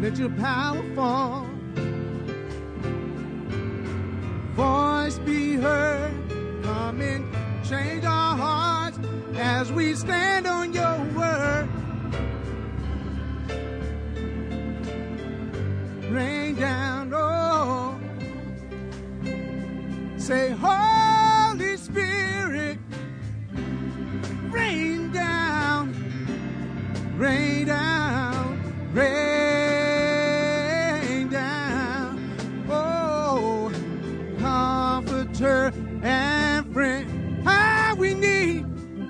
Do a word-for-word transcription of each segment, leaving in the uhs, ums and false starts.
Let your power fall. Voice be heard. Come and change our hearts as we stand on your word. Rain down, oh. Say, Holy Spirit, rain down, rain down, rain down. Oh, comforter and friend, how we need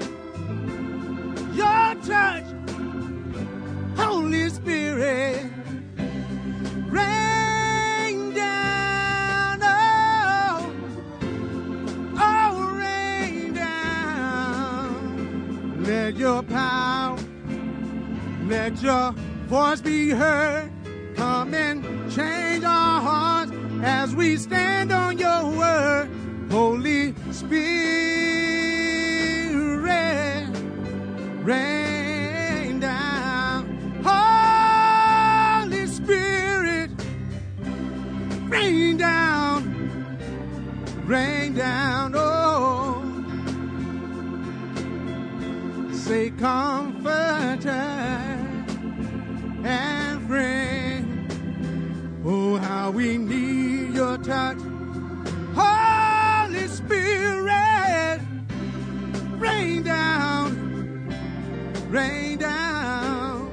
your touch, Holy Spirit. Rain down, oh, oh, rain down. Let your power, let your voice be heard. Come and change our hearts as we stand on your word. Holy Spirit, rain down. Holy Spirit, rain down, rain down, oh. Say comforter and friend. Oh, how we need your touch. Holy Spirit, rain down, rain down.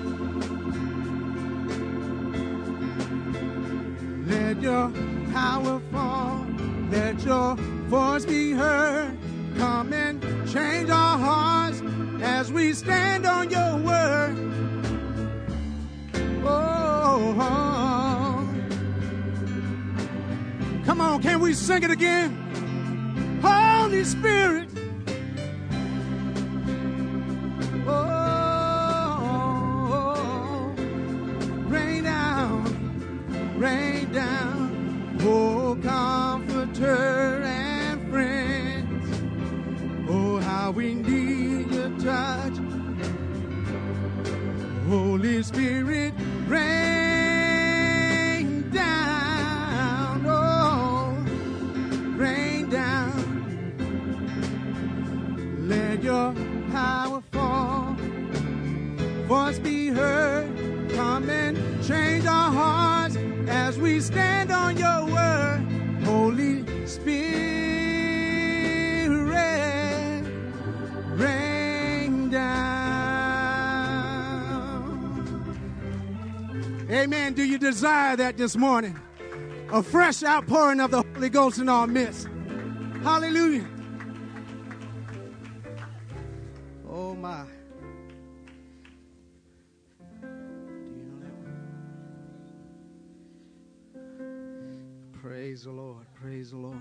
Let your power fall. Let your voice be heard. Come and change our hearts as we stand on your word. Oh, oh. Come on, can we sing it again? Holy Spirit. Oh, rain down, rain down. Oh, comforter and friends. Oh, how we need your touch. Holy Spirit, rain down. Oh, rain down. Let your power fall. Voice be heard. Come and change our hearts as we stand on your word. Holy Spirit, rain down. Amen. Do you desire that this morning? A fresh outpouring of the Holy Ghost in our midst. Hallelujah. Oh, my. Praise the Lord. Praise the Lord.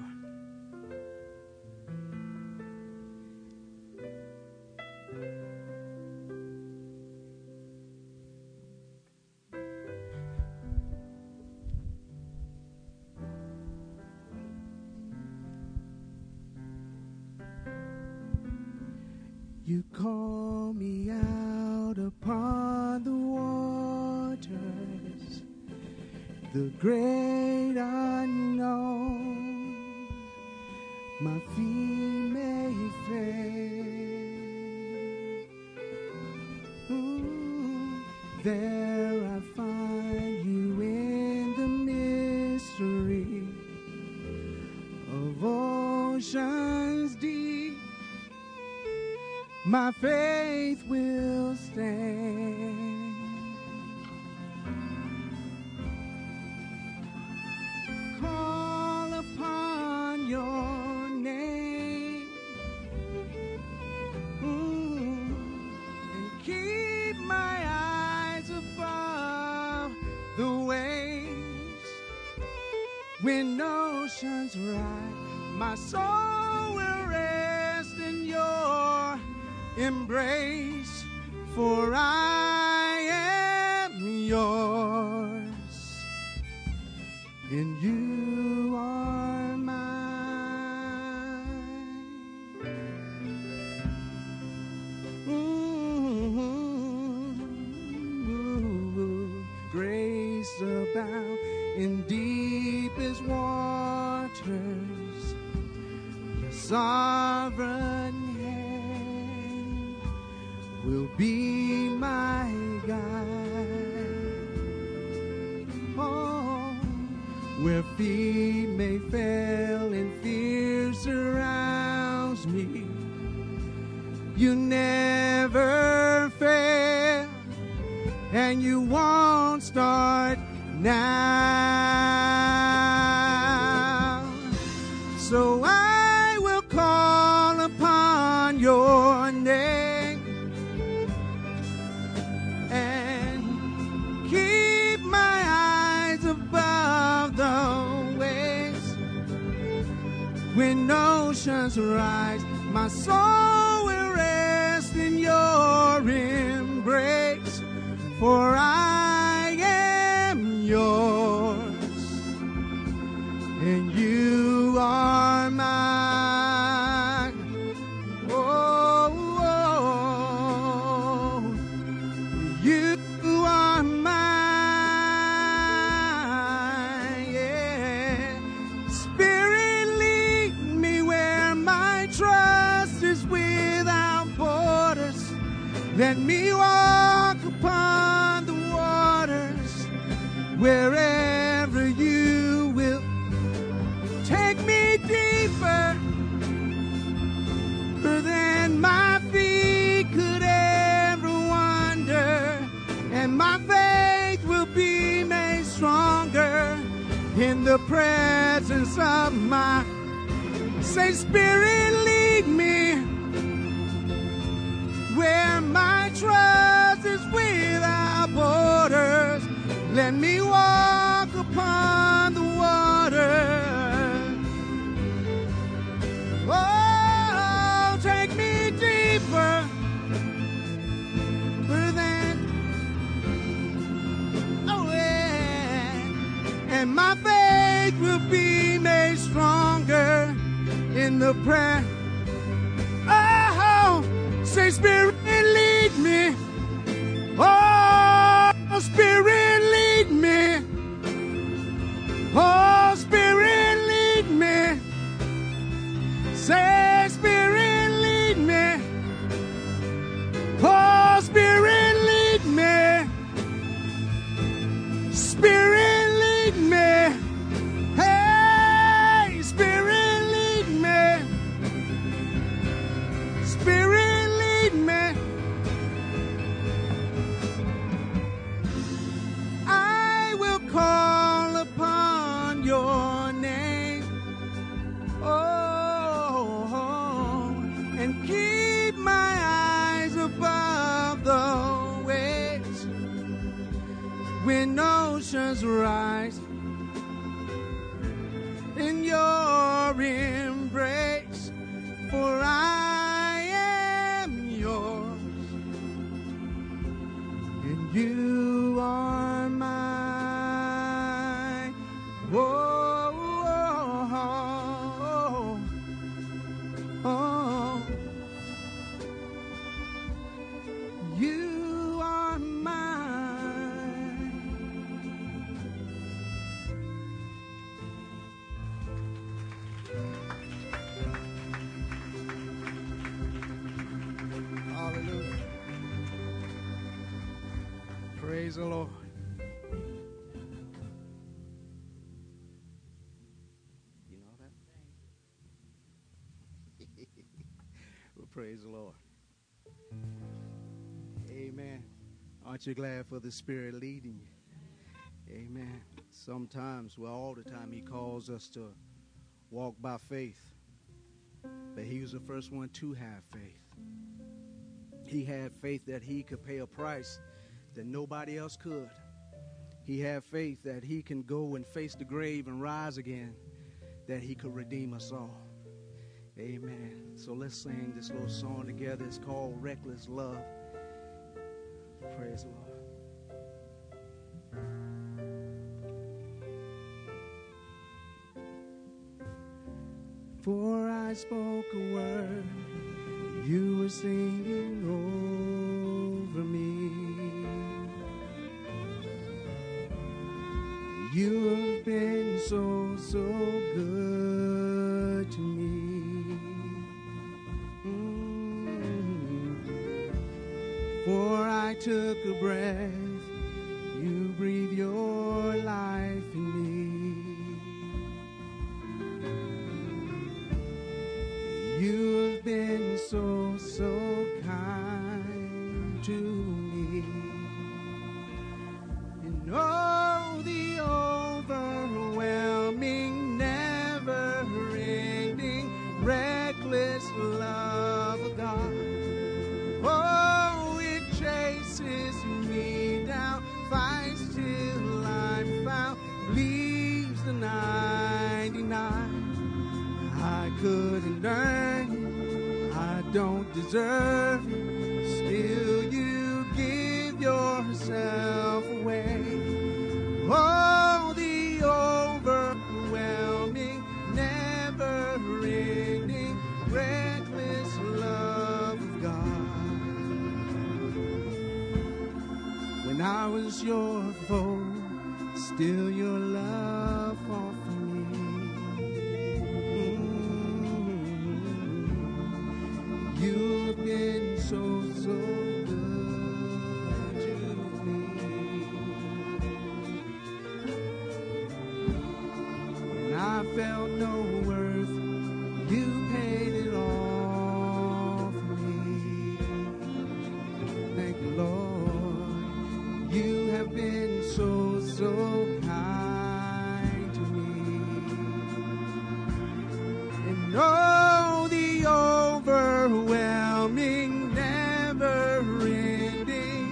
You call me out upon the waters, the great unknown. My feet may fail. Ooh, there I find you in the mystery of oceans deep. My faith will stand. Call upon your name, ooh, and keep my eyes above the waves. When oceans rise, my soul will rest in your embrace, for I am yours, and you are mine. Ooh, ooh, great in deepest waters. Your sovereign hand will be my guide. Oh, where feet may fail and fear surrounds me, you never fail, and you won't start now. So I will call upon your name and keep my eyes above the waves. When oceans rise, my soul will rest in your embrace, for I am yours and you are mine. Oh, oh, you are mine. Yeah. Spirit, lead me where my trust is without borders. Let me walk upon the waters wherever you will. Take me deeper than my feet could ever wander, and my faith will be made stronger in the presence of my. Say, Spirit, lead me where my trust is without borders. Let me walk upon the water. Oh, take me deeper than, oh yeah, and my faith will be made stronger in the prayer. Oh, say, Spirit, lead me. Oh, Spirit, lead me. Oh, Spirit, lead me. Say, Spirit, lead me. Oh, Spirit, lead me. Spirit, lead me. Hey, Spirit, lead me. Spirit, lead me. I will call upon your name. Oh, and keep my eyes above the waves. When oceans rise in your embrace, for I am yours and you are mine. Oh, oh, oh, oh. You are mine. Hallelujah. Praise the Lord. You know that? Well, praise the Lord. Amen. Aren't you glad for the Spirit leading you? Amen. Sometimes, well, all the time, He calls us to walk by faith. But He was the first one to have faith. He had faith that He could pay a price that nobody else could. He had faith that He can go and face the grave and rise again, that He could redeem us all. Amen. So let's sing this little song together. It's called Reckless Love. Praise the Lord. For I spoke a word, you were singing over me. You have been so, so good to me. Mm-hmm. For I took a breath, you breathe your life in me. You have been so, so kind to me. And oh, the overwhelming, never-ending, reckless love of God. Oh, it chases me down, fights till I'm found, leaves the ninety-nine. I couldn't earn it, I don't deserve it, still you give yourself away. Oh, the overwhelming, never-ending, reckless love of God. When I was your foe, still your love fought for me. Mm-hmm. You've been so, so good to me. When I felt no worth, you paid it all for me. Thank you, Lord. You have been so, so kind to me. And oh, the overwhelming, never-ending,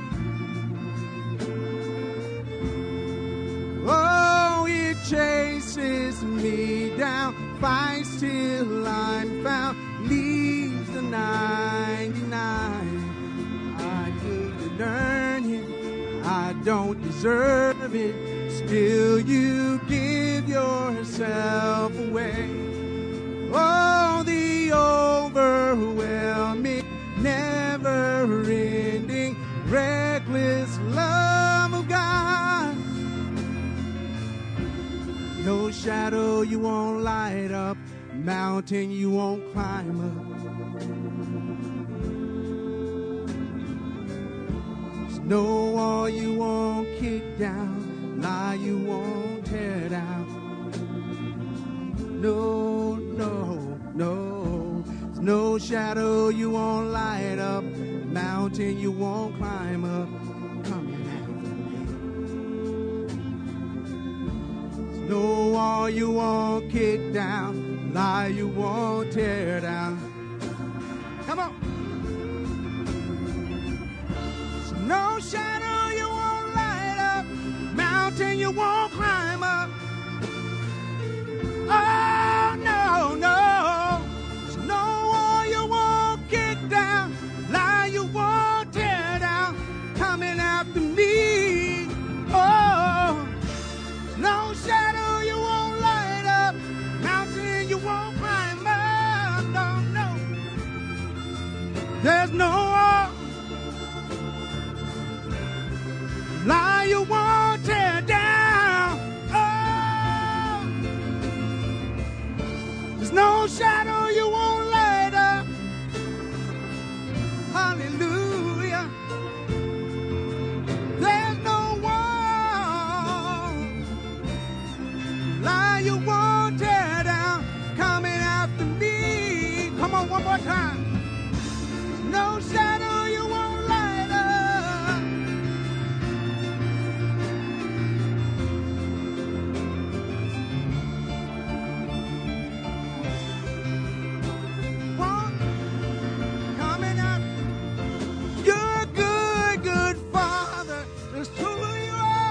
oh, it chases me down, fights till I'm found, leaves the ninety-nine. I couldn't earn it, I don't deserve it, still you give yourself away. Oh, the overwhelming, never-ending, reckless love of God. No shadow you won't light up, mountain you won't climb up. No wall you won't kick down, lie you won't tear down. No, no, no. There's no shadow you won't light up, mountain you won't climb up. Coming after me. There's no wall you won't kick down, lie you won't tear down. Come on. No shadow you won't light up, mountain you won't climb up. Oh, no, no. There's no wall you won't kick down, lie you won't tear down, coming after me. Oh, no shadow you won't light up, mountain you won't climb up. No, no. There's no wall, lie you won't tear down. Oh, there's no shadow you won't light up. Hallelujah. There's no wall, lie you won't tear down, coming after me. Come on, one more time. No shadow you won't light up. One coming up. You're a good, good Father. That's who you are.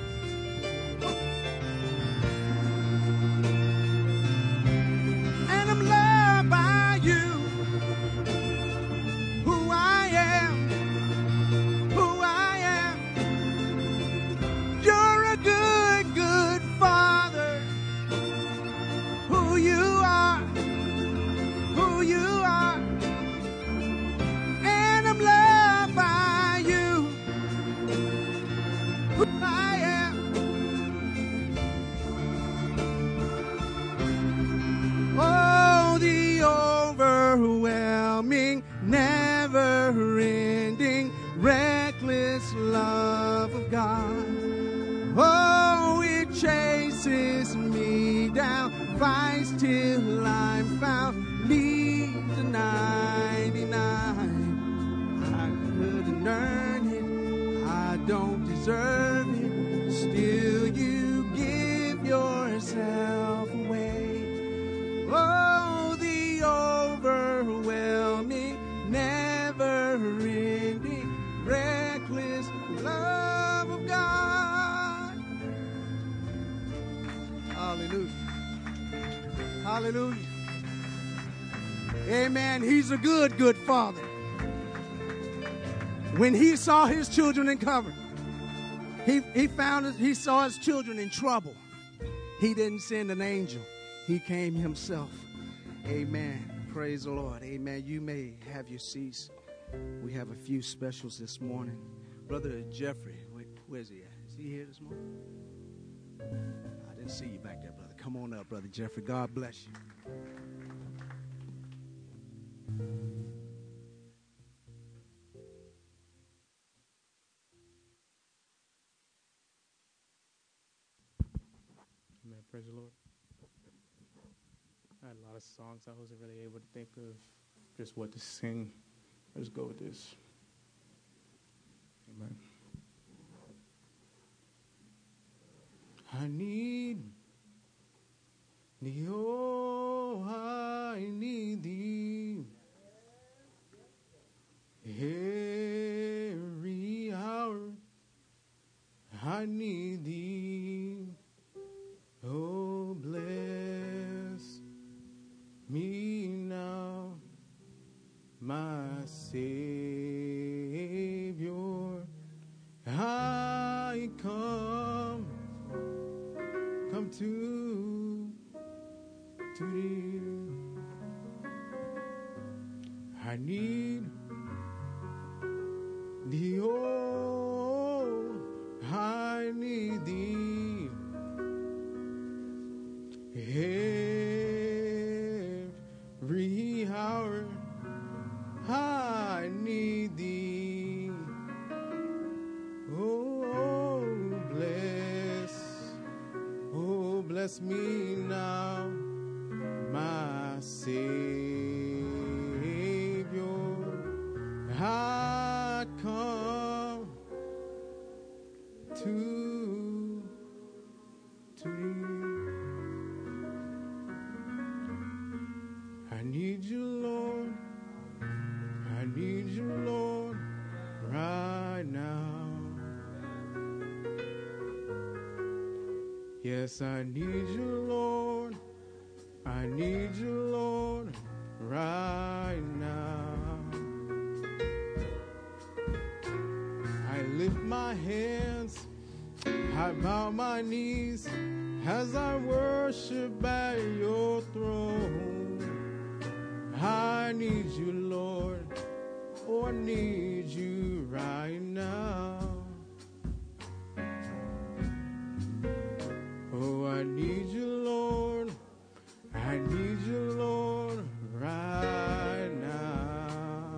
And I'm loved by you. Who I am, who I am. You're a good, good Father. Who you are, who you are. And I'm loved by you. Who I am, reckless love of God. Oh, it chases me down, fights till I'm found, leaves the ninety-nine. I couldn't earn it, I don't deserve it, still you give yourself away. Oh, the overwhelming, never-ending, reckless love of God. Hallelujah. Hallelujah. Amen. He's a good, good father. When he saw his children in cover, he, he found his, he saw his children in trouble. He didn't send an angel. He came himself. Amen. Praise the Lord. Amen. You may have your seats. We have a few specials this morning. Brother Jeffrey, wait, where's he at? Is he here this morning? I didn't see you back there, brother. Come on up, Brother Jeffrey. God bless you. Amen. Praise the Lord. I had a lot of songs I wasn't really able to think of just what to sing. Let's go with this. Amen. I need thee, oh, I need thee every hour. I need thee, oh, bless me now, my Savior. I come, come to, to thee. I need thee, oh, I need thee every hour. I need thee. Oh, bless, oh, bless me now, my Savior. I come to, to thee. I need you, Lord. I need you, Lord, right now. Yes, I need you, Lord. I need you, Lord, right now. I lift my hands, I bow my knees as I worship at your throne. I need you, Lord. Oh, I need you right now. Oh, I need you, Lord. I need you, Lord, right now.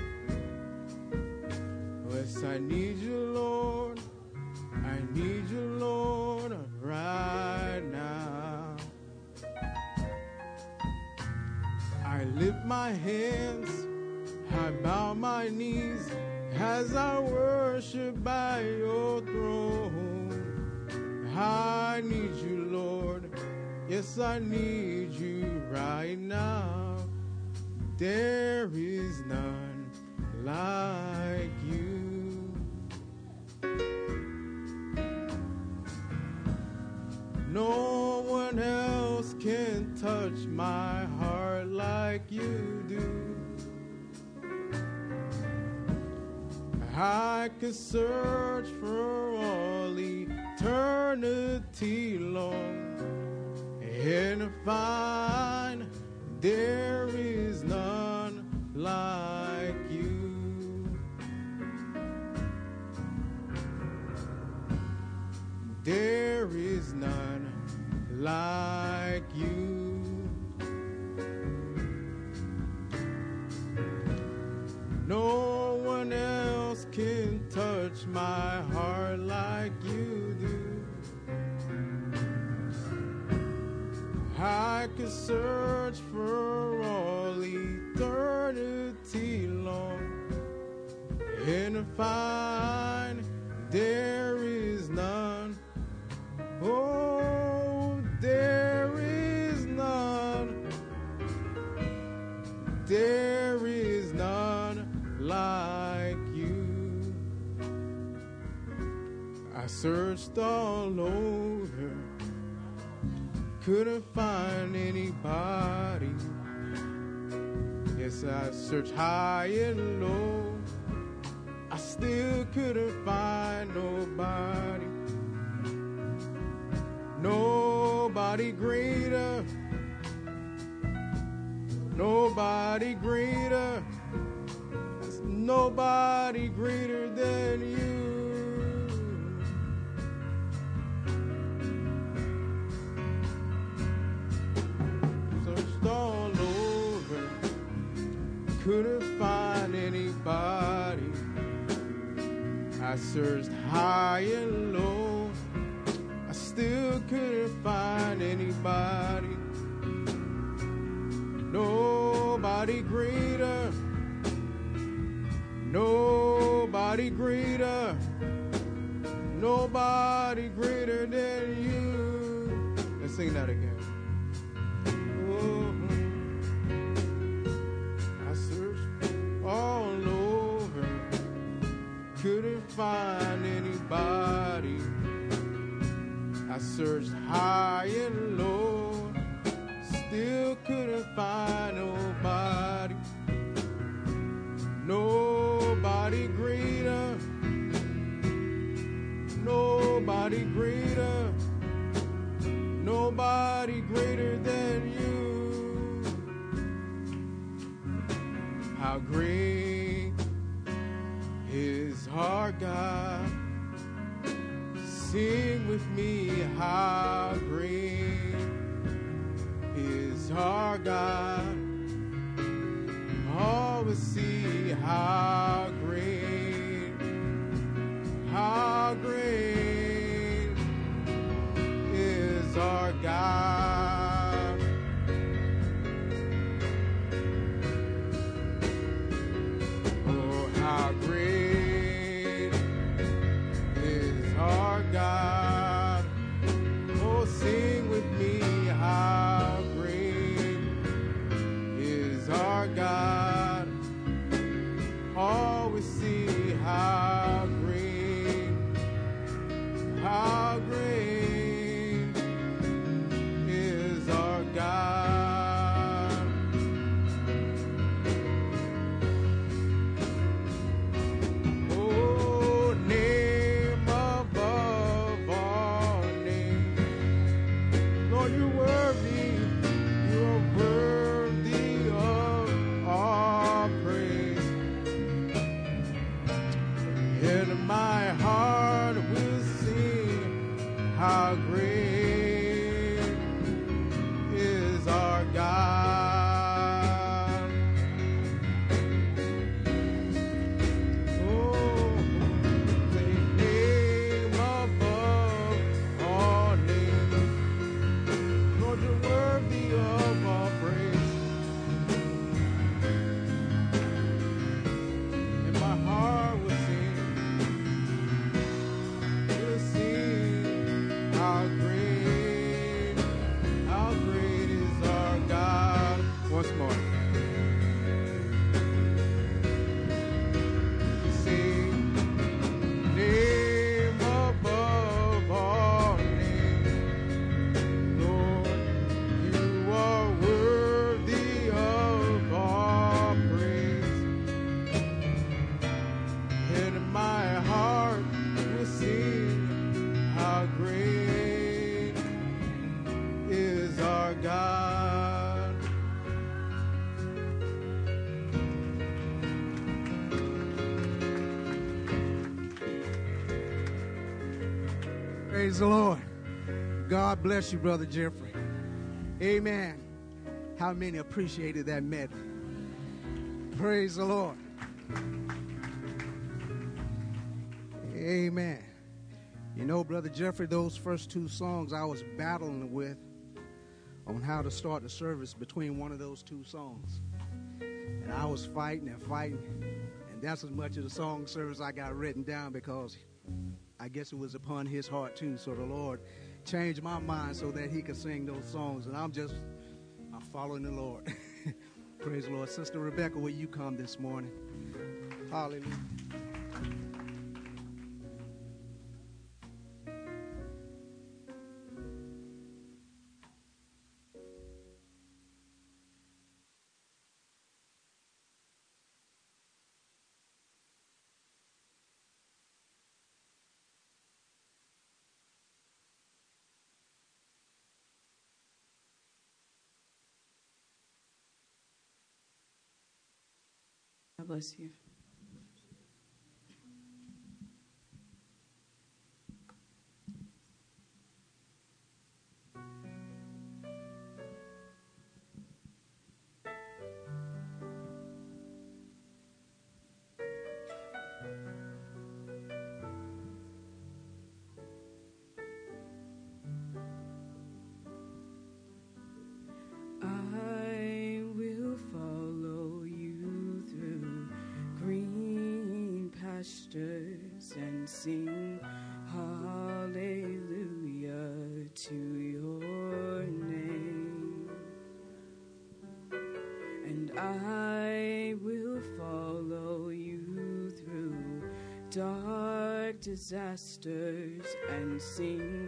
Yes, I need you, Lord. I need you, Lord, right now. I lift my hands, I bow my knees as I worship by your throne. I need you, Lord. Yes, I need you right now. There is none like you. No one else can touch my heart like you do. I could search for all eternity long and find there is none like you. There is none like you. No one else can touch touch my heart like you do. I could search for all eternity long and find there is none. Oh, there is none. There is none like you. I searched all over, couldn't find anybody. Yes, I searched high and low, I still couldn't find nobody. Nobody greater, nobody greater, nobody greater than you. Searched all over, couldn't find anybody. I searched high and low, I still couldn't find anybody. Nobody greater, nobody greater, nobody greater than you. Let's sing that again. Oh, I searched all over, couldn't find anybody. I searched high and low, still couldn't find nobody. Nobody greater, nobody greater, nobody greater than you. How great is our God. Sing with me, how great is our God. Always see how great, how great is our God. Oh, how great is our God. Oh, sing with me, how great is our God. Always see how great, how great is our God. Oh, name above all names. Lord, you're worthy, you're worthy of all praise. And my heart will sing how great is our God. Oh, the name above all names. Lord, you're worthy of all praise. And my heart will sing, will sing how great, how great is our God. Once more. Sing, name above all names. Lord, you are worthy of all praise. And my heart will sing how great is our God. Praise the Lord. God bless you, Brother Jeffrey. Amen. How many appreciated that medley? Praise the Lord. Amen. You know, Brother Jeffrey, those first two songs I was battling with on how to start the service between one of those two songs. And I was fighting and fighting. And that's as much of the song service I got written down because I guess it was upon his heart too. So the Lord changed my mind so that he could sing those songs. And I'm just, I'm following the Lord. Praise the Lord. Sister Rebecca, will you come this morning? Hallelujah. God bless you. I will follow you through green pastures and sing hallelujah to your name. And I will follow you through dark disasters and sing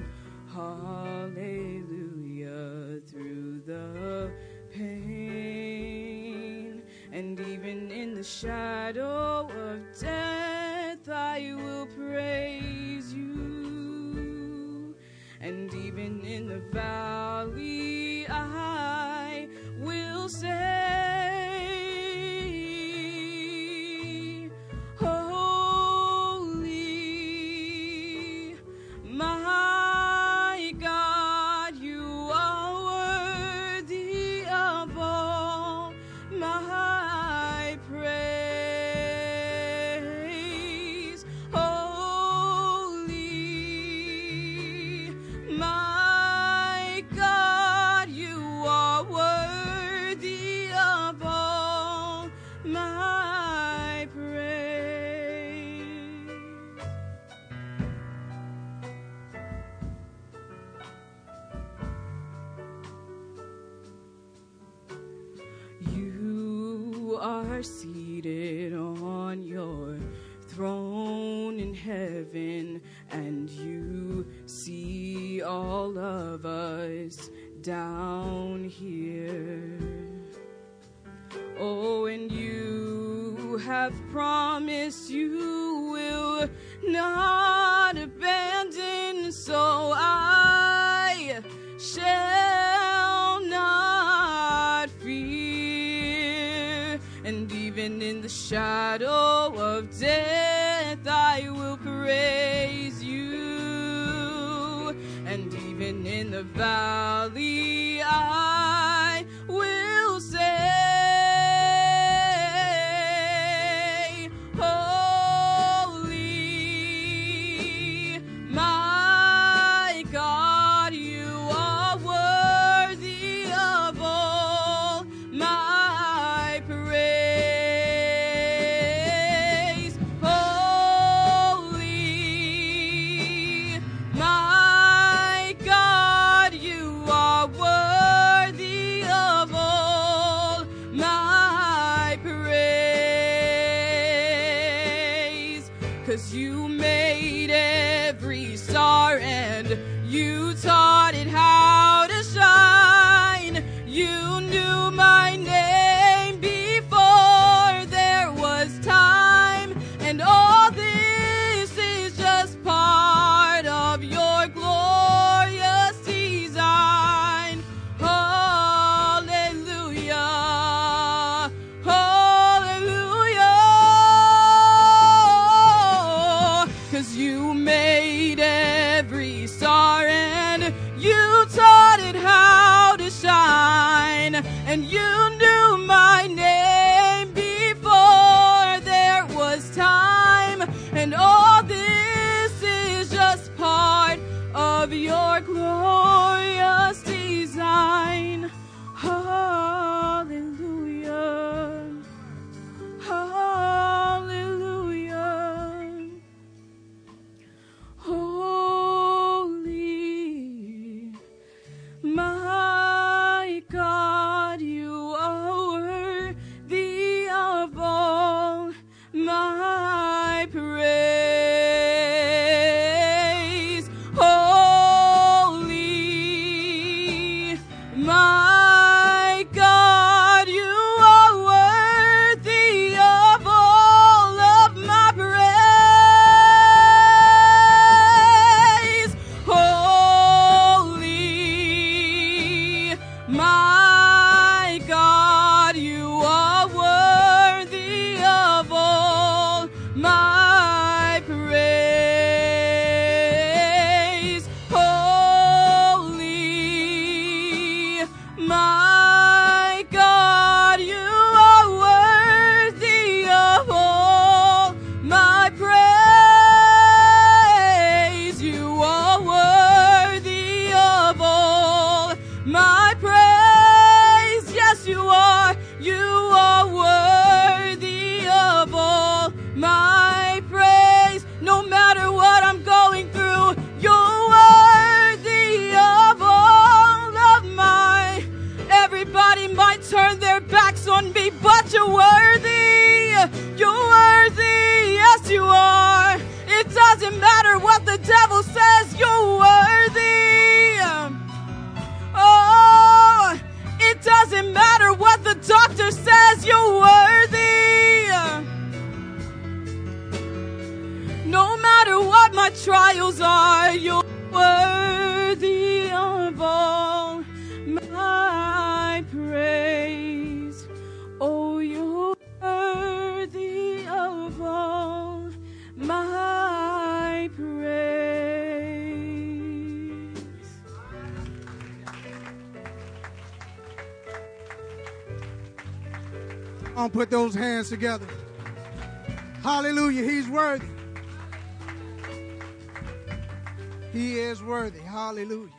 hallelujah through the pain. And even in the shadow of death, I will praise you. And even in the valley, I will say, holy, my God, you are worthy of all my praise. Holy, my God, you are worthy of all my praise. You are seated on your throne in heaven, and you see all of us down here. Oh, and you have promised you will not abandon, so I shall not fear. And even in the shadow of death, I will praise you. And even in the valley, I will say, holy, my God, you are worthy of all my praise. Holy, my God, you are worthy of all my praise. 'Cause you made every star and you taught it how to shine. You knew my name before there was time, and all this is just part of your glorious design. Hallelujah, hallelujah. 'Cause you made every star and you taught it how to shine, and you knew my name before there was time, and all this you're worthy. No matter what my trials are, you're worthy of all my praise. Oh, you're worthy of all my praise. Come on, put those hands together. Hallelujah. He's worthy. He is worthy. Hallelujah.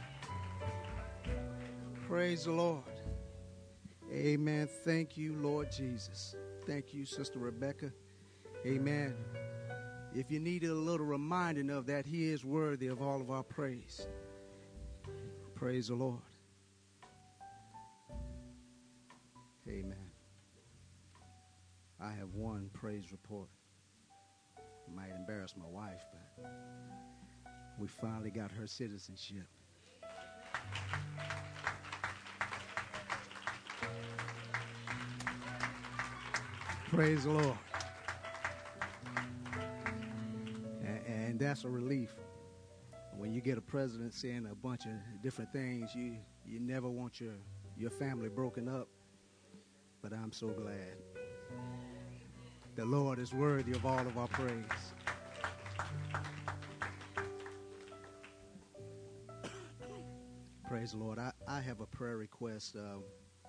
Praise the Lord. Amen. Thank you, Lord Jesus. Thank you, Sister Rebecca. Amen. If you needed a little reminding of that, he is worthy of all of our praise. Praise the Lord. Amen. I have one praise report. It might embarrass my wife, but we finally got her citizenship. Praise the Lord. And, and that's a relief. When you get a president saying a bunch of different things, you, you never want your, your family broken up. But I'm so glad. The Lord is worthy of all of our praise. Praise the Lord. I, I have a prayer request. Um,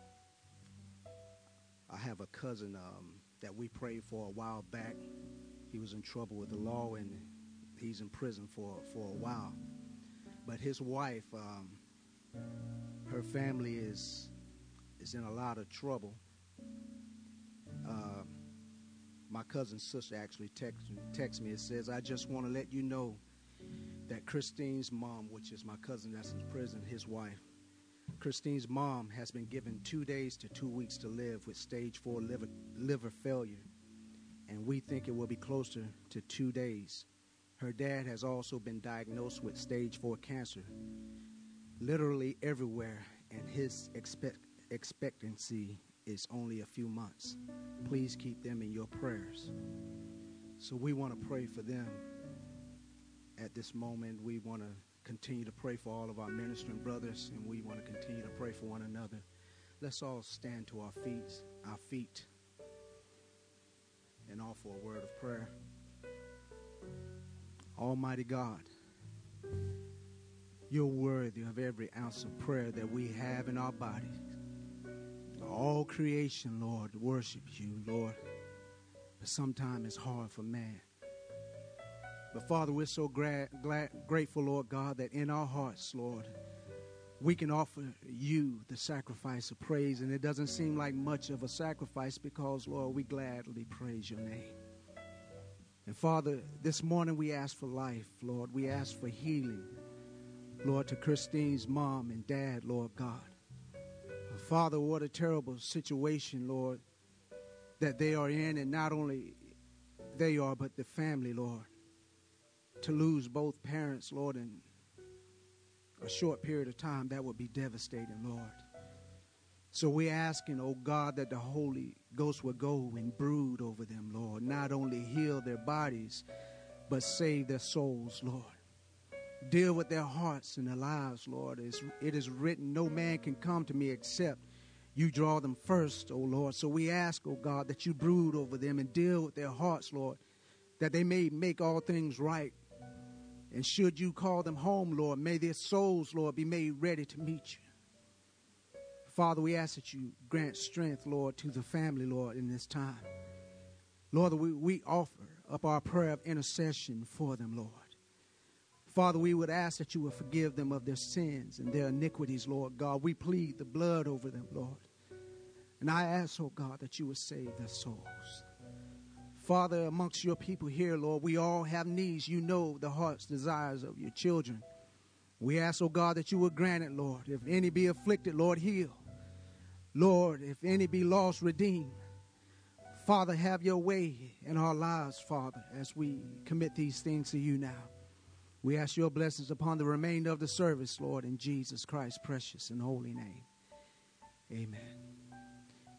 I have a cousin um, that we prayed for a while back. He was in trouble with the law, and he's in prison for, for a while. But his wife, um, her family is is in a lot of trouble. Uh, my cousin's sister actually text, text me and says, I just want to let you know that Christine's mom, which is my cousin that's in prison, his wife, Christine's mom has been given two days to two weeks to live with stage four liver, liver failure. And we think it will be closer to two days. Her dad has also been diagnosed with stage four cancer, literally everywhere, and his expect, expectancy is only a few months. Please keep them in your prayers. So we want to pray for them. At this moment, we want to continue to pray for all of our ministering brothers, and we want to continue to pray for one another. Let's all stand to our feet, our feet, and offer a word of prayer. Almighty God, you're worthy of every ounce of prayer that we have in our bodies. All creation, Lord, worships you, Lord. But sometimes it's hard for man. But Father, we're so gra- glad, grateful, Lord God, that in our hearts, Lord, we can offer you the sacrifice of praise. And it doesn't seem like much of a sacrifice because, Lord, we gladly praise your name. And Father, this morning we ask for life, Lord. We ask for healing, Lord, to Christine's mom and dad, Lord God. Father, what a terrible situation, Lord, that they are in, and not only they are, but the family, Lord. To lose both parents, Lord, in a short period of time, that would be devastating, Lord. So we're asking, oh God, that the Holy Ghost would go and brood over them, Lord. Not only heal their bodies, but save their souls, Lord. Deal with their hearts and their lives, Lord. It is written, no man can come to me except you draw them first, oh Lord. So we ask, oh God, that you brood over them and deal with their hearts, Lord, that they may make all things right. And should you call them home, Lord, may their souls, Lord, be made ready to meet you. Father, we ask that you grant strength, Lord, to the family, Lord, in this time. Lord, we, we offer up our prayer of intercession for them, Lord. Father, we would ask that you would forgive them of their sins and their iniquities, Lord God. We plead the blood over them, Lord. And I ask, oh God, that you would save their souls. Father, amongst your people here, Lord, we all have needs. You know the heart's desires of your children. We ask, oh God, that you would grant it, Lord. If any be afflicted, Lord, heal. Lord, if any be lost, redeem. Father, have your way in our lives, Father, as we commit these things to you now. We ask your blessings upon the remainder of the service, Lord, in Jesus Christ's precious and holy name. Amen.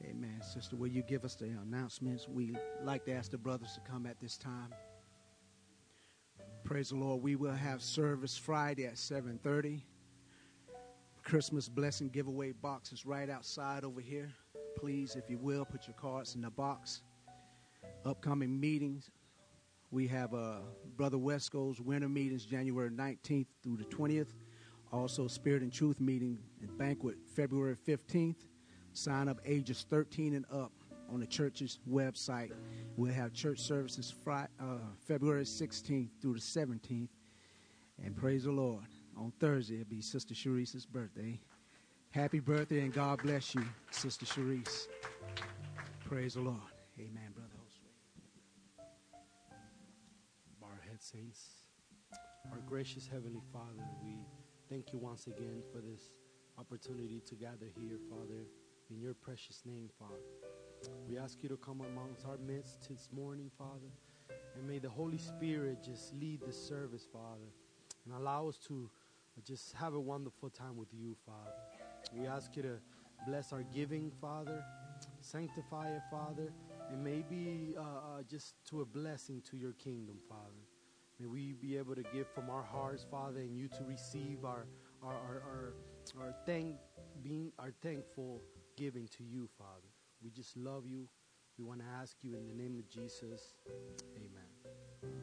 Amen. Sister, will you give us the announcements? We like to ask the brothers to come at this time. Praise the Lord. We will have service Friday at seven thirty. Christmas blessing giveaway box is right outside over here. Please, if you will, put your cards in the box. Upcoming meetings. We have uh, Brother Wesco's winter meetings January nineteenth through the twentieth. Also, Spirit and Truth meeting and banquet February fifteenth. Sign up ages thirteen and up on the church's website. We'll have church services Friday, uh, February sixteenth through the seventeenth. And praise the Lord. On Thursday, it'll be Sister Sharice's birthday. Happy birthday and God bless you, Sister Sharice. Praise the Lord. Amen, Brother Josue. Bow our heads, saints. Our gracious Heavenly Father, we thank you once again for this opportunity to gather here, Father, in your precious name, Father. We ask you to come amongst our midst this morning, Father, and may the Holy Spirit just lead this service, Father, and allow us to just have a wonderful time with you, Father. We ask you to bless our giving, Father, sanctify it, Father, and maybe uh, uh, just to a blessing to your kingdom, Father. May we be able to give from our hearts, Father, and you to receive our our our our, our thank being our thankful giving to you, Father. We just love you. We want to ask you in the name of Jesus. Amen.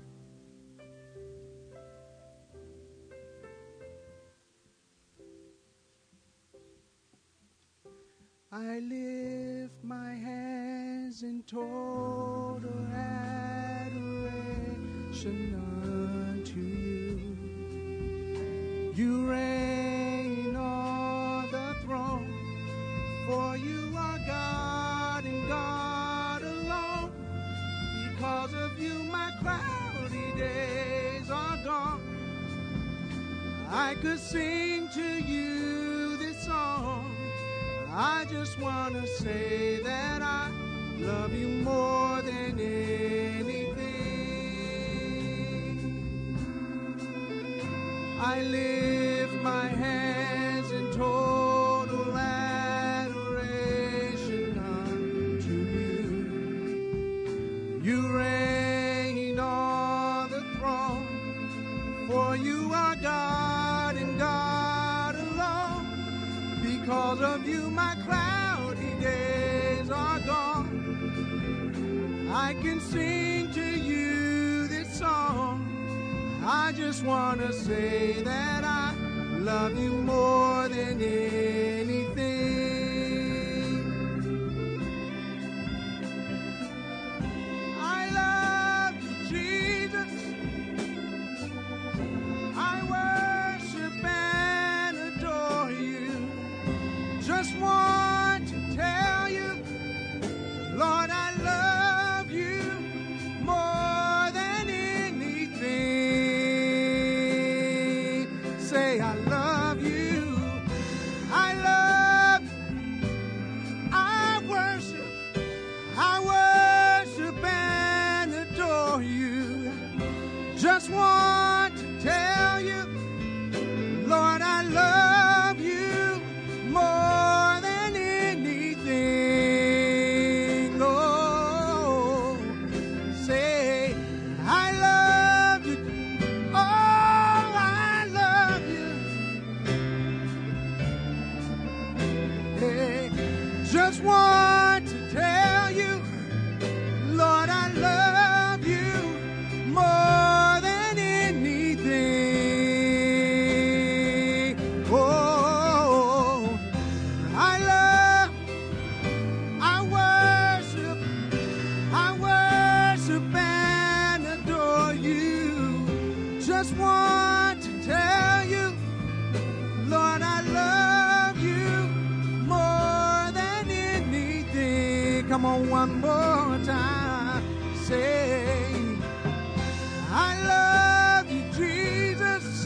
I lift my hands in total adoration unto you. You reign on the throne, for you are God and God alone. Because of you, my cloudy days are gone. I could sing to you this song. I just want to say that I love you more than anything. I lift my hands in total adoration unto you. You reign on the throne, for you are God and God alone. Because of you, my cloudy days are gone. I can sing to you this song. I just want to say that I love you more than anything. I love you, Jesus. I worship and adore you. Just want to tell you, Lord, I love you more than anything. Say, I love you. I love you. I worship. I worship and adore you. Just want to tell you, Lord, I love you more than anything. Oh, say, I love you. Oh, I love you. Hey, just want to tell you, Lord, I love you more than anything. Oh, I love, I worship, I worship and adore you. Just want to tell you, Lord, I love you more than anything. Come on, one more time. Say, I love you, Jesus.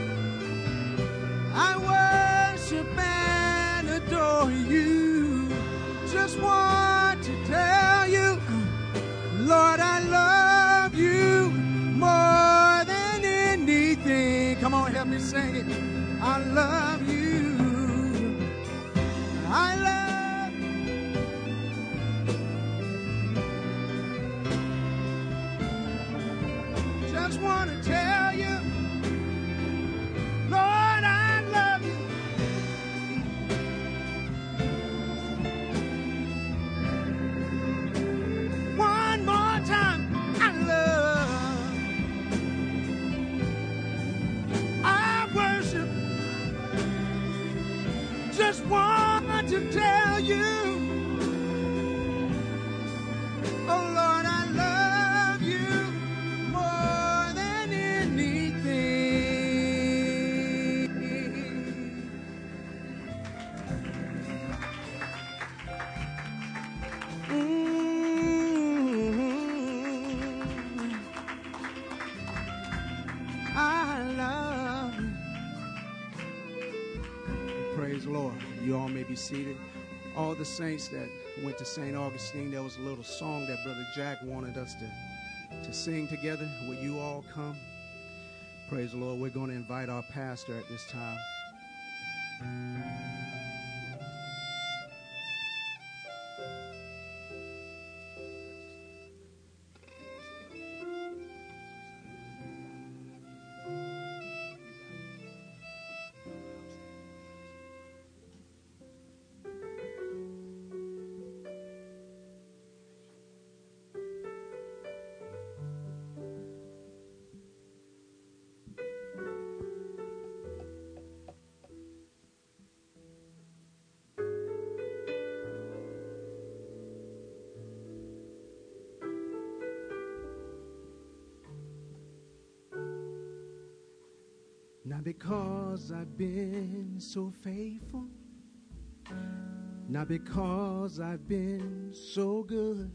I worship and adore you. Just want to tell you, Lord, I love you more than anything. Come on, help me sing it. I love you. I love you. to tell you, oh Lord, I love you more than anything. Mm-hmm. I love you. Praise the Lord. You all may be seated. All the saints that went to Saint Augustine, there was a little song that Brother Jack wanted us to, to sing together. Will you all come? Praise the Lord. We're going to invite our pastor at this time. Not because I've been so faithful, not because I've been so good.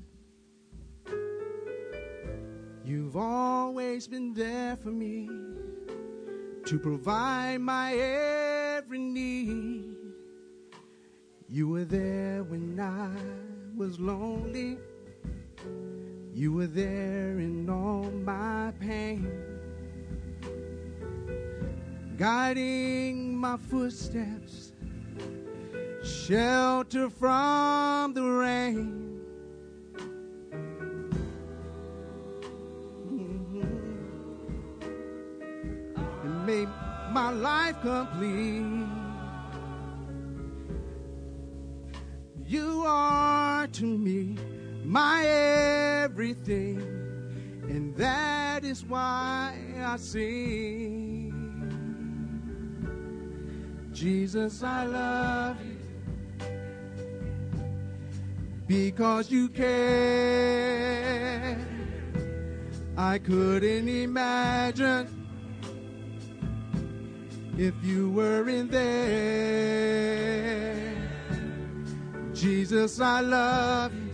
You've always been there for me to provide my every need. You were there when I was lonely. You were there in all my pain, guiding my footsteps, shelter from the rain. Mm-hmm. And made my life complete. You are to me my everything, and that is why I sing. Jesus, I love you because you care. I couldn't imagine if you weren't there. Jesus, I love you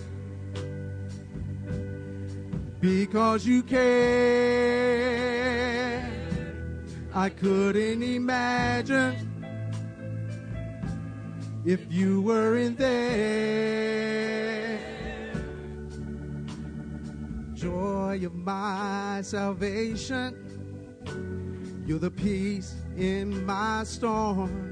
because you care. I couldn't imagine if you weren't there. Joy of my salvation, you're the peace in my storm.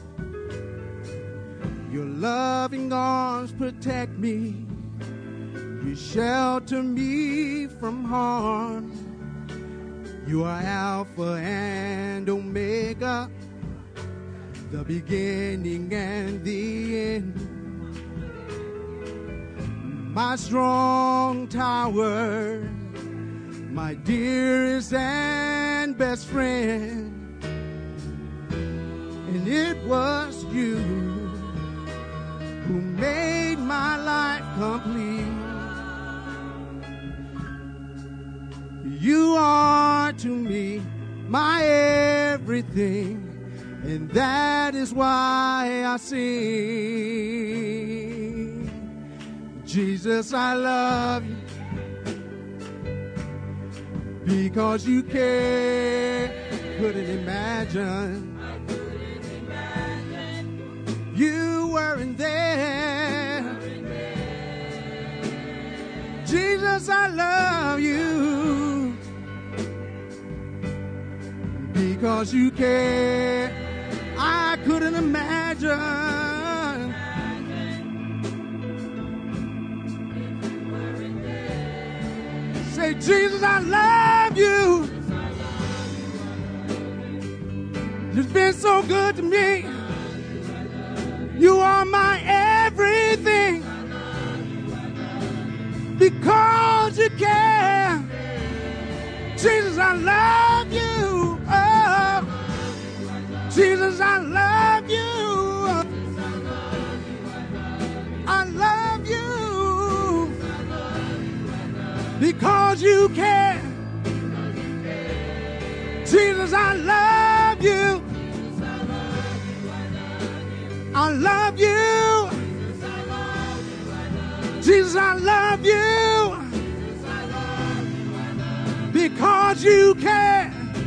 Your loving arms protect me. You shelter me from harm. You are Alpha and Omega, the beginning and the end. My strong tower, my dearest and best friend. And it was you who made my life complete. You are to me my everything, and that is why I sing. Jesus, I love you because you care. Couldn't imagine, I couldn't imagine you weren't there. weren't there. Jesus, I love you because you care. I couldn't imagine. Say, Jesus, I love you. You've been so good to me. You are my everything because you care. Jesus, I love you. Oh, Jesus, I love you because you care. Jesus, I love you. I love you. Jesus, I love you. Because you care.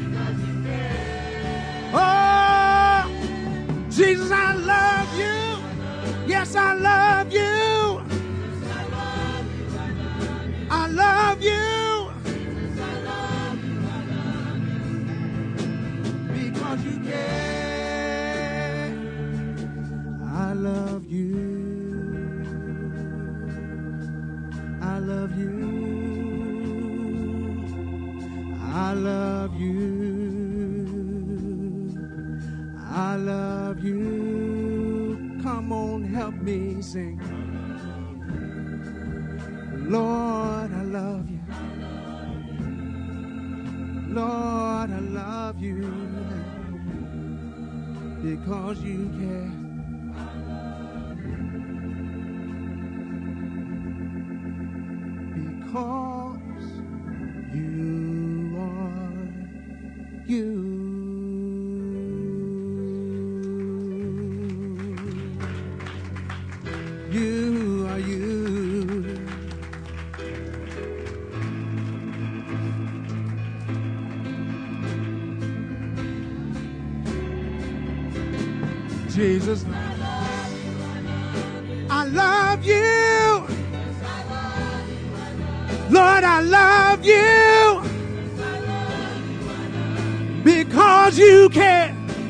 Oh, Jesus, I love you. Yes, I love you. I love you. Because you care. I love you. I love you. I love you. I love you. Come on, help me sing. Lord, I love you. Lord, I love you. Because you care. Because you are you. You are you. Jesus, I love you. Lord, I love you. Because you care.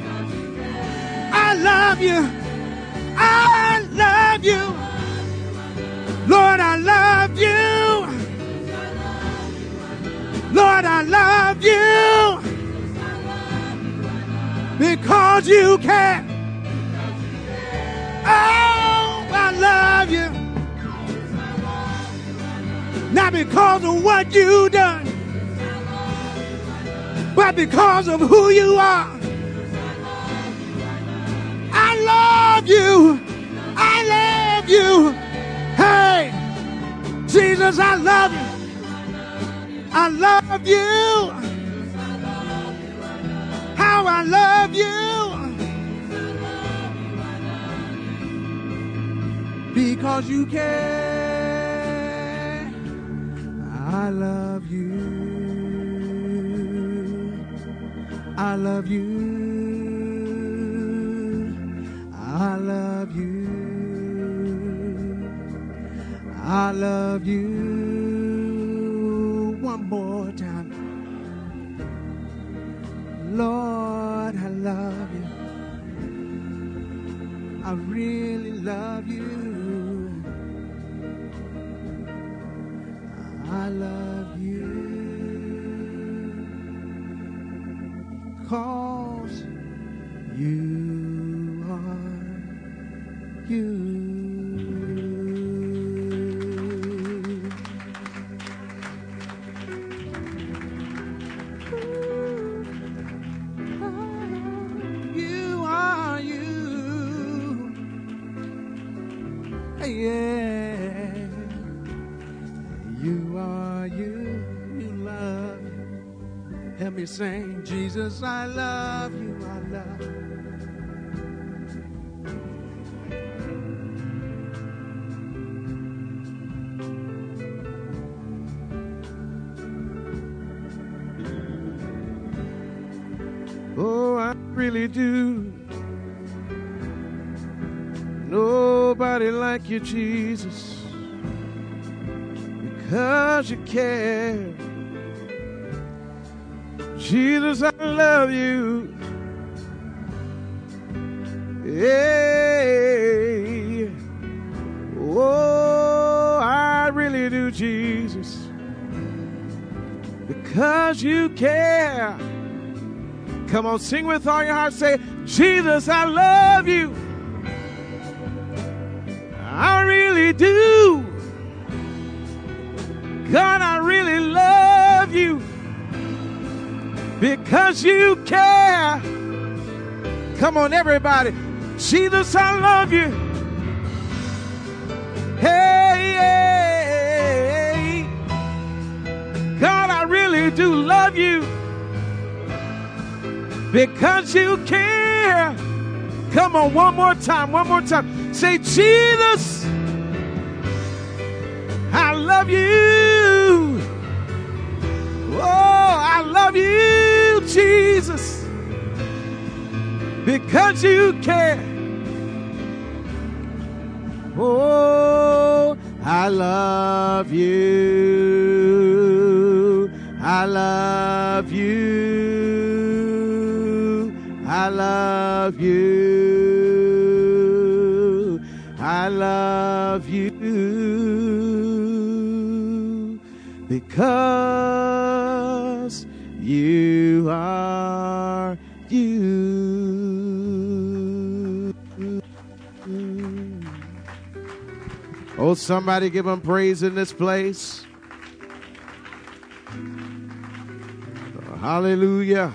I love you. I love you. Lord, I love you. Lord, I love you. Because you care. Oh, I love you. Not because of what you've done, but because of who you are. I love you. I love you. Hey, Jesus, I love you. I love you. How I love you. Because you care. I love you. I love you. I love you. I love you. One more time. Lord, I love you. I really love you. I love you. Because you are you. You are you. Yeah. You are you. You love you. Help me sing, Jesus, I love you. I love you. Oh, I really do. Nobody like you, Jesus, because you care. Jesus, I love you. Hey, oh, I really do, Jesus, because you care. Come on, sing with all your heart. Say, Jesus, I love you. I really do. God, I really love you because you care. Come on, everybody. Jesus, I love you. Hey, hey, hey. God, I really do love you because you care. Come on, one more time, one more time. Say, Jesus, I love you. Oh, I love you, Jesus, because you care. Oh, I love you. I love you. I love you. I love you because you are you. Oh, somebody give him praise in this place. Hallelujah.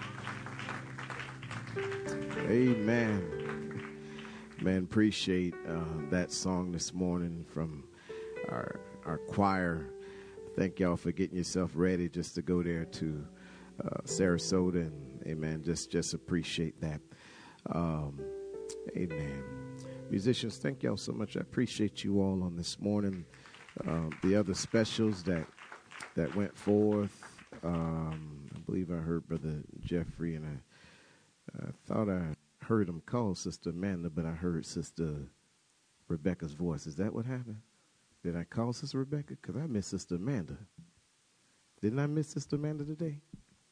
Amen. Man, appreciate uh, that song this morning from our our choir. Thank y'all for getting yourself ready just to go there to uh, Sarasota, and amen. Just just appreciate that. Um, amen. Musicians, thank y'all so much. I appreciate you all on this morning. Uh, the other specials that that went forth. Um, I believe I heard Brother Jeffrey, and I, I thought I heard him call Sister Amanda, but I heard Sister Rebecca's voice. Is that what happened? Did I call Sister Rebecca? Because I miss Sister Amanda. Didn't I miss Sister Amanda today?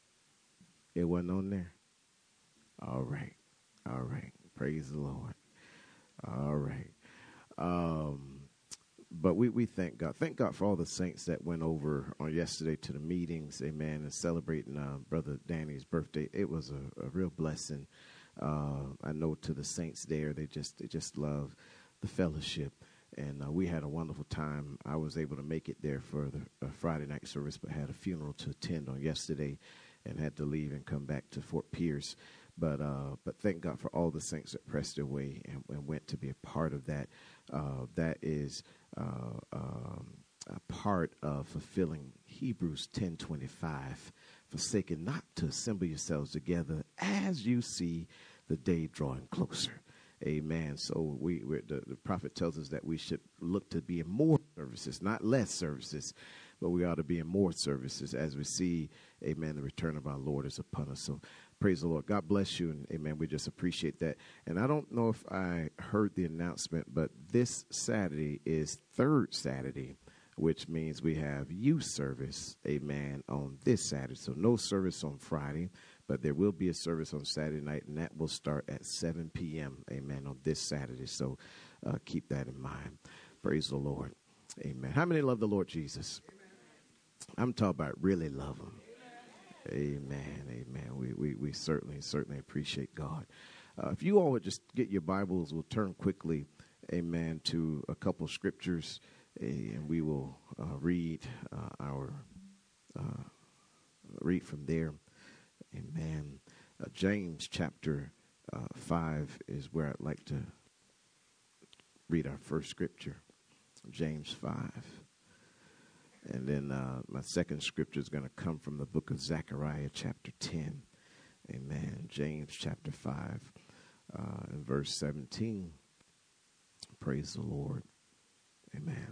It wasn't on there. All right. All right. Praise the Lord. All right. Um, but we, we thank God. Thank God for all the saints that went over on yesterday to the meetings, amen, and celebrating uh, Brother Danny's birthday. It was a, a real blessing. Uh, I know to the saints there, they just they just love the fellowship. And uh, we had a wonderful time. I was able to make it there for the uh, Friday night service, but had a funeral to attend on yesterday and had to leave and come back to Fort Pierce. But uh, but thank God for all the saints that pressed their way and, and went to be a part of that. Uh, that is uh, um, a part of fulfilling Hebrews ten twenty-five, forsaking not to assemble yourselves together as you see the day drawing closer. Amen. So we we're, the, the prophet tells us that we should look to be in more services, not less services, but we ought to be in more services as we see, amen, the return of our Lord is upon us. So praise the Lord. God bless you, and amen. We just appreciate that. And I don't know if I heard the announcement, but this Saturday is third Saturday, which means we have youth service, amen, on this Saturday. So no service on Friday, but there will be a service on Saturday night, and that will start at seven p.m., amen, on this Saturday. So uh, keep that in mind. Praise the Lord. Amen. How many love the Lord Jesus? Amen. I'm talking about really love him. Amen. Amen. Amen. We, we, we certainly, certainly appreciate God. Uh, if you all would just get your Bibles, we'll turn quickly, amen, to a couple scriptures, uh, and we will uh, read uh, our, uh, read from there. Amen. Uh, James chapter uh, five is where I'd like to read our first scripture. James five. And then uh, my second scripture is going to come from the book of Zechariah chapter ten. Amen. James chapter five uh, and verse seventeen. Praise the Lord. Amen.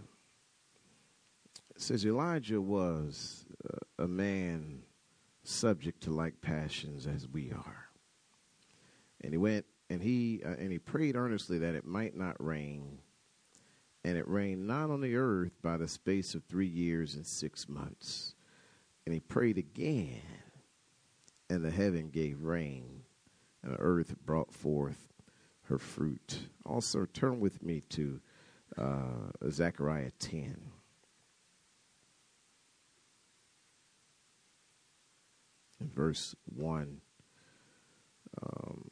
It says Elijah was uh, a man subject to like passions as we are. And he went and he uh, and he prayed earnestly that it might not rain. And it rained not on the earth by the space of three years and six months. And he prayed again, and the heaven gave rain, and the earth brought forth her fruit. Also, turn with me to uh, Zechariah ten. In verse one, um,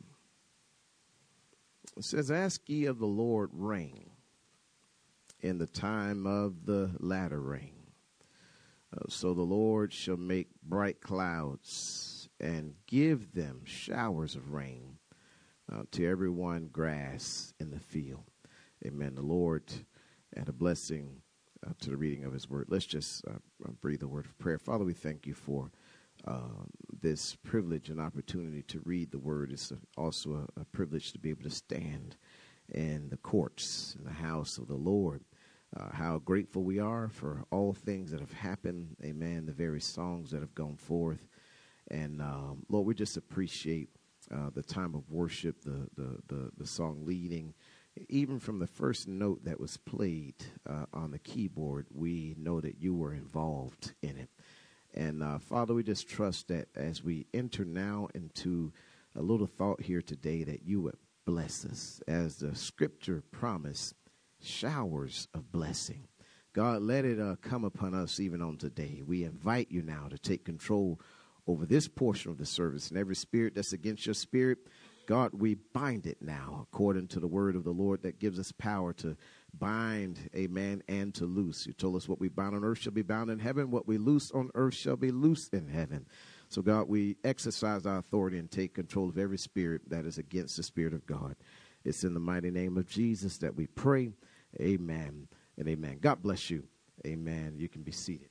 it says, "Ask ye of the Lord rain in the time of the latter rain. Uh, so the Lord shall make bright clouds and give them showers of rain uh, to everyone grass in the field." Amen. The Lord add a blessing uh, to the reading of his word. Let's just uh, breathe a word of prayer. Father, we thank you for um, this privilege and opportunity to read the word. It's a, also a, a privilege to be able to stand in the courts, in the house of the Lord. Uh, how grateful we are for all things that have happened. Amen. The various songs that have gone forth. And, um, Lord, we just appreciate uh, the time of worship, the, the, the, the song leading. Even from the first note that was played uh, on the keyboard, we know that you were involved in it. And, uh, Father, we just trust that as we enter now into a little thought here today, that you would bless us. As the scripture promised, showers of blessing. God, let it uh, come upon us even on today. We invite you now to take control over this portion of the service, and every spirit that's against your spirit, God, we bind it now according to the word of the Lord that gives us power to bind, amen, and to loose. You told us what we bind on earth shall be bound in heaven. What we loose on earth shall be loosed in heaven. So, God, we exercise our authority and take control of every spirit that is against the Spirit of God. It's in the mighty name of Jesus that we pray. Amen and amen. God bless you. Amen. You can be seated.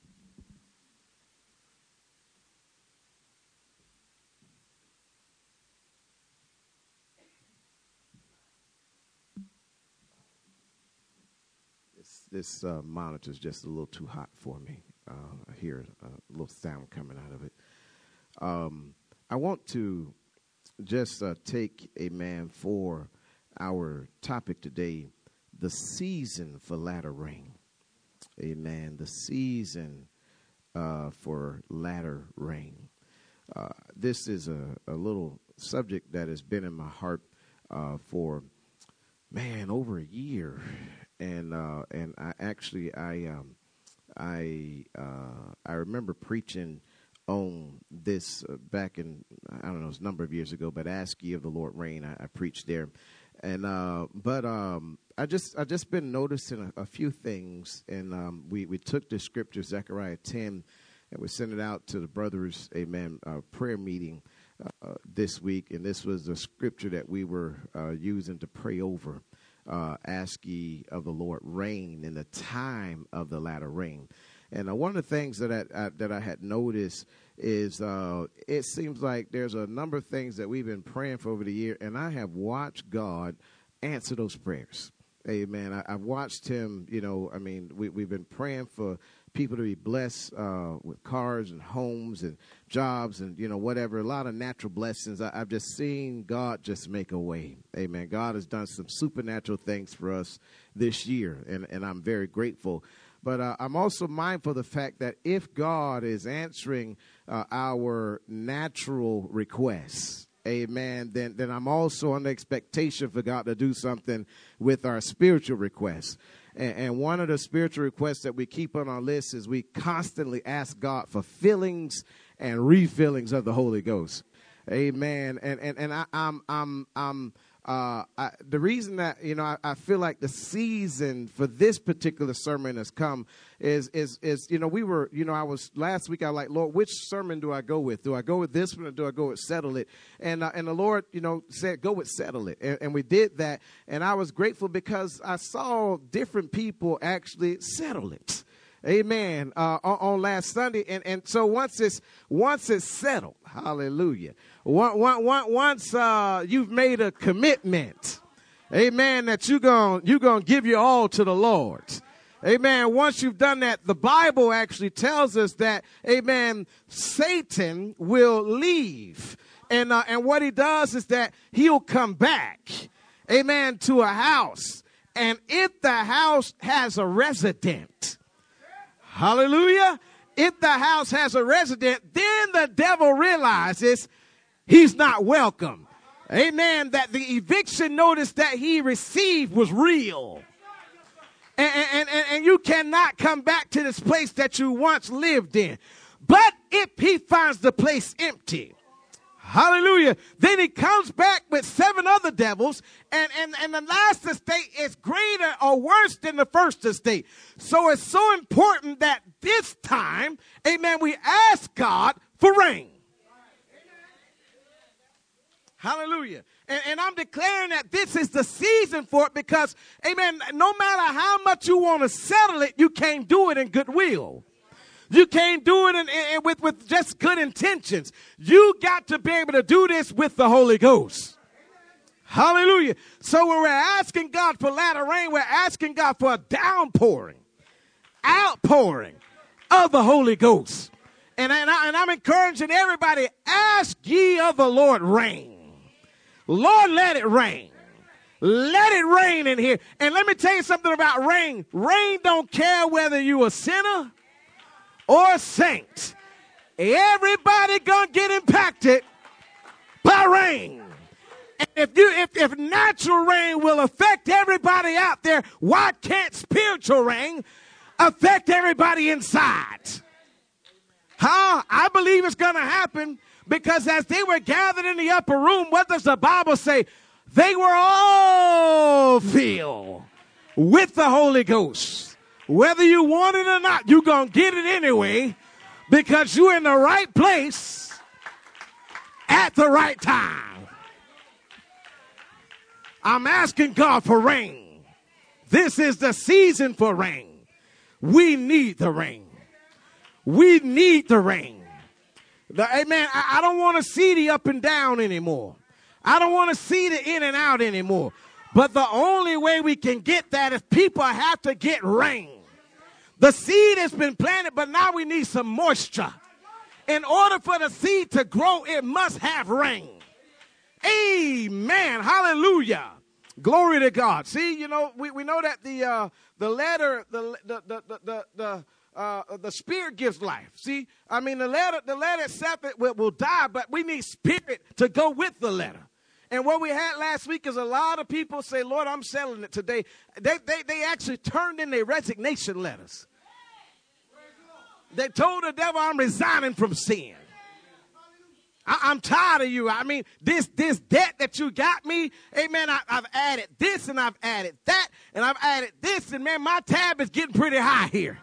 This uh, monitor is just a little too hot for me. Uh, I hear a little sound coming out of it. Um, I want to just uh, take, amen, for our topic today, the season for latter rain. Amen. The season uh, for latter rain. Uh, this is a, a little subject that has been in my heart uh, for, man, over a year. And uh, and I actually I um, I uh, I remember preaching on this uh, back in, I don't know, it's a number of years ago, but Ask Ye of the Lord Rain. I, I preached there, and uh, but um, I just I just been noticing a, a few things, and um, we we took the scripture Zechariah ten, and we sent it out to the brothers, amen, uh, prayer meeting uh, this week, and this was the scripture that we were uh, using to pray over. Uh, ask ye of the Lord rain in the time of the latter rain. And uh, one of the things that I, I, that I had noticed is uh, it seems like there's a number of things that we've been praying for over the year, and I have watched God answer those prayers. Amen. I, I've watched him, you know, I mean, we, we've been praying for people to be blessed uh, with cars and homes and jobs and, you know, whatever, a lot of natural blessings. I, I've just seen God just make a way. Amen. God has done some supernatural things for us this year, and, and I'm very grateful. But uh, I'm also mindful of the fact that if God is answering uh, our natural requests, amen, then, then I'm also on the expectation for God to do something with our spiritual requests. And, and one of the spiritual requests that we keep on our list is we constantly ask God for fillings and refillings of the Holy Ghost. Amen. And and and I, I'm I'm I'm uh I, the reason that you know I, I feel like the season for this particular sermon has come is is is you know we were you know I was last week I was like, Lord, which sermon do I go with? Do I go with this one or do I go with Settle It? And uh, and the Lord you know said go with Settle It, and, and we did that, and I was grateful because I saw different people actually settle it. Amen. Uh, on, on last Sunday, and, and so once it's once it's settled, hallelujah. One, one, one, once uh, you've made a commitment, amen, that you're gonna you're gonna give your all to the Lord. Amen. Once you've done that, the Bible actually tells us that, amen, Satan will leave, and uh, and what he does is that he'll come back, amen, to a house, and if the house has a resident. Hallelujah. If the house has a resident, then the devil realizes he's not welcome. Amen. That the eviction notice that he received was real. And, and, and, and you cannot come back to this place that you once lived in. But if he finds the place empty, hallelujah, then he comes back with seven other devils, and, and, and the last estate is greater or worse than the first estate. So it's so important that this time, amen, we ask God for rain. Hallelujah. And, and I'm declaring that this is the season for it because, amen, no matter how much you want to settle it, you can't do it in goodwill. You can't do it in, in, with, with just good intentions. You got to be able to do this with the Holy Ghost. Hallelujah. So when we're asking God for latter rain, we're asking God for a downpouring, outpouring of the Holy Ghost. And, and, I, and I'm encouraging everybody, ask ye of the Lord rain. Lord, let it rain. Let it rain in here. And let me tell you something about rain. Rain don't care whether you a sinner or a saint. Everybody gonna get impacted by rain. And if you if, if natural rain will affect everybody out there, why can't spiritual rain affect everybody inside? Huh? I believe it's gonna happen because as they were gathered in the upper room, what does the Bible say? They were all filled with the Holy Ghost. Whether you want it or not, you're going to get it anyway because you're in the right place at the right time. I'm asking God for rain. This is the season for rain. We need the rain. We need the rain. The, amen. I, I don't want to see the up and down anymore. I don't want to see the in and out anymore. But the only way we can get that is people have to get rain. The seed has been planted, but now we need some moisture. In order for the seed to grow, it must have rain. Amen. Hallelujah. Glory to God. See, you know, we, we know that the uh, the letter, the the the the the, uh, the spirit gives life. See, I mean, the letter the letter itself it will, will die, but we need spirit to go with the letter. And what we had last week is a lot of people say, Lord, I'm selling it today. They, they, they actually turned in their resignation letters. They told the devil, I'm resigning from sin. I, I'm tired of you. I mean, this, this debt that you got me, amen, I, I've added this and I've added that and I've added this. And, man, my tab is getting pretty high here.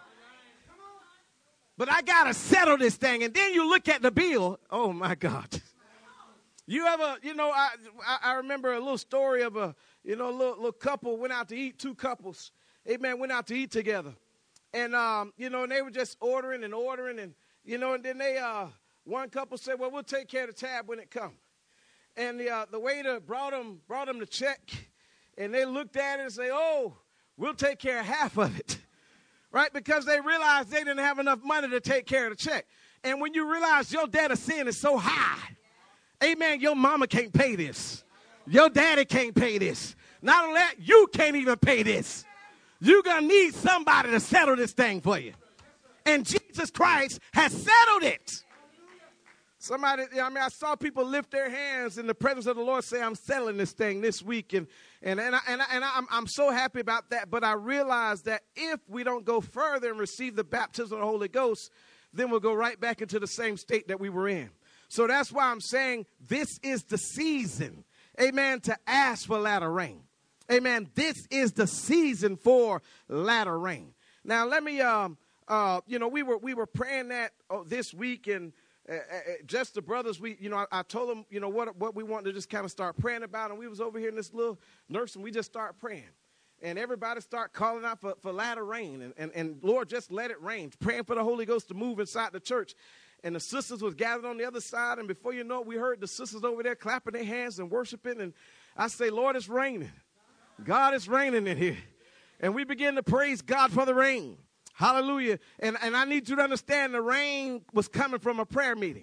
But I got to settle this thing. And then you look at the bill. Oh, my God. You ever, you know, I, I remember a little story of a, you know, a little, little couple went out to eat, two couples, amen, went out to eat together. And, um, you know, and they were just ordering and ordering and, you know, and then they, uh, one couple said, well, we'll take care of the tab when it comes. And the, uh, the waiter brought them, brought them the check and they looked at it and say, oh, we'll take care of half of it, right? Because they realized they didn't have enough money to take care of the check. And when you realize your debt of sin is so high, amen, your mama can't pay this. Your daddy can't pay this. Not only that, you can't even pay this. You're going to need somebody to settle this thing for you. And Jesus Christ has settled it. Somebody, I mean, I saw people lift their hands in the presence of the Lord say, I'm settling this thing this week. And, and, and, I, and, I, and I'm, I'm so happy about that. But I realize that if we don't go further and receive the baptism of the Holy Ghost, then we'll go right back into the same state that we were in. So that's why I'm saying this is the season, amen, to ask for latter rain. Amen. This is the season for latter rain. Now, let me, um, uh, you know, we were we were praying that oh, this week, and uh, uh, just the brothers, we, you know, I, I told them, you know, what what we wanted to just kind of start praying about, and we was over here in this little nursery, and we just start praying. And everybody start calling out for, for latter rain, and, and, and Lord, just let it rain, praying for the Holy Ghost to move inside the church. And the sisters was gathered on the other side, and before you know it, we heard the sisters over there clapping their hands and worshiping. And I say, Lord, it's raining. God is raining in here. And we begin to praise God for the rain. Hallelujah. And, and I need you to understand the rain was coming from a prayer meeting.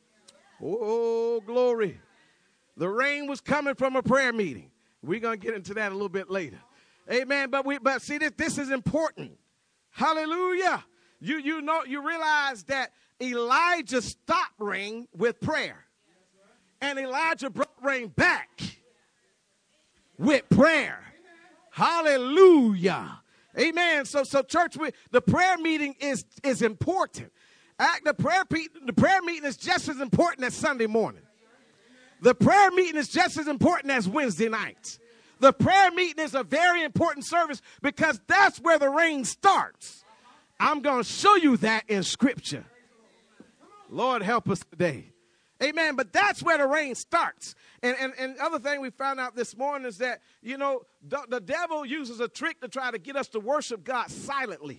Oh, glory. The rain was coming from a prayer meeting. We're going to get into that a little bit later. Amen. But we but see, this, this is important. Hallelujah. You, you know, you realize that Elijah stopped rain with prayer. And Elijah brought rain back with prayer. Hallelujah. Amen. So, so church, we, the prayer meeting is, is important. Act, the, prayer, the prayer meeting is just as important as Sunday morning. The prayer meeting is just as important as Wednesday nights. The prayer meeting is a very important service because that's where the rain starts. I'm going to show you that in Scripture. Lord, help us today. Amen. But that's where the rain starts. And and, and other thing we found out this morning is that, you know, the, the devil uses a trick to try to get us to worship God silently.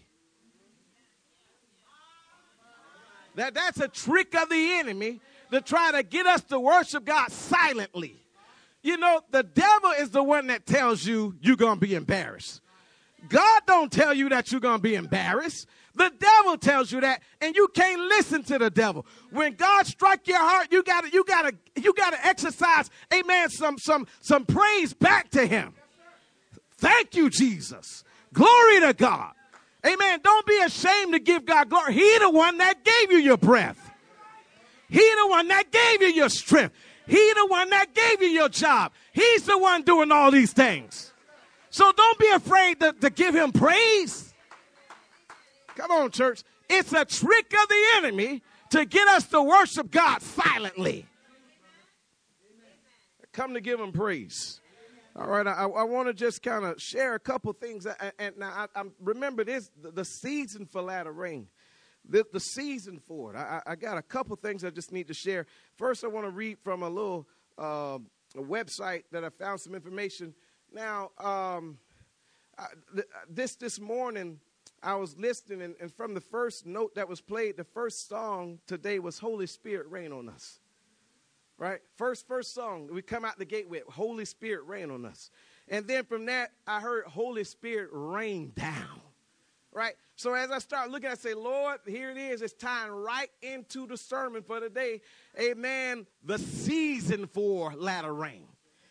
That that's a trick of the enemy to try to get us to worship God silently. You know, the devil is the one that tells you you're going to be embarrassed. God don't tell you that you're going to be embarrassed. The devil tells you that, and you can't listen to the devil. When God strikes your heart, you got to you got to you got to exercise, amen, some some some praise back to him. Thank you, Jesus. Glory to God. Amen. Don't be ashamed to give God glory. He the one that gave you your breath. He the one that gave you your strength. He the one that gave you your job. He's the one doing all these things. So don't be afraid to, to give him praise. Come on, church. It's a trick of the enemy to get us to worship God silently. Come to give him praise. All right, I, I want to just kind of share a couple things. And, and now I, I remember this, the, the season for latter rain, the, the season for it. I, I got a couple things I just need to share. First, I want to read from a little uh, a website that I found some information. Now, um, I, th- this this morning, I was listening, and, and from the first note that was played, the first song today was Holy Spirit, Rain on Us. Right? First, first song we come out the gate with, Holy Spirit, rain on us. And then from that, I heard Holy Spirit, rain down. Right? So as I start looking, I say, Lord, here it is. It's tying right into the sermon for today. Amen. The season for latter rain.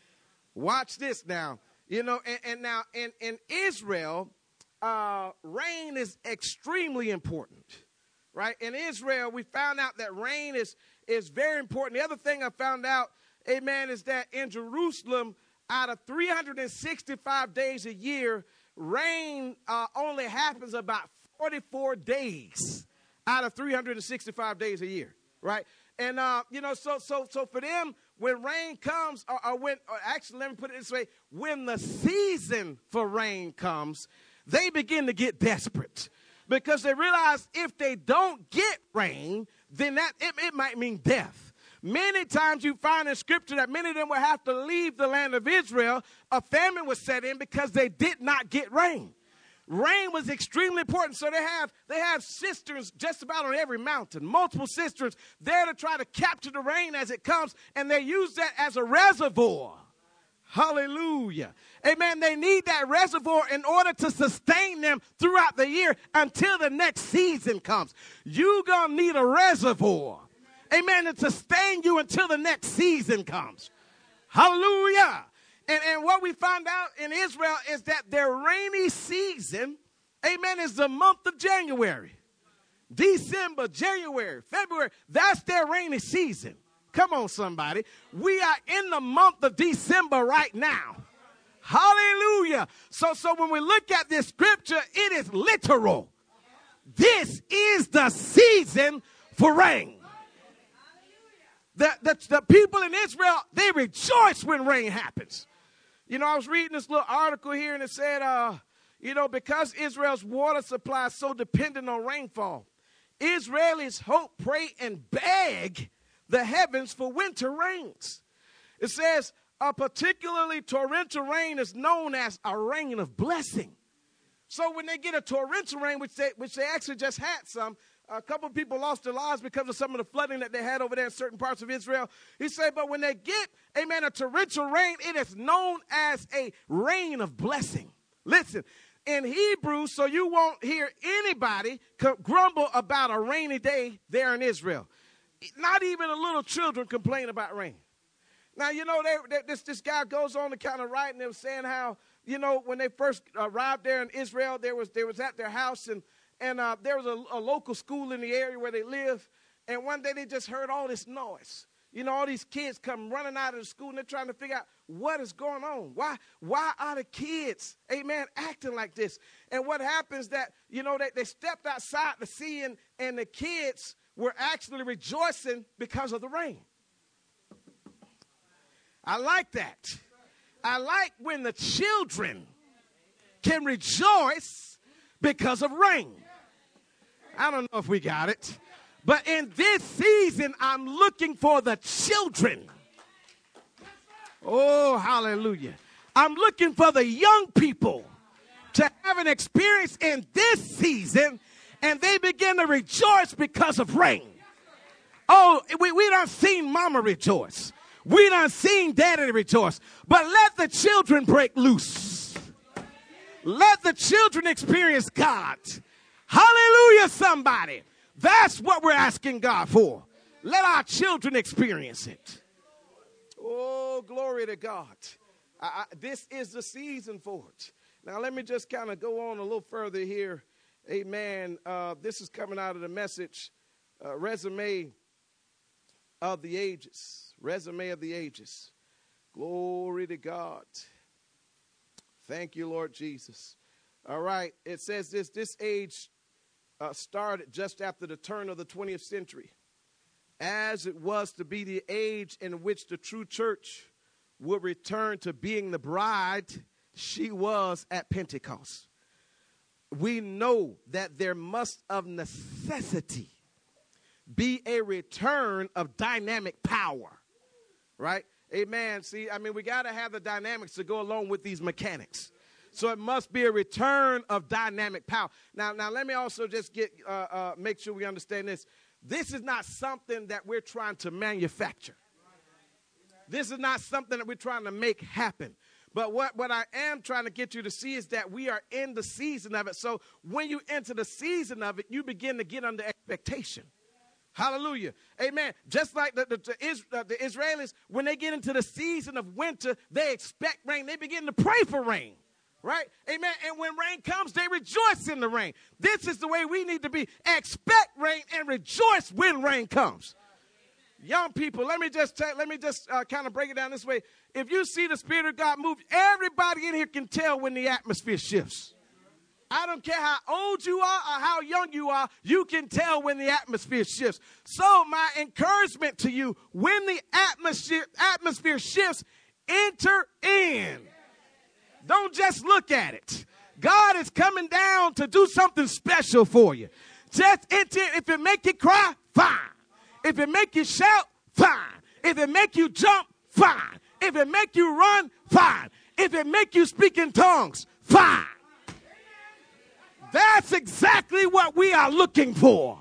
Watch this now. You know, and, and now in, in Israel, uh, rain is extremely important. Right? In Israel, we found out that rain is, is very important. The other thing I found out, amen, is that in Jerusalem, out of three hundred sixty-five days a year, rain uh, only happens about forty-four days out of three hundred sixty-five days a year, right? And, uh, you know, so so so for them, when rain comes, or, or when, or actually, let me put it this way, when the season for rain comes, they begin to get desperate. Because they realize if they don't get rain, then that it, it might mean death. Many times you find in Scripture that many of them will have to leave the land of Israel. A famine was set in because they did not get rain. Rain was extremely important. So they have they have cisterns just about on every mountain, multiple cisterns there to try to capture the rain as it comes, and they use that as a reservoir. Hallelujah. Amen. They need that reservoir in order to sustain them throughout the year until the next season comes. You're going to need a reservoir. Amen. To sustain you until the next season comes. Hallelujah. And, and what we find out in Israel is that their rainy season, amen, is the month of January. December, January, February, that's their rainy season. Come on, somebody. We are in the month of December right now. Hallelujah. So, so when we look at this scripture, it is literal. This is the season for rain. The, the, the people in Israel, they rejoice when rain happens. You know, I was reading this little article here, and it said, uh, you know, because Israel's water supply is so dependent on rainfall, Israelis hope, pray, and beg the heavens for winter rains. It says a particularly torrential rain is known as a rain of blessing. So when they get a torrential rain, which they, which they actually just had some, a couple of people lost their lives because of some of the flooding that they had over there in certain parts of Israel. He said, but when they get, amen, a torrential rain, it is known as a rain of blessing. Listen, in Hebrew, so you won't hear anybody grumble about a rainy day there in Israel. Not even the little children complain about rain. Now, you know, they, they, this, this guy goes on to kind of write, and they were saying how, you know, when they first arrived there in Israel, there was, there was at their house, and, and uh, there was a, a local school in the area where they live, and one day they just heard all this noise. You know, all these kids come running out of the school, and they're trying to figure out what is going on. Why, why are the kids, amen, acting like this? And what happens that, you know, they, they stepped outside to see, and, and the kids were actually rejoicing because of the rain. I like that. I like when the children can rejoice because of rain. I don't know if we got it, But in this season, I'm looking for the children. Oh, hallelujah. I'm looking for the young people to have an experience in this season, and they begin to rejoice because of rain. Oh, we, we done seen mama rejoice. We done seen daddy rejoice. But let the children break loose. Let the children experience God. Hallelujah, somebody. That's what we're asking God for. Let our children experience it. Oh, glory to God. I, I, this is the season for it. Now, let me just kind of go on a little further here. Amen. Uh, this is coming out of the message, uh, Resume of the Ages. Resume of the Ages. Glory to God. Thank you, Lord Jesus. All right. It says this, this age uh, started just after the turn of the twentieth century, as it was to be the age in which the true church would return to being the bride she was at Pentecost. We know that there must of necessity be a return of dynamic power, right? Amen. See, I mean, we got to have the dynamics to go along with these mechanics. So it must be a return of dynamic power. Now, now let me also just get uh, uh, make sure we understand this. This is not something that we're trying to manufacture. This is not something that we're trying to make happen. But what, what I am trying to get you to see is that we are in the season of it. So when you enter the season of it, you begin to get under expectation. Hallelujah. Amen. Just like the, the, the, uh, the Israelis, when they get into the season of winter, they expect rain. They begin to pray for rain. Right? Amen. And when rain comes, they rejoice in the rain. This is the way we need to be. Expect rain and rejoice when rain comes. Young people, let me just tell, let me just uh, kind of break it down this way. If you see the Spirit of God move, everybody in here can tell when the atmosphere shifts. I don't care how old you are or how young you are, you can tell when the atmosphere shifts. So my encouragement to you, when the atmosphere, atmosphere shifts, enter in. Don't just look at it. God is coming down to do something special for you. Just enter. If it make you cry, fine. If it make you shout, fine. If it make you jump, fine. If it make you run, fine. If it make you speak in tongues, fine. That's exactly what we are looking for.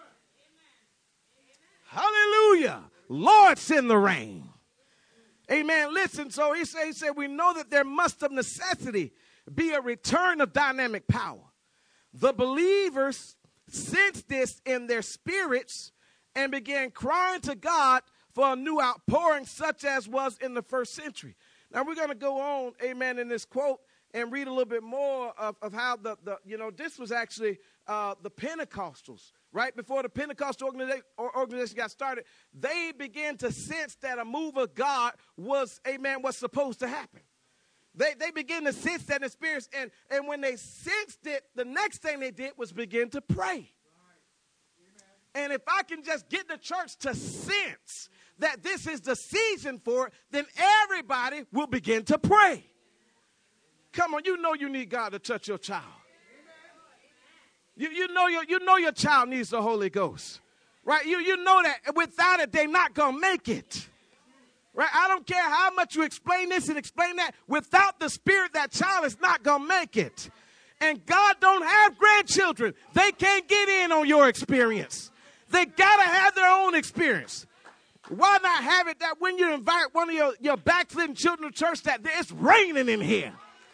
Hallelujah. Lord, send the rain. Amen. Listen, so he said, he said, we know that there must of necessity be a return of dynamic power. The believers sensed this in their spirits and began crying to God for a new outpouring such as was in the first century. Now we're going to go on, amen, in this quote and read a little bit more of, of how the, the, you know, this was actually uh, the Pentecostals. Right before the Pentecostal organization, organization got started, they began to sense that a move of God was, amen, was supposed to happen. They, they began to sense that experience, and, and when they sensed it, the next thing they did was begin to pray. And if I can just get the church to sense that this is the season for it, then everybody will begin to pray. Come on, you know you need God to touch your child. You, you, know your, you know your child needs the Holy Ghost, right? You, you know that without it, they're not going to make it, right? I don't care how much you explain this and explain that. Without the Spirit, that child is not going to make it. And God don't have grandchildren. They can't get in on your experience. They got to have their own experience. Why not have it that when you invite one of your, your backslidden children to church that it's raining in here?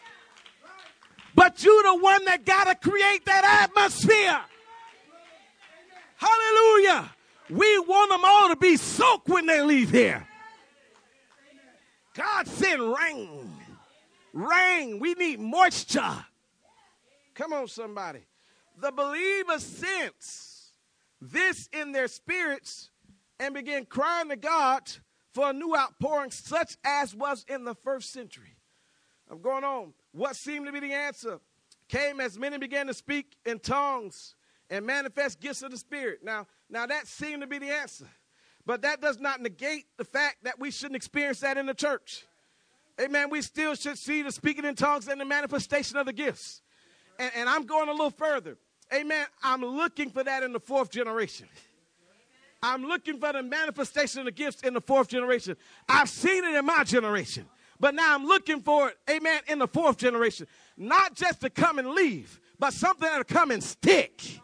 But you the one that got to create that atmosphere. Hallelujah. We want them all to be soaked when they leave here. God send rain. Rain. We need moisture. Come on, somebody. The believers sense this in their spirits and begin crying to God for a new outpouring such as was in the first century. I'm going on. What seemed to be the answer came as many began to speak in tongues and manifest gifts of the Spirit. Now, now that seemed to be the answer. But that does not negate the fact that we shouldn't experience that in the church. Amen. We still should see the speaking in tongues and the manifestation of the gifts. And, and I'm going a little further. Amen. I'm looking for that in the fourth generation. I'm looking for the manifestation of the gifts in the fourth generation. I've seen it in my generation, but now I'm looking for it, amen, in the fourth generation. Not just to come and leave, but something that'll come and stick.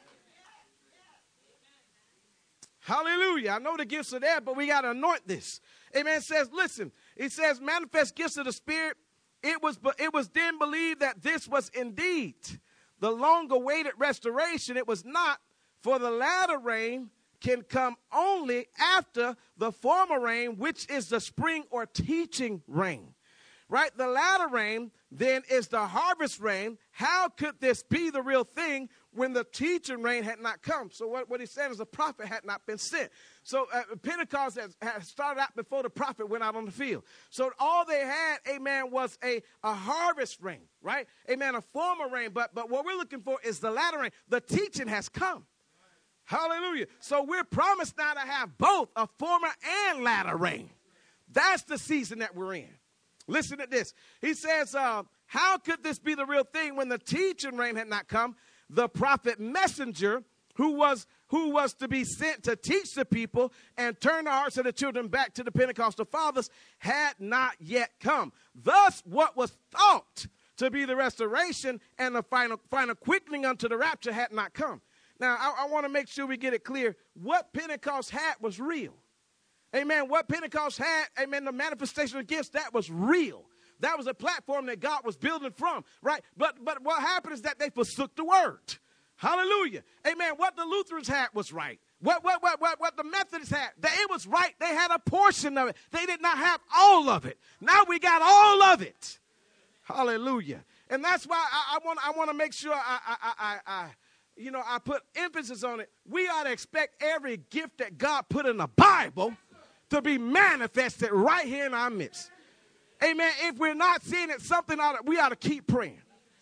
Hallelujah. I know the gifts are there, but we got to anoint this. Amen. It says, listen, it says manifest gifts of the Spirit. It was, it was then believed that this was indeed the long-awaited restoration. It was not, for the latter rain can come only after the former rain, which is the spring or teaching rain. Right? The latter rain then is the harvest rain. How could this be the real thing when the teaching rain had not come? So what, what he's saying is the prophet had not been sent. So uh, Pentecost has, has started out before the prophet went out on the field. So all they had, amen, was a, a harvest rain, right? Amen, a former rain. But, but what we're looking for is the latter rain. The teaching has come. Hallelujah. So we're promised now to have both a former and latter rain. That's the season that we're in. Listen to this. He says, uh, how could this be the real thing when the teaching rain had not come? The prophet messenger who was who was to be sent to teach the people and turn the hearts of the children back to the Pentecostal fathers had not yet come. Thus, what was thought to be the restoration and the final, final quickening unto the rapture had not come. Now, I, I want to make sure we get it clear. What Pentecost had was real. Amen. What Pentecost had, amen, the manifestation of gifts, that was real. That was a platform that God was building from, right? But but what happened is that they forsook the word. Hallelujah. Amen. What the Lutherans had was right. What what what what, what the Methodists had, they, it was right. They had a portion of it. They did not have all of it. Now we got all of it. Hallelujah. And that's why I, I want I want to make sure I I I I you know I put emphasis on it. We ought to expect every gift that God put in the Bible to be manifested right here in our midst. Amen. If we're not seeing it, something ought to, we ought to keep praying.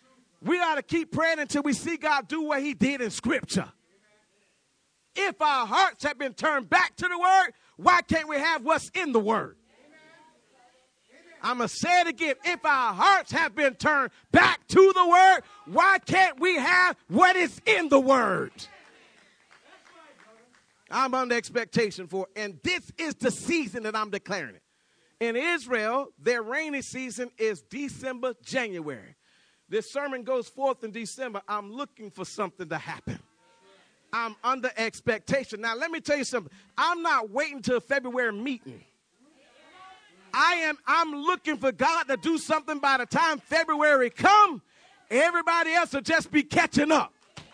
We ought to keep praying until we see God do what he did in Scripture. If our hearts have been turned back to the Word, why can't we have what's in the Word? I'm going to say it again. If our hearts have been turned back to the Word, why can't we have what is in the Word? I'm under expectation for it. And this is the season that I'm declaring it. In Israel, their rainy season is December, January. This sermon goes forth in December. I'm looking for something to happen. I'm under expectation. Now, let me tell you something. I'm not waiting till February meeting. I am, I'm looking for God to do something by the time February come. Everybody else will just be catching up.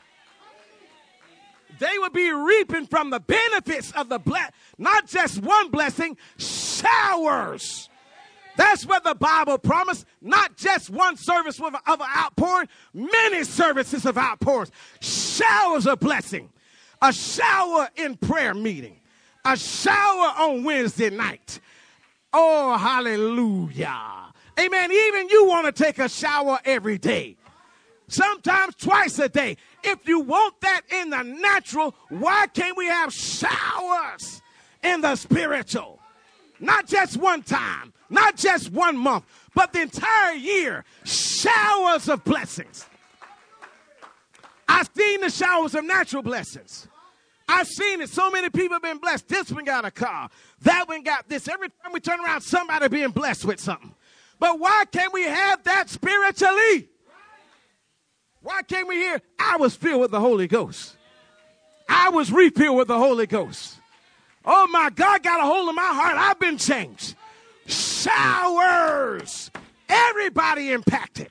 They will be reaping from the benefits of the blessing, not just one blessing, showers. That's what the Bible promised, not just one service of an outpouring, many services of outpours, showers of blessing, a shower in prayer meeting, a shower on Wednesday night. Oh, hallelujah. Amen. Even you want to take a shower every day. Sometimes twice a day. If you want that in the natural, why can't we have showers in the spiritual? Not just one time, not just one month, but the entire year. Showers of blessings. I've seen the showers of natural blessings. I've seen it. So many people have been blessed. This one got a car. That one got this. Every time we turn around, somebody being blessed with something. But why can't we have that spiritually? Why can't we hear, I was filled with the Holy Ghost. I was refilled with the Holy Ghost. Oh, my God got a hold of my heart. I've been changed. Showers. Everybody impacted.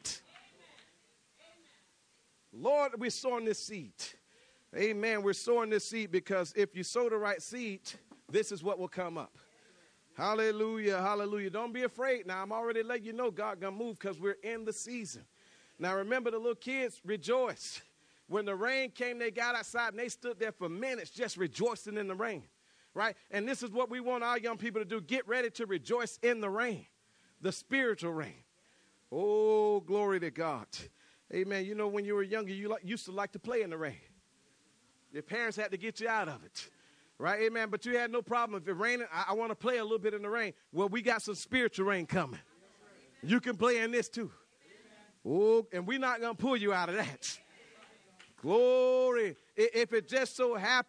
Lord, we're sowing this seed. Amen. We're sowing this seed because if you sow the right seed, this is what will come up. Hallelujah. Hallelujah. Don't be afraid. Now, I'm already letting you know God going to move because we're in the season. Now, remember, the little kids rejoiced. When the rain came, they got outside, and they stood there for minutes just rejoicing in the rain, right? And this is what we want our young people to do. Get ready to rejoice in the rain, the spiritual rain. Oh, glory to God. Amen. You know, when you were younger, you like, used to like to play in the rain. Your parents had to get you out of it, right? Amen. But you had no problem. If it rained, I, I want to play a little bit in the rain. Well, we got some spiritual rain coming. You can play in this, too. Oh, and we're not going to pull you out of that. Glory. If it just so happened,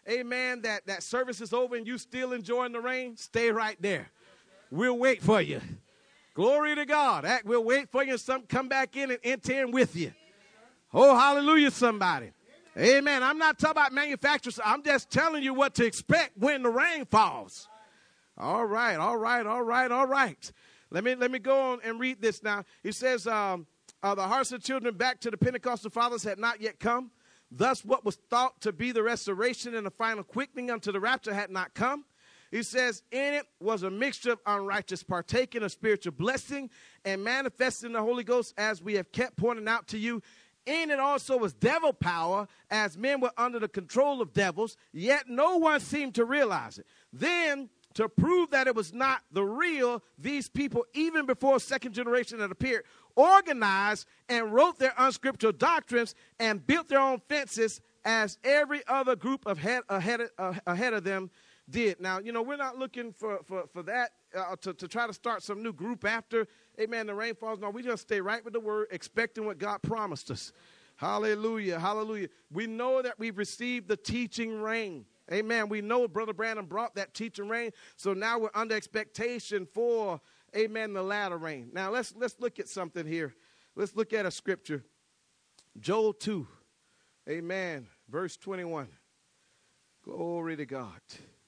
amen, that, that service is over and you still enjoying the rain, stay right there. We'll wait for you. Glory to God. We'll wait for you and some come back in and enter in with you. Oh, hallelujah, somebody. Amen. I'm not talking about manufacturers. I'm just telling you what to expect when the rain falls. All right, all right, all right, all right. Let me let me go on and read this now. He says, um, uh, the hearts of children back to the Pentecostal fathers had not yet come. Thus, what was thought to be the restoration and the final quickening unto the rapture had not come. He says, in it was a mixture of unrighteous partaking of spiritual blessing and manifesting the Holy Ghost, as we have kept pointing out to you. In it also was devil power, as men were under the control of devils, yet no one seemed to realize it. Then, to prove that it was not the real, these people, even before second generation had appeared, organized and wrote their unscriptural doctrines and built their own fences, as every other group of head, ahead, uh, ahead of them did. Now, you know, we're not looking for, for, for that, uh, to, to try to start some new group after, amen, the rain falls. No, we just stay right with the word, expecting what God promised us. Hallelujah, hallelujah. We know that we've received the teaching rain. Amen. We know Brother Brandon brought that teaching rain, so now we're under expectation for, amen, the latter rain. Now, let's, let's look at something here. Let's look at a scripture. Joel two, amen, verse twenty-one. Glory to God.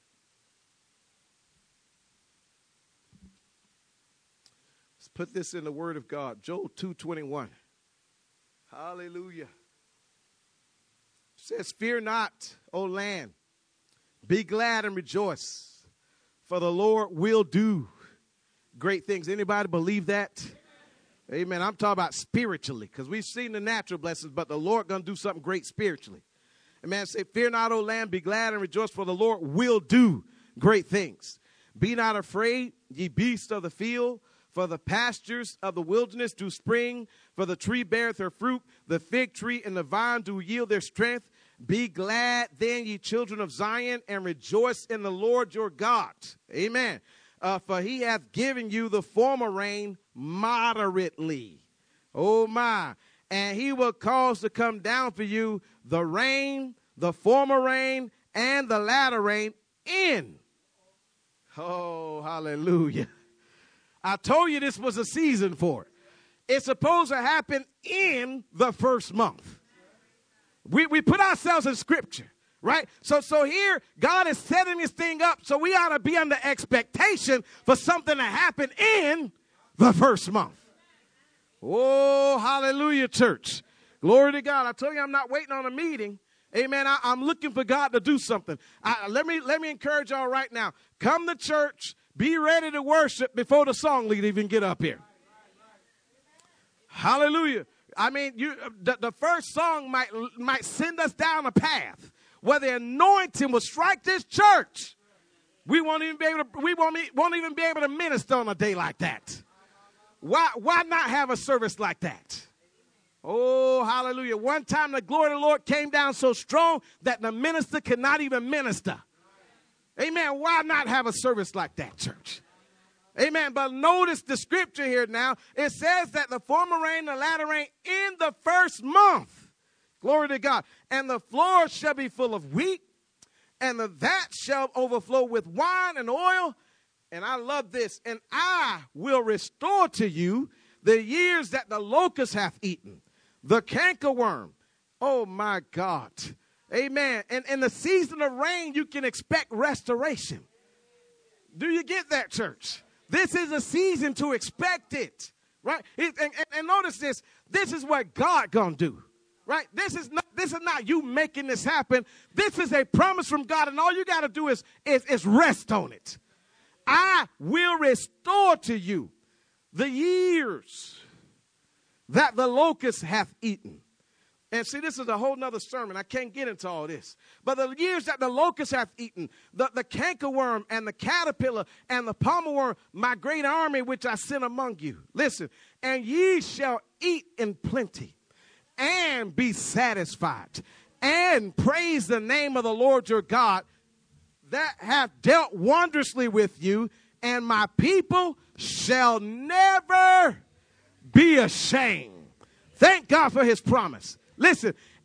Put this in the word of God. Joel two twenty-one. Hallelujah. It says, fear not, O land. Be glad and rejoice, for the Lord will do great things. Anybody believe that? Amen. I'm talking about spiritually, because we've seen the natural blessings, but the Lord going to do something great spiritually. Amen. Say, fear not, O land. Be glad and rejoice, for the Lord will do great things. Be not afraid, ye beasts of the field. For the pastures of the wilderness do spring, for the tree beareth her fruit, the fig tree and the vine do yield their strength. Be glad then, ye children of Zion, and rejoice in the Lord your God. Amen. Uh, for he hath given you the former rain moderately. Oh my. And he will cause to come down for you the rain, the former rain, and the latter rain in. Oh, hallelujah. I told you this was a season for it. It's supposed to happen in the first month. We we put ourselves in scripture, right? So so here, God is setting this thing up, so we ought to be under expectation for something to happen in the first month. Oh, hallelujah, church. Glory to God. I told you I'm not waiting on a meeting. Amen. I, I'm looking for God to do something. I, let me let me encourage y'all right now. Come to church. Be ready to worship before the song leader even get up here. Hallelujah. I mean, you, the, the first song might, might send us down a path where the anointing will strike this church. We won't even be able to, we won't, won't even be able to minister on a day like that. Why, why not have a service like that? Oh, hallelujah. One time the glory of the Lord came down so strong that the minister could not even minister. Amen. Why not have a service like that, church? Amen. But notice the scripture here now. It says that the former rain, the latter rain in the first month. Glory to God. And the floor shall be full of wheat, and the vat shall overflow with wine and oil. And I love this. And I will restore to you the years that the locust hath eaten, the cankerworm. Oh, my God. Amen. And in the season of rain, you can expect restoration. Do you get that, church? This is a season to expect it, right? It, and, and, and notice this. This is what God gonna do, right? This is not this is not you making this happen. This is a promise from God, and all you got to do is, is is rest on it. I will restore to you the years that the locust hath eaten. And see, this is a whole nother sermon. I can't get into all this. But the years that the locust hath eaten, the, the cankerworm and the caterpillar and the palmerworm, my great army which I sent among you. Listen, and ye shall eat in plenty and be satisfied and praise the name of the Lord your God that hath dealt wondrously with you, and my people shall never be ashamed. Thank God for his promise. Listen,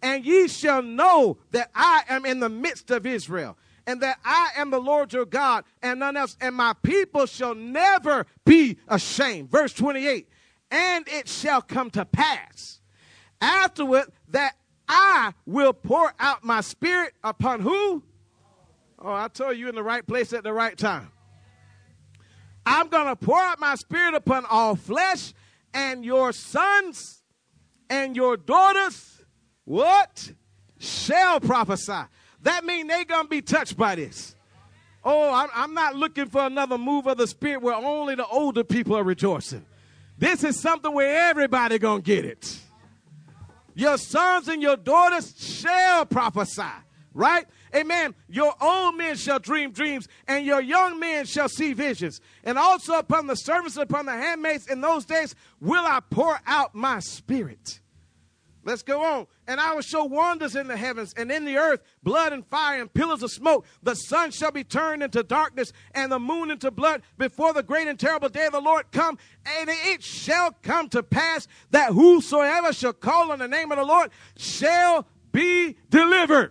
And ye shall know that I am in the midst of Israel, and that I am the Lord your God, and none else. And my people shall never be ashamed. Verse twenty-eight. And it shall come to pass afterward that I will pour out my spirit upon who? Oh, I told you in the right place at the right time. I'm going to pour out my spirit upon all flesh, and your sons and your daughters, what? Shall prophesy. That means they're going to be touched by this. Oh, I'm, I'm not looking for another move of the Spirit where only the older people are rejoicing. This is something where everybody going to get it. Your sons and your daughters shall prophesy, right? Amen. Your old men shall dream dreams, and your young men shall see visions. And also upon the servants, upon the handmaids in those days will I pour out my spirit. Let's go on. And I will show wonders in the heavens and in the earth, blood and fire and pillars of smoke. The sun shall be turned into darkness and the moon into blood before the great and terrible day of the Lord come. And it shall come to pass that whosoever shall call on the name of the Lord shall be delivered.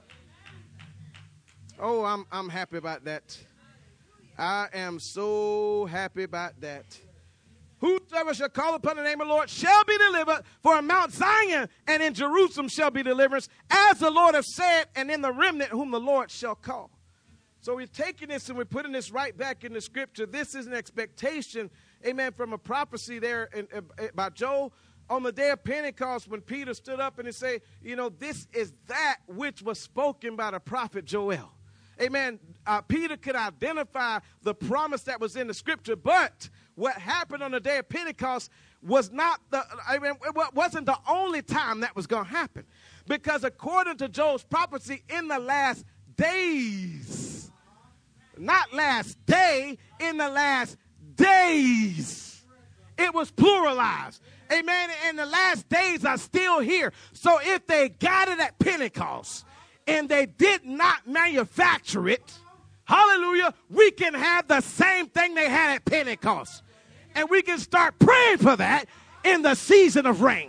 Oh, I'm, I'm happy about that. I am so happy about that. Whosoever shall call upon the name of the Lord shall be delivered, for in Mount Zion and in Jerusalem shall be deliverance, as the Lord hath said, and in the remnant whom the Lord shall call. So we're taking this and we're putting this right back in the scripture. This is an expectation, amen, from a prophecy there in, in, by Joel on the day of Pentecost when Peter stood up and he said, you know, this is that which was spoken by the prophet Joel. Amen. Uh, Peter could identify the promise that was in the scripture, but what happened on the day of Pentecost was not the, I mean, it wasn't the only time that was going to happen. Because according to Joel's prophecy, in the last days, not last day, in the last days, it was pluralized. Amen. And the last days are still here. So if they got it at Pentecost and they did not manufacture it, hallelujah, we can have the same thing they had at Pentecost. And we can start praying for that in the season of rain.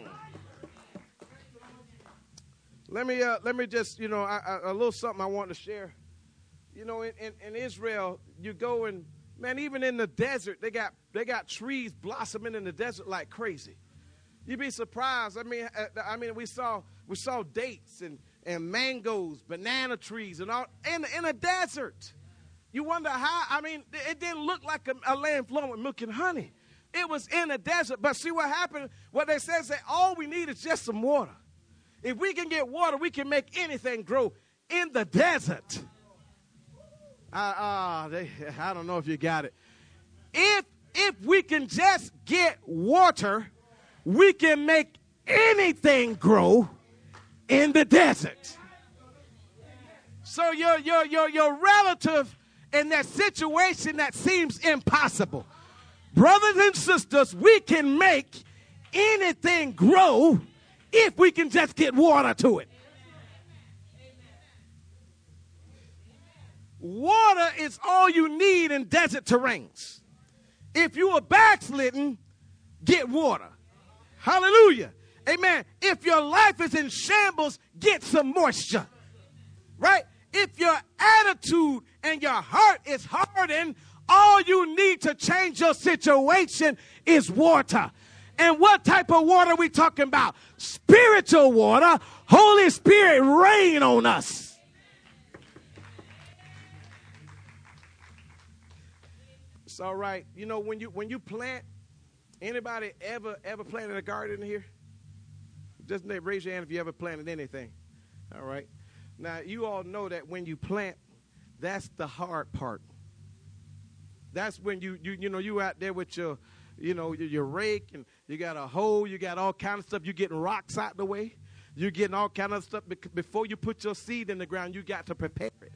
Let me uh, let me just, you know, I, I, a little something I want to share. You know, in, in, in Israel, you go and, man, even in the desert, they got they got trees blossoming in the desert like crazy. You'd be surprised. I mean, uh, I mean, we saw we saw dates and, and mangoes, banana trees, and all in in a desert. You wonder how, I mean, it didn't look like a, a land flowing with milk and honey. It was in a desert. But see what happened? What they said is that all we need is just some water. If we can get water, we can make anything grow in the desert. Uh, uh, they, I don't know if you got it. If, if we can just get water, we can make anything grow in the desert. So your, your, your, your relative in that situation that seems impossible. Brothers and sisters, we can make anything grow if we can just get water to it. Water is all you need in desert terrains. If you are backslidden, get water. Hallelujah. Amen. If your life is in shambles, get some moisture. Right? If your attitude and your heart is hardened, all you need to change your situation is water. And what type of water are we talking about? Spiritual water. Holy Spirit, rain on us. It's all right. You know, when you when you plant, anybody ever ever planted a garden here? Just raise your hand if you ever planted anything. All right. Now, you all know that when you plant, that's the hard part. That's when you, you, you know, you out there with your, you know, your, your rake, and you got a hoe, you got all kind of stuff. You're getting rocks out the way. You're getting all kind of stuff. Before you put your seed in the ground, you got to prepare it.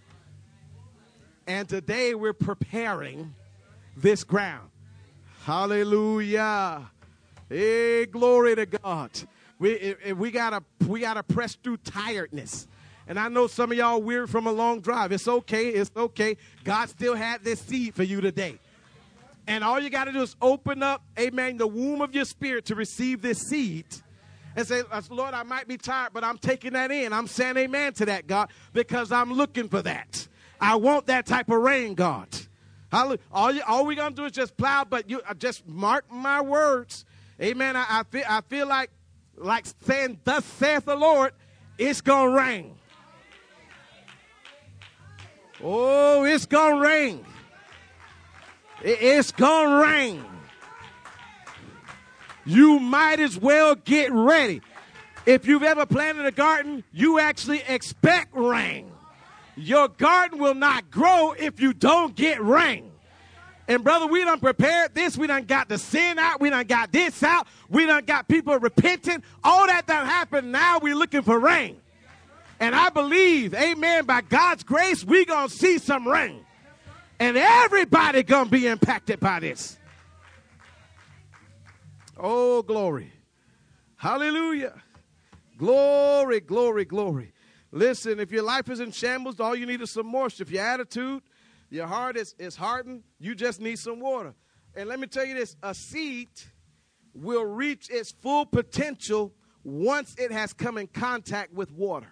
And today we're preparing this ground. Hallelujah. Hey, glory to God. We, we gotta, we gotta press through tiredness. And I know some of y'all weary from a long drive. It's okay. It's okay. God still had this seed for you today. And all you got to do is open up, amen, the womb of your spirit to receive this seed. and say, Lord, I might be tired, but I'm taking that in. I'm saying amen to that, God, because I'm looking for that. I want that type of rain, God. Hallelujah. All, you, all we're going to do is just plow, but you uh, just mark my words. Amen. I, I, feel, I feel like, like saying, thus saith the Lord, it's going to rain. Oh, it's going to rain. It, it's going to rain. You might as well get ready. If you've ever planted a garden, you actually expect rain. Your garden will not grow if you don't get rain. And brother, we done prepared this. We done got the sin out. We done got this out. We done got people repenting. All that done happened. Now we're looking for rain. And I believe, amen, by God's grace, we going to see some rain. And everybody going to be impacted by this. Oh, glory. Hallelujah. Glory, glory, glory. Listen, if your life is in shambles, all you need is some moisture. If your attitude, your heart is, is hardened, you just need some water. And let me tell you this, a seed will reach its full potential once it has come in contact with water.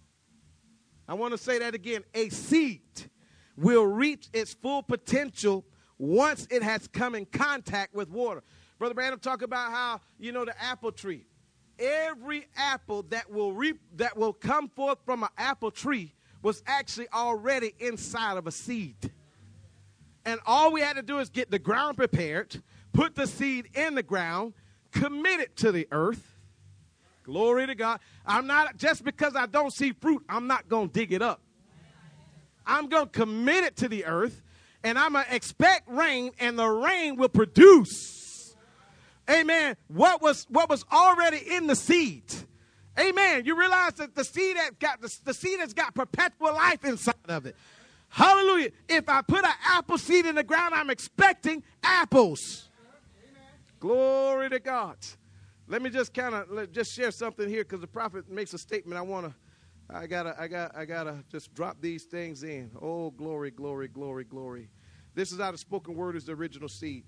I want to say that again. A seed will reach its full potential once it has come in contact with water. Brother Branham talked about how, you know, the apple tree. Every apple that will reap, that will come forth from an apple tree was actually already inside of a seed. And all we had to do is get the ground prepared, put the seed in the ground, commit it to the earth. Glory to God. I'm not, just because I don't see fruit, I'm not going to dig it up. I'm going to commit it to the earth, and I'm going to expect rain, and the rain will produce. Amen. What was what was already in the seed. Amen. You realize that the seed that got the, the seed has got perpetual life inside of it. Hallelujah. If I put an apple seed in the ground, I'm expecting apples. Amen. Glory to God. Let me just kind of just share something here, because the prophet makes a statement. I want to I gotta I got I gotta just drop these things in. Oh, glory, glory, glory, glory. This is how the spoken word is the original seed.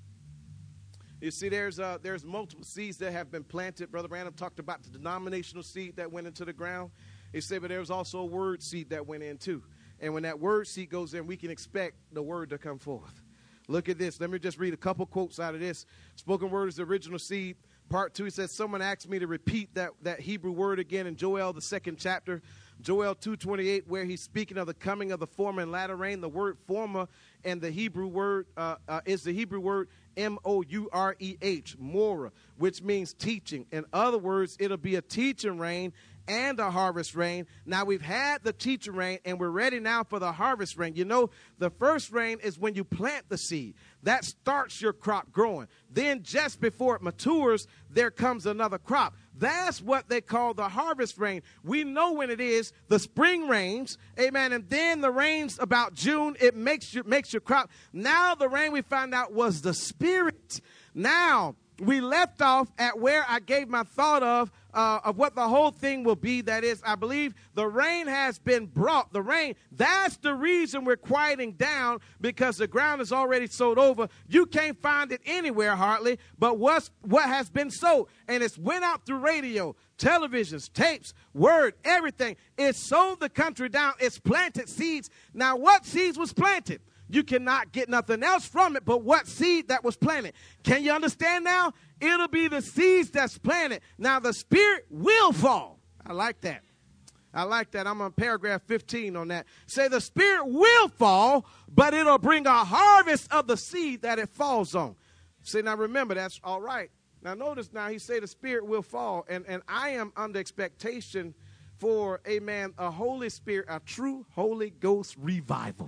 You see, there's uh, there's multiple seeds that have been planted. Brother Branham talked about the denominational seed that went into the ground. He said, but there's also a word seed that went in too. And when that word seed goes in, we can expect the word to come forth. Look at this. Let me just read a couple quotes out of this. Spoken word is the original seed. Part two, he says, someone asked me to repeat that, that Hebrew word again in Joel, the second chapter. Joel two twenty-eight, where he's speaking of the coming of the former and latter rain. The word former and the Hebrew word uh, uh, is the Hebrew word M O U R E H, Mora, which means teaching. In other words, it'll be a teaching rain and a harvest rain. Now, we've had the teaching rain, and we're ready now for the harvest rain. You know, the first rain is when you plant the seed. That starts your crop growing. Then just before it matures, there comes another crop. That's what they call the harvest rain. We know when it is, the spring rains, amen, and then the rains about June, it makes your, makes your crop. Now the rain we found out was the Spirit. Now, we left off at where I gave my thought of uh, of what the whole thing will be. That is, I believe the rain has been brought. The rain, that's the reason we're quieting down, because the ground is already sowed over. You can't find it anywhere hardly, but what's, what has been sowed. And it's went out through radio, televisions, tapes, word, everything. It sowed the country down. It's planted seeds. Now, what seeds was planted? You cannot get nothing else from it but what seed that was planted. Can you understand now? It'll be the seeds that's planted. Now, the Spirit will fall. I like that. I like that. I'm on paragraph fifteen on that. Say the Spirit will fall, but it'll bring a harvest of the seed that it falls on. See, now remember, that's all right. Now, notice now he say the Spirit will fall, and, and I am under expectation for, amen, a Holy Spirit, a true Holy Ghost revival.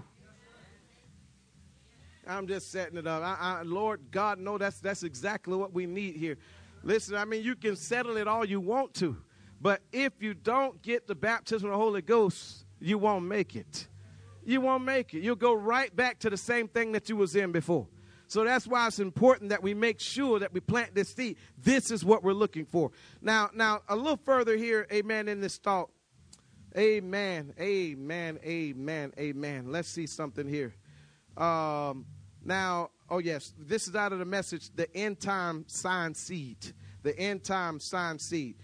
I'm just setting it up. I, I, Lord God, no, that's that's exactly what we need here. Listen, I mean, you can settle it all you want to, but if you don't get the baptism of the Holy Ghost, you won't make it. You won't make it. You'll go right back to the same thing that you was in before. So that's why it's important that we make sure that we plant this seed. This is what we're looking for. Now, now a little further here, amen, in this thought. Amen, amen, amen, amen. Let's see something here. Um, now, oh yes, this is out of the Message, the end time sign seed, the end time sign seed.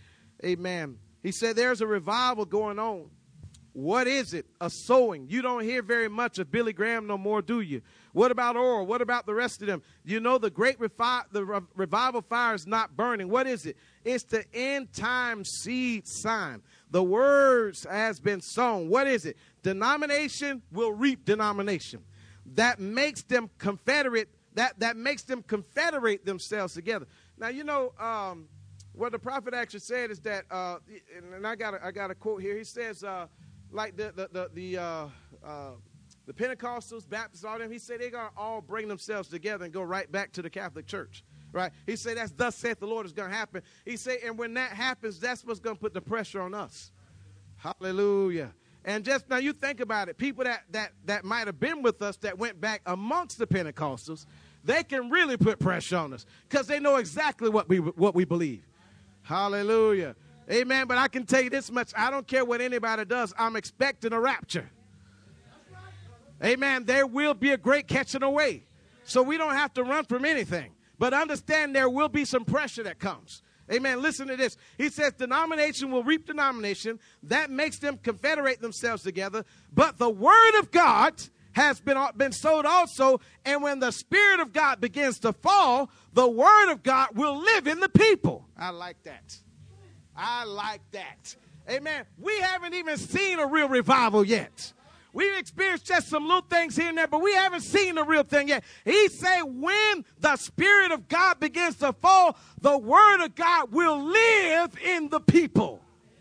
Amen. He said there's a revival going on. What is it? A sowing. You don't hear very much of Billy Graham no more, do you? What about Oral? What about the rest of them? You know the great refi- the re- revival fire is not burning. What is it? It's the end time seed sign. The words has been sown. What is it? Denomination will reap denomination. That makes them confederate. That, that makes them confederate themselves together. Now, you know, um, what the prophet actually said is that, uh, and I got a, I got a quote here. He says, uh, like the the the the, uh, uh, the Pentecostals, Baptists, all them. He said they're gonna all bring themselves together and go right back to the Catholic Church. Right? He said that's thus saith the Lord is gonna happen. He said, and when that happens, that's what's gonna put the pressure on us. Hallelujah. And just now, you think about it. People that that that might have been with us that went back amongst the Pentecostals, they can really put pressure on us because they know exactly what we what we believe. Hallelujah. Amen. But I can tell you this much. I don't care what anybody does. I'm expecting a rapture. Amen. There will be a great catching away. So we don't have to run from anything. But understand there will be some pressure that comes. Amen. Listen to this. He says denomination will reap denomination. That makes them confederate themselves together. But the word of God has been, been sowed also. And when the Spirit of God begins to fall, the word of God will live in the people. I like that. I like that. Amen. We haven't even seen a real revival yet. We've experienced just some little things here and there, but we haven't seen the real thing yet. He said when the Spirit of God begins to fall, the word of God will live in the people.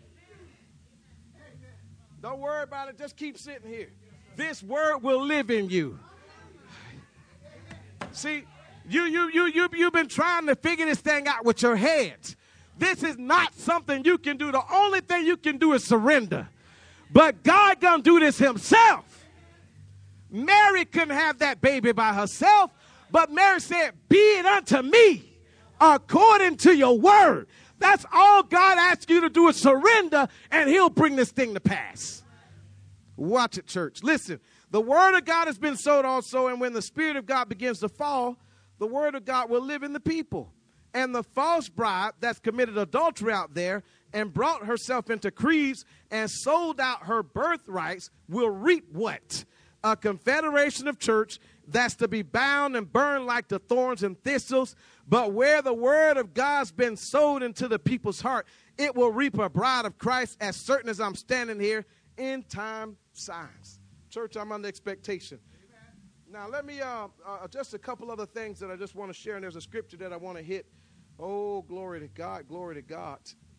Don't worry about it. Just keep sitting here. This word will live in you. See, you, you, you, you, you've been trying to figure this thing out with your head. This is not something you can do. The only thing you can do is surrender. But God gonna do this himself. Mary couldn't have that baby by herself, but Mary said, be it unto me according to your word. That's all God asks you to do is surrender, and he'll bring this thing to pass. Watch it, church. Listen, the word of God has been sowed also, and when the Spirit of God begins to fall, the word of God will live in the people. And the false bride that's committed adultery out there and brought herself into creeds and sold out her birthrights will reap what? A confederation of church that's to be bound and burned like the thorns and thistles. But where the word of God's been sowed into the people's heart, it will reap a bride of Christ as certain as I'm standing here in time signs. Church, I'm under expectation. Now, let me, uh, uh, just a couple other things that I just want to share, and there's a scripture that I want to hit. Oh, glory to God, glory to God.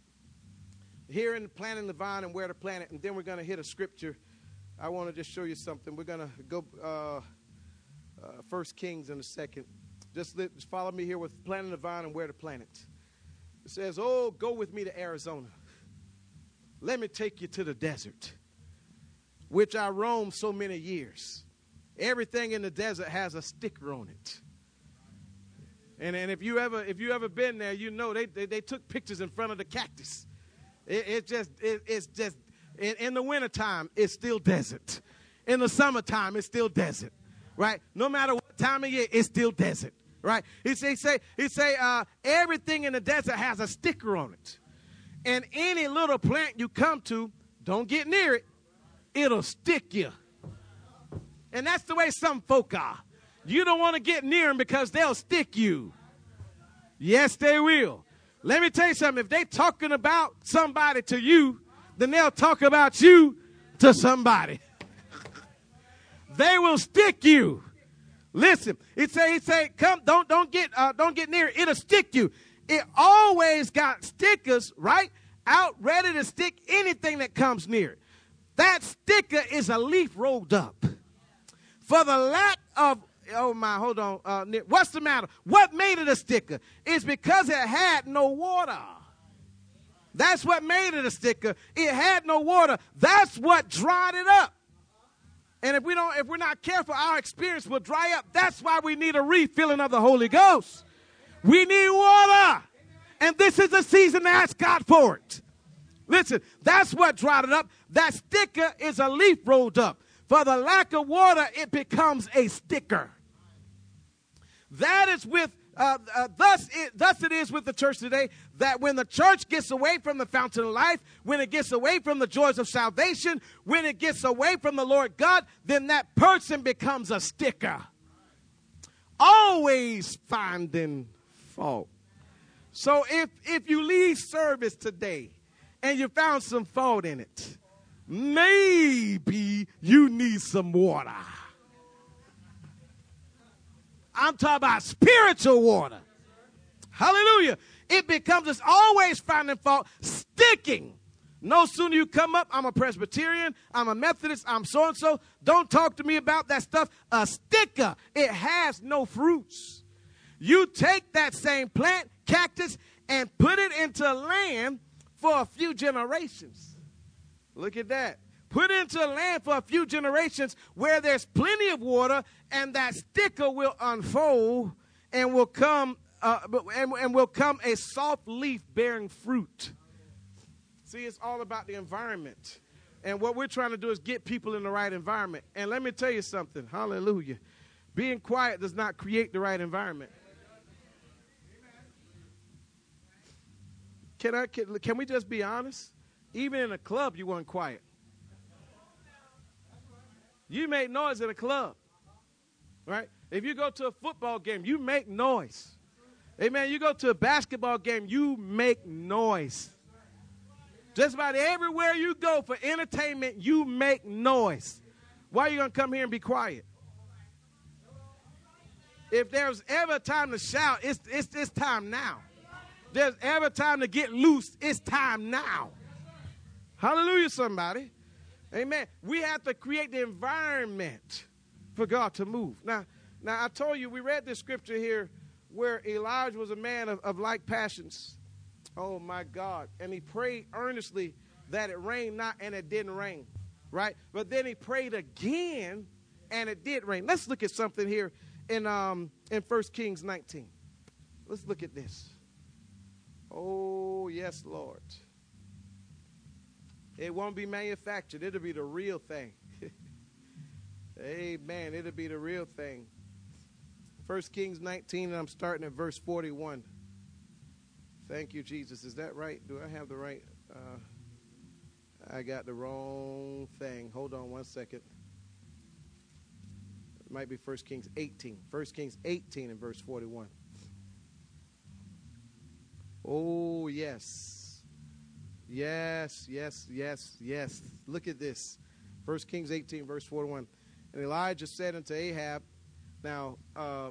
Here in Planting the Vine and Where to Plant It, and then we're going to hit a scripture. I want to just show you something. We're going to go uh, uh, First Kings in a second. Just, let, just follow me here with Planting the Vine and Where to Plant It. It says, oh, go with me to Arizona. Let me take you to the desert, which I roamed so many years. Everything in the desert has a sticker on it. And, and if you ever if you ever been there, you know they they, they took pictures in front of the cactus. It, it just it, it's just in, in the wintertime, it's still desert. In the summertime, it's still desert. Right? No matter what time of year, it's still desert. Right? He say he say he say uh, everything in the desert has a sticker on it. And any little plant you come to, don't get near it. It'll stick you. And that's the way some folk are. You don't want to get near them because they'll stick you. Yes, they will. Let me tell you something. If they're talking about somebody to you, then they'll talk about you to somebody. They will stick you. Listen, he say, he say, come, don't, don't get, uh, don't get near it. It'll stick you. It always got stickers, right, out ready to stick anything that comes near it. That sticker is a leaf rolled up. For the lack of, oh my, hold on, uh, what's the matter? What made it a sticker? It's because it had no water. That's what made it a sticker. It had no water. That's what dried it up. And if we don't, if we're not careful, our experience will dry up. That's why we need a refilling of the Holy Ghost. We need water. And this is the season to ask God for it. Listen, that's what dried it up. That sticker is a leaf rolled up. For the lack of water, it becomes a sticker. That is with Uh, uh, thus, it, thus it is with the church today, that when the church gets away from the fountain of life, when it gets away from the joys of salvation, when it gets away from the Lord God, then that person becomes a sticker. Always finding fault. So if, if you leave service today and you found some fault in it, maybe you need some water. I'm talking about spiritual water. Hallelujah. It becomes, it's always finding fault, sticking. No sooner you come up, I'm a Presbyterian, I'm a Methodist, I'm so-and-so. Don't talk to me about that stuff. A sticker, it has no fruits. You take that same plant, cactus, and put it into land for a few generations. Look at that. Put it into land for a few generations where there's plenty of water, and that sticker will unfold and will come uh, and, and will come a soft leaf bearing fruit. See, it's all about the environment. And what we're trying to do is get people in the right environment. And let me tell you something. Hallelujah. Being quiet does not create the right environment. Can I? Can, can we just be honest? Even in a club, you weren't quiet. You make noise in a club, right? If you go to a football game, you make noise. Amen. You go to a basketball game, you make noise. Just about everywhere you go for entertainment, you make noise. Why are you going to come here and be quiet? If there's ever time to shout, it's, it's, it's time now. There's ever time to get loose, it's time now. Hallelujah, somebody. Amen. We have to create the environment for God to move. Now, now I told you, we read this scripture here where Elijah was a man of, of like passions. Oh, my God. And he prayed earnestly that it rained not, and it didn't rain. Right? But then he prayed again, and it did rain. Let's look at something here in, um, in First Kings nineteen. Let's look at this. Oh, yes, Lord. It won't be manufactured. It'll be the real thing. Amen. It'll be the real thing. First Kings nineteen, and I'm starting at verse forty-one. Thank you, Jesus. Is that right? Do I have the right? Uh, I got the wrong thing. Hold on one second. It might be First Kings eighteen. First Kings eighteen and verse forty-one. Oh, yes. Yes, yes, yes, yes. Look at this. First Kings eighteen, verse forty-one. And Elijah said unto Ahab, now, uh,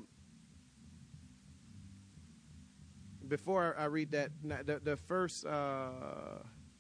before I read that, the, the first, uh,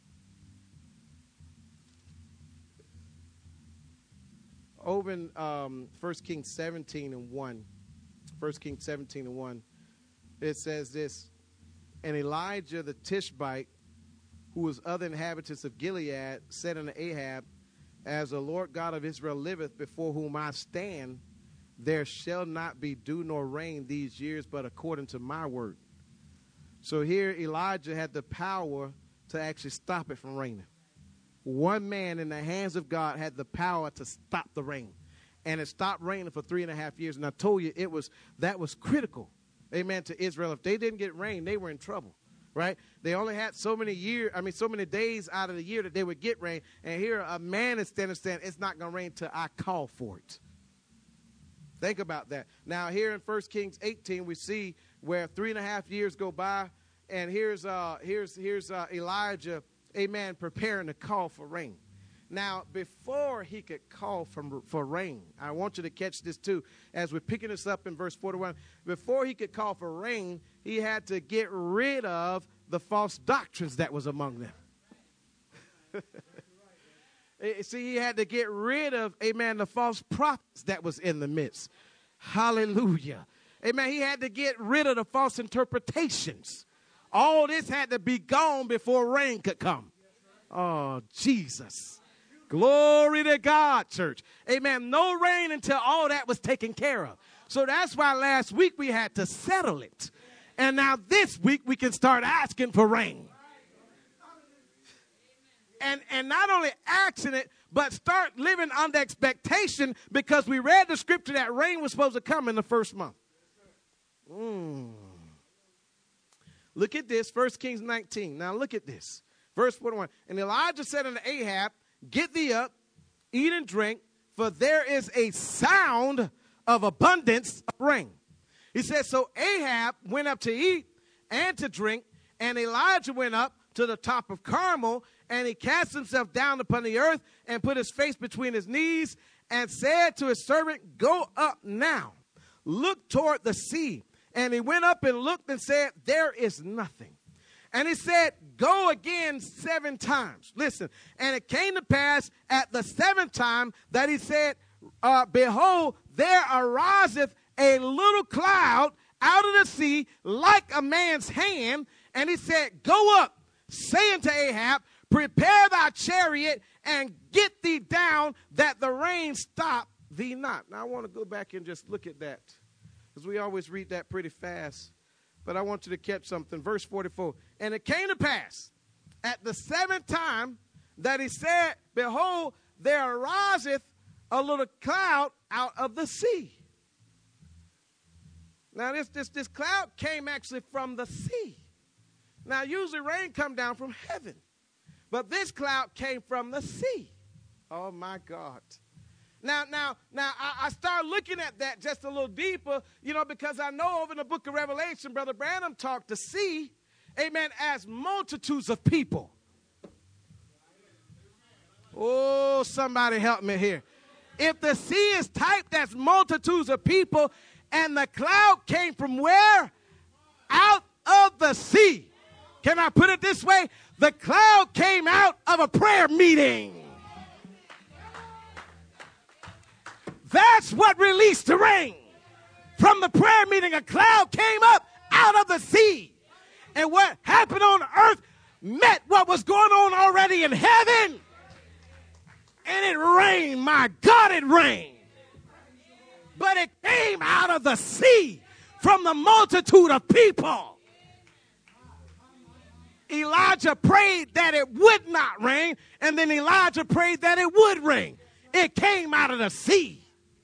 over in um, First Kings seventeen and one, First Kings seventeen and one, it says this, and Elijah the Tishbite, who was other inhabitants of Gilead, said unto Ahab, as the Lord God of Israel liveth, before whom I stand, there shall not be dew nor rain these years, but according to my word. So here Elijah had the power to actually stop it from raining. One man in the hands of God had the power to stop the rain. And it stopped raining for three and a half years. And I told you it was that was critical, amen, to Israel. If they didn't get rain, they were in trouble. Right? They only had so many years, I mean, so many days out of the year that they would get rain. And here a man is standing saying, it's not going to rain till I call for it. Think about that. Now, here in First Kings eighteen, we see where three and a half years go by. And here's uh, here's here's uh, Elijah, amen, preparing to call for rain. Now, before he could call for, for rain, I want you to catch this too, as we're picking this up in verse forty-one. Before he could call for rain, he had to get rid of the false doctrines that was among them. See, he had to get rid of, amen, the false prophets that was in the midst. Hallelujah. Amen. He had to get rid of the false interpretations. All this had to be gone before rain could come. Oh, Jesus. Glory to God, church. Amen. No rain until all that was taken care of. So that's why last week we had to settle it. And now this week we can start asking for rain. And, and not only asking it, but start living under expectation, because we read the scripture that rain was supposed to come in the first month. Mm. Look at this, First Kings nineteen. Now look at this. Verse forty-one. And Elijah said unto Ahab, get thee up, eat and drink, for there is a sound of abundance of rain. He said, so Ahab went up to eat and to drink, and Elijah went up to the top of Carmel, and he cast himself down upon the earth and put his face between his knees and said to his servant, go up now, look toward the sea. And he went up and looked and said, there is nothing. And he said, go again seven times. Listen, and it came to pass at the seventh time that he said, uh, behold, there ariseth a little cloud out of the sea like a man's hand. And he said, go up, say unto Ahab, prepare thy chariot and get thee down that the rain stop thee not. Now I want to go back and just look at that, because we always read that pretty fast. But I want you to catch something. Verse forty-four. And it came to pass at the seventh time that he said, behold, there ariseth a little cloud out of the sea. Now this, this, this cloud came actually from the sea. Now usually rain come down from heaven, but this cloud came from the sea. Oh my God. Now, now, now, I, I start looking at that just a little deeper, you know, because I know over in the book of Revelation, Brother Branham talked to sea, amen, as multitudes of people. Oh, somebody help me here. If the sea is typed as multitudes of people, and the cloud came from where? Out of the sea. Can I put it this way? The cloud came out of a prayer meeting. That's what released the rain. From the prayer meeting, a cloud came up out of the sea. And what happened on earth met what was going on already in heaven. And it rained. My God, it rained. But it came out of the sea from the multitude of people. Elijah prayed that it would not rain, and then Elijah prayed that it would rain. It came out of the sea.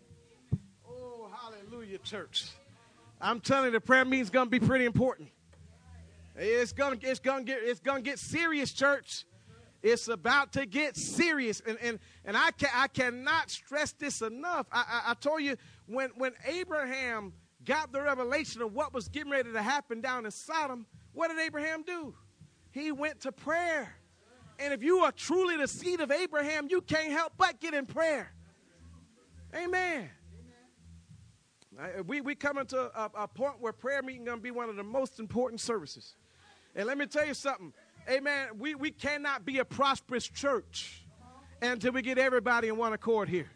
Church, I'm telling you, the prayer meeting is going to be pretty important. It's going to it's going to get it's going to get serious, church. It's about to get serious, and and and I can I cannot stress this enough. I, I I told you when when Abraham got the revelation of what was getting ready to happen down in Sodom, what did Abraham do? He went to prayer. And if you are truly the seed of Abraham, you can't help but get in prayer. Amen. We we coming to a, a point where prayer meeting going to be one of the most important services. And let me tell you something. Amen. We, we cannot be a prosperous church until we get everybody in one accord here.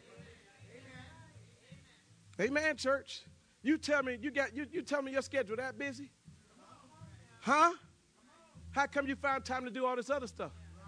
Amen, church. You tell me you got you, you tell me your schedule that busy? Huh? How come you found time to do all this other stuff?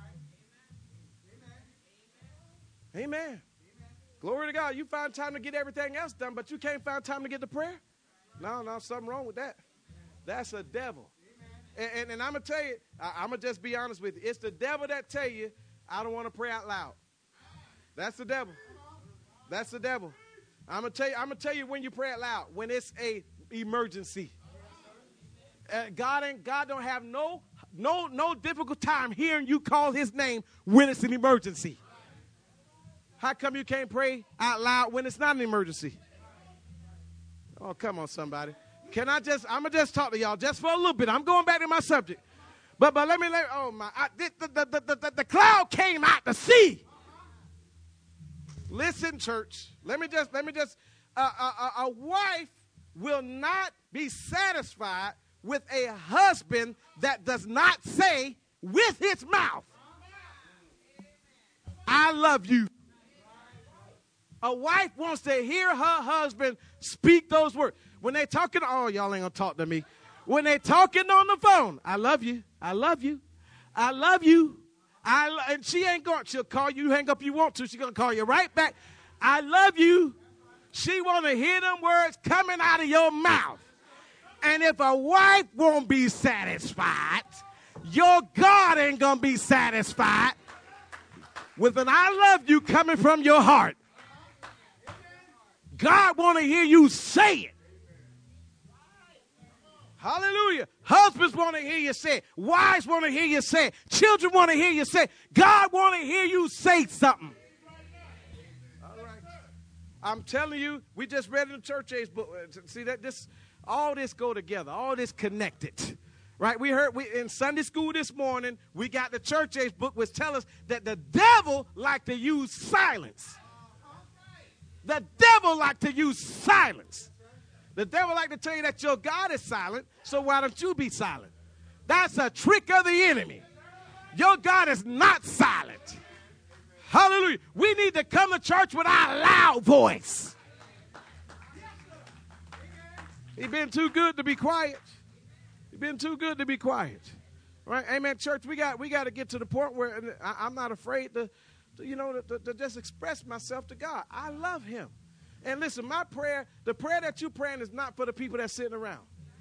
Amen. Glory to God. You find time to get everything else done, but you can't find time to get to prayer? No, no, something wrong with that. That's a devil. And, and, and I'm going to tell you, I, I'm going to just be honest with you. It's the devil that tell you, I don't want to pray out loud. That's the devil. That's the devil. I'm going to tell you, I'm going to tell you when you pray out loud, when it's a emergency. Uh, God ain't, God don't have no, no, no difficult time hearing you call his name when it's an emergency. How come you can't pray out loud when it's not an emergency? Oh, come on, somebody. Can I just, I'm going to just talk to y'all just for a little bit. I'm going back to my subject. But but let me, let, oh, my, I, the, the, the, the, the cloud came out the sea. Listen, church, let me just, let me just, uh, a, a wife will not be satisfied with a husband that does not say with his mouth, I love you. A wife wants to hear her husband speak those words. When they talking, oh, y'all ain't going to talk to me. When they talking on the phone, I love you. I love you. I love you. I lo-, and she ain't going, she'll call you, hang up you want to. She's going to call you right back. I love you. She want to hear them words coming out of your mouth. And if a wife won't be satisfied, your God ain't going to be satisfied with an I love you coming from your heart. God want to hear you say it. Hallelujah. Husbands want to hear you say it. Wives want to hear you say it. Children want to hear you say it. God want to hear you say something. All right. I'm telling you, we just read in the church age book. See that this, all this go together. All this connected. Right? We heard we, in Sunday school this morning, we got the church age book which tell us that the devil like to use silence. The devil like to use silence. The devil like to tell you that your God is silent, so why don't you be silent? That's a trick of the enemy. Your God is not silent. Hallelujah. We need to come to church with our loud voice. He's been too good to be quiet. He's been too good to be quiet. Right? Amen. Church, we got we got to get to the point where I, I'm not afraid to, to you know, to, to just express myself to God. I love him. And listen, my prayer, the prayer that you're praying is not for the people that's sitting around.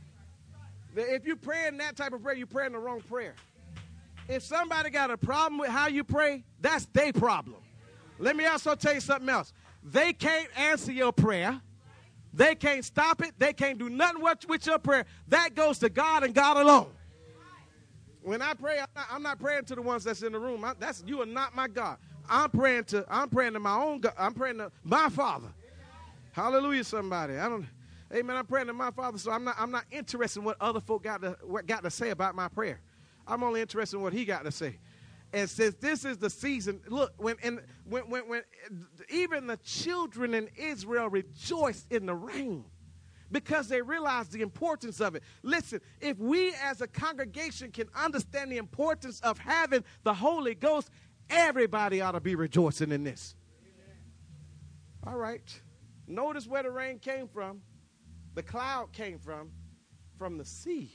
If you're praying that type of prayer, you're praying the wrong prayer. If somebody got a problem with how you pray, that's their problem. Let me also tell you something else. They can't answer your prayer. They can't stop it. They can't do nothing with your prayer. That goes to God and God alone. When I pray, I'm not, I'm not praying to the ones that's in the room. I, that's you are not my God. I'm praying to I'm praying to my own God. I'm praying to my Father. Hallelujah, somebody. I don't, amen. I'm praying to my Father, so I'm not I'm not interested in what other folk got to what got to say about my prayer. I'm only interested in what he got to say. And since this is the season, look, when and when when when even the children in Israel rejoiced in the rain because they realized the importance of it. Listen, if we as a congregation can understand the importance of having the Holy Ghost, everybody ought to be rejoicing in this. All right. Notice where the rain came from. The cloud came from, from the sea.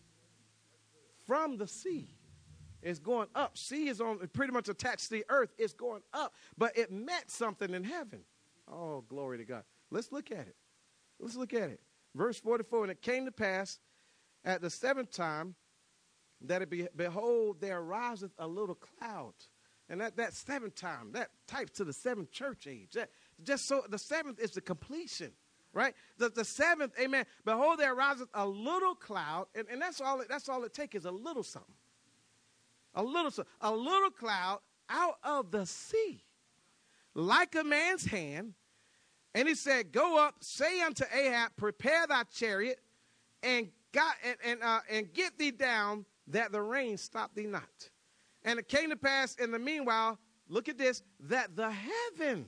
From the sea. It's going up. Sea is on pretty much attached to the earth. It's going up. But it met something in heaven. Oh, glory to God. Let's look at it. Let's look at it. Verse forty-four, and it came to pass at the seventh time that it be, behold, there ariseth a little cloud. And that, that seventh time, that types to the seventh church age. That, just so the seventh is the completion, right? The, the seventh, amen. Behold, there arises a little cloud, and, and that's all. It, that's all it takes is a little something, a little, a little cloud out of the sea, like a man's hand. And he said, "Go up, say unto Ahab, prepare thy chariot, and got and and, uh, and get thee down, that the rain stop thee not." And it came to pass in the meanwhile, look at this, that the heaven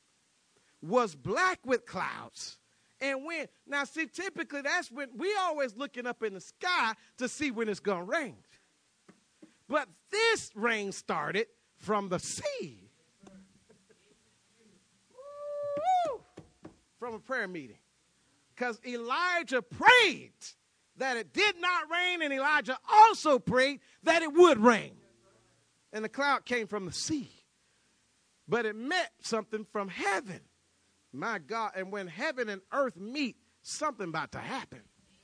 was black with clouds and wind. Now, see, typically that's when we always looking up in the sky to see when it's going to rain. But this rain started from the sea. Woo! From a prayer meeting. Because Elijah prayed that it did not rain, and Elijah also prayed that it would rain. And the cloud came from the sea. But it met something from heaven. My God. And when heaven and earth meet, something about to happen.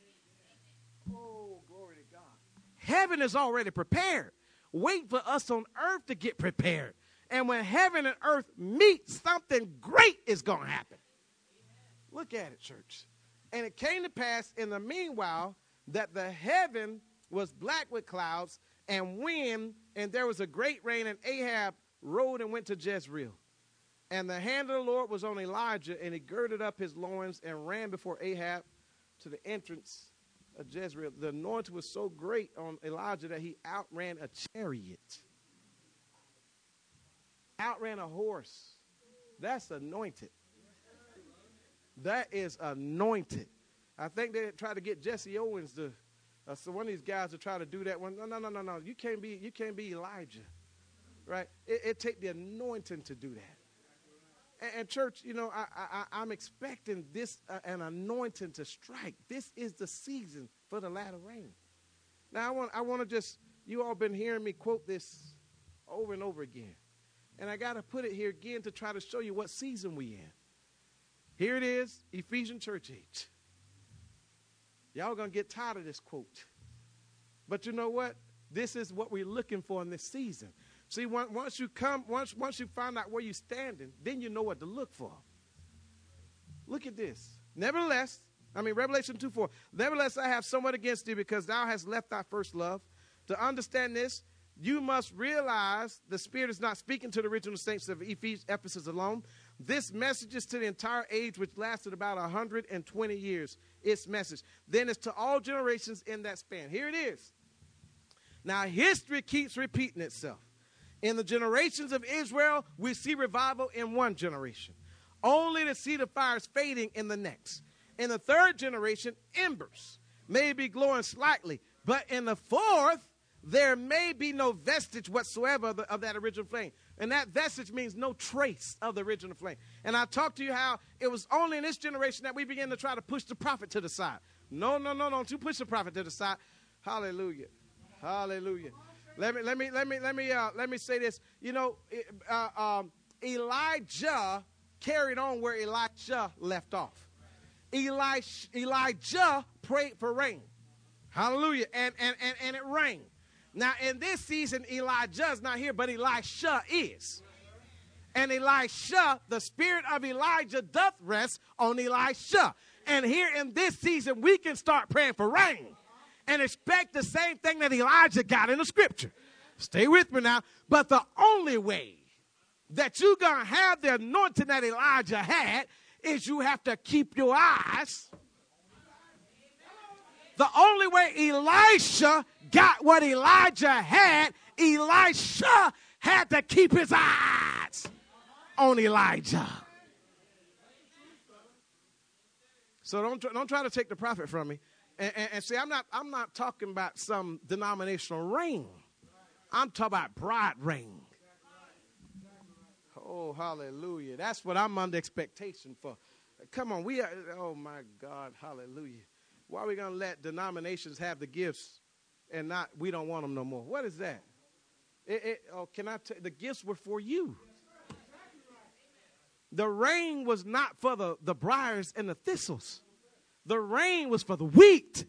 Oh, glory to God. Heaven is already prepared. Wait for us on earth to get prepared. And when heaven and earth meet, something great is going to happen. Look at it, church. And it came to pass in the meanwhile that the heaven was black with clouds and wind, and there was a great rain, and Ahab rode and went to Jezreel. And the hand of the Lord was on Elijah, and he girded up his loins and ran before Ahab to the entrance of Jezreel. The anointing was so great on Elijah that he outran a chariot, outran a horse. That's anointed. That is anointed. I think they tried to get Jesse Owens to, uh, so one of these guys to try to do that one. No, no, no, no, no. You can't be, you can't be Elijah, right? It, it take the anointing to do that. And, and church, you know, I, I, I'm expecting this uh, an anointing to strike. This is the season for the latter rain. Now I want, I want to just, you all been hearing me quote this over and over again, and I got to put it here again to try to show you what season we in. Here it is, Ephesian church age. Y'all going to get tired of this quote. But you know what? This is what we're looking for in this season. See, once you come, once, once you find out where you're standing, then you know what to look for. Look at this. Nevertheless, I mean, Revelation two four. Nevertheless, I have somewhat against thee, because thou hast left thy first love. To understand this, you must realize the Spirit is not speaking to the original saints of Ephesus alone. This message is to the entire age, which lasted about one hundred twenty years. Its message. Then it's to all generations in that span. Here it is. Now, history keeps repeating itself. In the generations of Israel, we see revival in one generation, only to see the fires fading in the next. In the third generation, embers may be glowing slightly, but in the fourth, there may be no vestige whatsoever of, the, of that original flame. And that vestige means no trace of the original flame. And I talked to you how it was only in this generation that we began to try to push the prophet to the side. No, no, no, don't you push the prophet to the side. Hallelujah. Hallelujah. Let me, let me, let me, let me, uh, let me say this. You know, uh, um, Elijah carried on where Elisha left off. Elisha, Elijah prayed for rain. Hallelujah. And, and, and, and it rained. Now, in this season, Elijah is not here, but Elisha is. And Elisha, the spirit of Elijah doth rest on Elisha. And here in this season, we can start praying for rain and expect the same thing that Elijah got in the scripture. Stay with me now. But the only way that you're going to have the anointing that Elijah had is you have to keep your eyes. The only way Elisha got what Elijah had, Elisha had to keep his eyes on Elijah. So don't don't try to take the prophet from me. And, and, and see, I'm not I'm not talking about some denominational ring. I'm talking about broad ring. Oh, hallelujah. That's what I'm under expectation for. Come on, we are, oh my God, hallelujah. Why are we going to let denominations have the gifts and not, we don't want them no more? What is that? It, it, oh, can I tell, the gifts were for you. The rain was not for the, the briars and the thistles. The rain was for the wheat.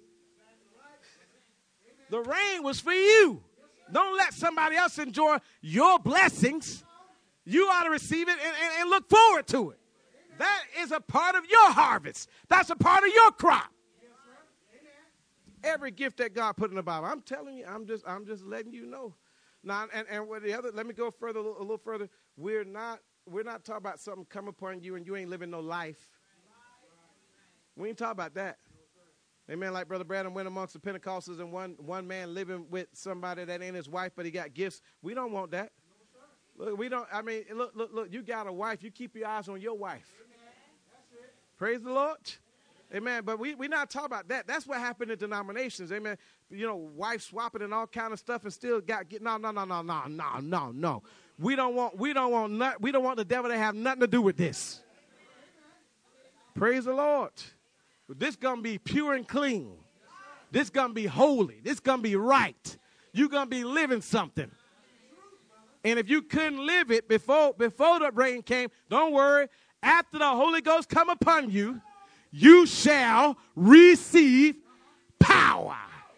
The rain was for you. Don't let somebody else enjoy your blessings. You ought to receive it and, and, and look forward to it. That is a part of your harvest. That's a part of your crop. Every gift that God put in the Bible, I'm telling you, I'm just, I'm just letting you know. Now, and and with the other, let me go further, a little, a little further. We're not, we're not talking about something come upon you and you ain't living no life. We ain't talking about that. Amen. Like Brother Brandon went amongst the Pentecostals and one one man living with somebody that ain't his wife, but he got gifts. We don't want that. Look, we don't. I mean, look, look, look. You got a wife. You keep your eyes on your wife. Praise the Lord. Amen. But we we not talking about that. That's what happened in denominations. Amen. You know, wife swapping and all kind of stuff, and still got get no no no no no no no no. We don't want we don't want not, we don't want the devil to have nothing to do with this. Praise the Lord. This gonna be pure and clean. This gonna be holy. This gonna be right. You gonna be living something. And if you couldn't live it before before the rain came, don't worry. After the Holy Ghost come upon you, you shall receive power.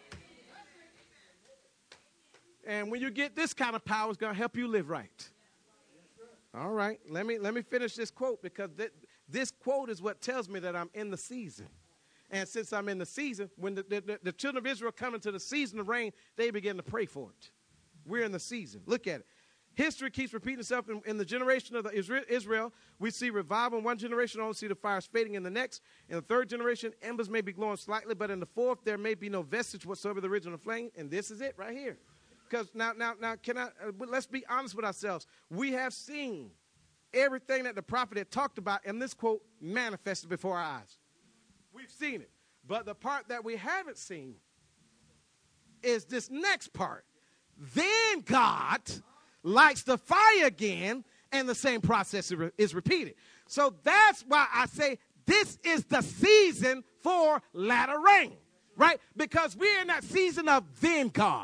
And when you get this kind of power, it's going to help you live right. All right. Let me let me finish this quote, because th- this quote is what tells me that I'm in the season. And since I'm in the season, when the, the, the children of Israel come into the season of rain, they begin to pray for it. We're in the season. Look at it. History keeps repeating itself. In, in the generation of the Israel, Israel, we see revival in one generation, only see the fires fading in the next. In the third generation, embers may be glowing slightly, but in the fourth, there may be no vestige whatsoever of the original flame. And this is it right here. Because now, now, now, can I? Uh, let's be honest with ourselves. We have seen everything that the prophet had talked about in this quote manifested before our eyes. We've seen it, but the part that we haven't seen is this next part. Then God lights the fire again, and the same process is repeated. So that's why I say this is the season for latter rain, right? Because we're in that season of then God.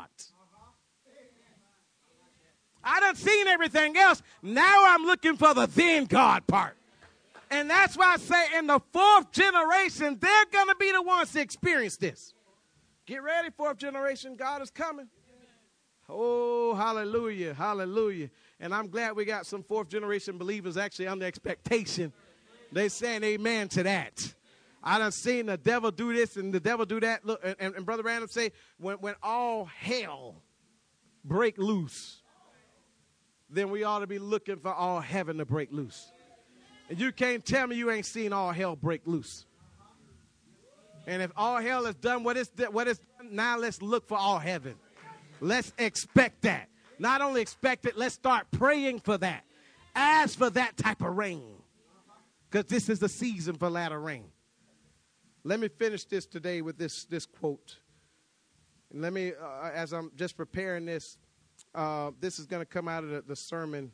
I done seen everything else. Now I'm looking for the then God part. And that's why I say in the fourth generation, they're going to be the ones to experience this. Get ready, fourth generation. God is coming. Oh, hallelujah, hallelujah. And I'm glad we got some fourth generation believers actually under expectation. They saying amen to that. I done seen the devil do this and the devil do that. Look, and, and Brother Random say, when, when all hell break loose, then we ought to be looking for all heaven to break loose. And you can't tell me you ain't seen all hell break loose. And if all hell is done, what is what is done, now let's look for all heaven. Let's expect that. Not only expect it, let's start praying for that. Ask for that type of rain. Because this is the season for latter rain. Let me finish this today with this, this quote. And let me, uh, as I'm just preparing this, uh, this is going to come out of the, the sermon,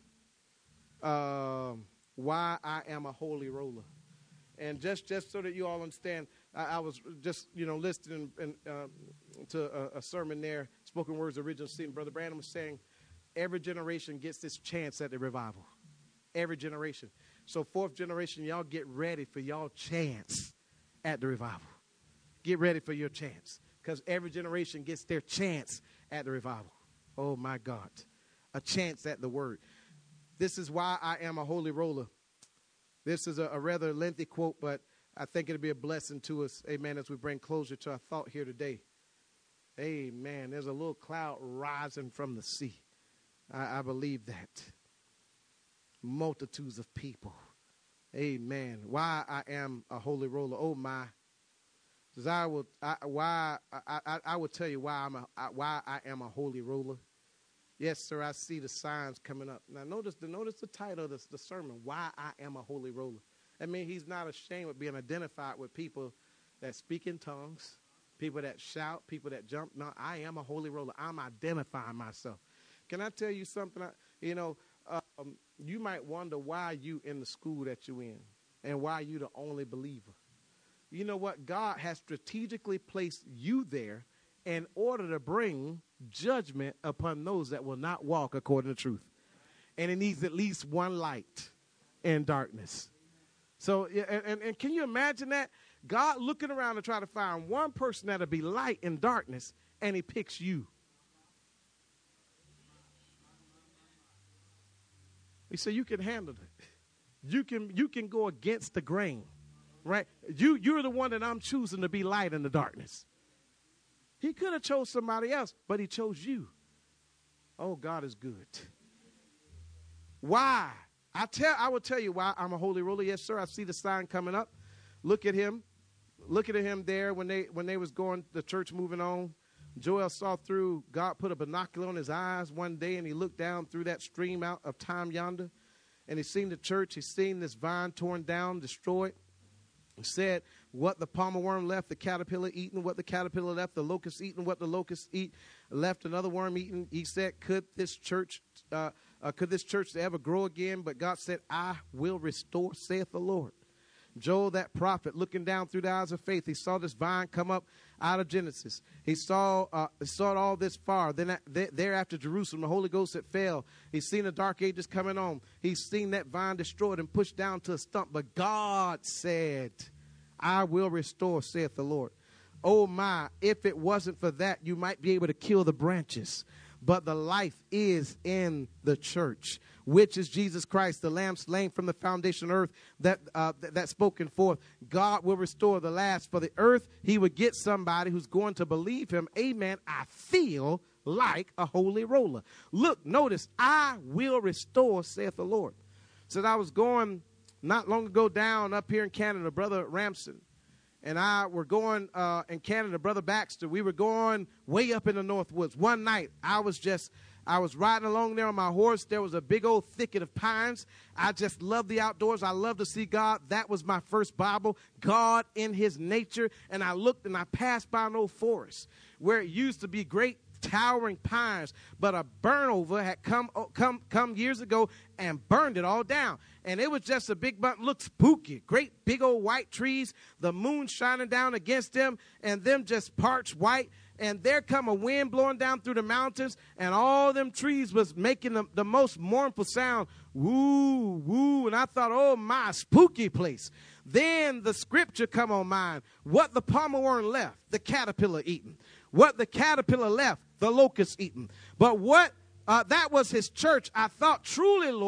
uh, Why I Am a Holy Roller. And just, just so that you all understand, I, I was just, you know, listening in, uh, to a, a sermon there, Spoken Words Original Scene. Brother Brandon was saying, every generation gets this chance at the revival. Every generation. So fourth generation, y'all get ready for y'all chance at the revival. Get ready for your chance. Because every generation gets their chance at the revival. Oh, my God. A chance at the word. This is why I am a holy roller. This is a, a rather lengthy quote, but I think it'll be a blessing to us, amen, as we bring closure to our thought here today. Amen. There's a little cloud rising from the sea. I, I believe that. Multitudes of people. Amen. Why I am a holy roller. Oh, my. Because I will, I, why, I, I, I will tell you why, I'm a, I, why I am a holy roller. Yes, sir, I see the signs coming up. Now, notice the, notice the title of the, the sermon, Why I Am a Holy Roller. I mean, he's not ashamed of being identified with people that speak in tongues, people that shout, people that jump. No, I am a holy roller. I'm identifying myself. Can I tell you something? I, you know, um, you might wonder why you in the school that you're in and why you the only believer. You know what? God has strategically placed you there in order to bring judgment upon those that will not walk according to truth. And it needs at least one light in darkness. So, and, and can you imagine that? God looking around to try to find one person that'll be light in darkness, and he picks you. He said, you can handle it. You can, you can go against the grain, right? You, you're the one that I'm choosing to be light in the darkness. He could have chose somebody else, but he chose you. Oh, God is good. Why? I tell, I will tell you why I'm a holy roller. Yes, sir. I see the sign coming up. Look at him. Look at him there when they when they was going, the church moving on. Joel saw through, God put a binocular on his eyes one day, and he looked down through that stream out of time yonder, and he seen the church. He seen this vine torn down, destroyed. He said, what the palmer worm left, the caterpillar eating. What the caterpillar left, the locust eating. What the locust eat, left another worm eating. He said, could this church, uh, uh, could this church ever grow again? But God said, I will restore, saith the Lord. Joel, that prophet, looking down through the eyes of faith, he saw this vine come up out of Genesis. He saw uh, saw it all this far. Then uh, th- there after Jerusalem, the Holy Ghost had fell. He's seen the dark ages coming on. He's seen that vine destroyed and pushed down to a stump. But God said, I will restore, saith the Lord. Oh, my, if it wasn't for that, you might be able to kill the branches. But the life is in the church, which is Jesus Christ, the Lamb slain from the foundation of earth, that uh, th- that spoken forth. God will restore the last for the earth. He would get somebody who's going to believe him. Amen. I feel like a holy roller. Look, notice, I will restore, saith the Lord. So I was going not long ago down up here in Canada, Brother Ramson and I were going uh, in Canada, Brother Baxter. We were going way up in the North Woods. One night, I was just, I was riding along there on my horse. There was a big old thicket of pines. I just love the outdoors. I love to see God. That was my first Bible, God in his nature. And I looked and I passed by an old forest where it used to be great towering pines, but a burn over had come come come years ago and burned it all down. And it was just a big bump. Looked spooky. Great big old white trees, the moon shining down against them, and them just parched white. And there come a wind blowing down through the mountains, and all them trees was making the, the most mournful sound. Woo, woo. And I thought, oh, my, spooky place. Then the scripture come on mind. What the palmer worm left, the caterpillar eating. What the caterpillar left, the locust eating. But what, uh, that was his church. I thought, truly, Lord,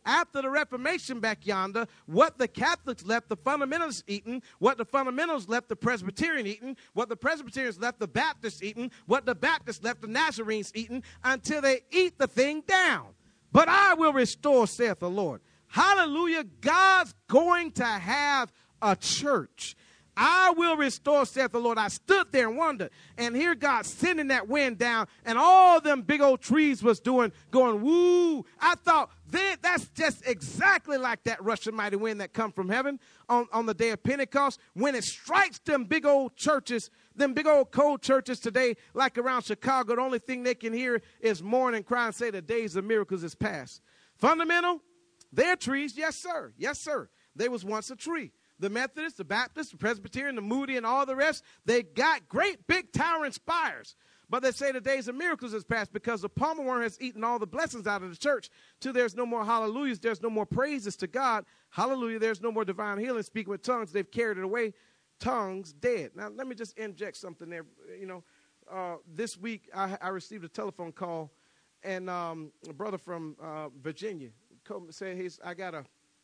After the Reformation back yonder, what the Catholics left, the fundamentalists eating. What the fundamentalists left, the Presbyterian eating. What the Presbyterians left, the Baptists eating. What the Baptists left, the Nazarenes eating, until they eat the thing down. But I will restore, saith the Lord. Hallelujah. God's going to have a church. I will restore, saith the Lord. I stood there and wondered, and here God sending that wind down, and all them big old trees was doing, going, woo. I thought, then that's just exactly like that Russian mighty wind that come from heaven on, on the day of Pentecost. When it strikes them big old churches, them big old cold churches today, like around Chicago, the only thing they can hear is mourn and cry and say the days of miracles is past. Fundamental, they're trees, yes, sir. Yes, sir. They was once a tree. The Methodists, the Baptists, the Presbyterian, the Moody, and all the rest, they got great big towering spires. But they say the days of miracles is past because the palmer worm has eaten all the blessings out of the church. Till there's no more hallelujahs, there's no more praises to God. Hallelujah, there's no more divine healing, speaking with tongues. They've carried it away. Tongues dead. Now, let me just inject something there. You know, uh, this week I, I received a telephone call, and um, a brother from uh, Virginia said, he's, I got a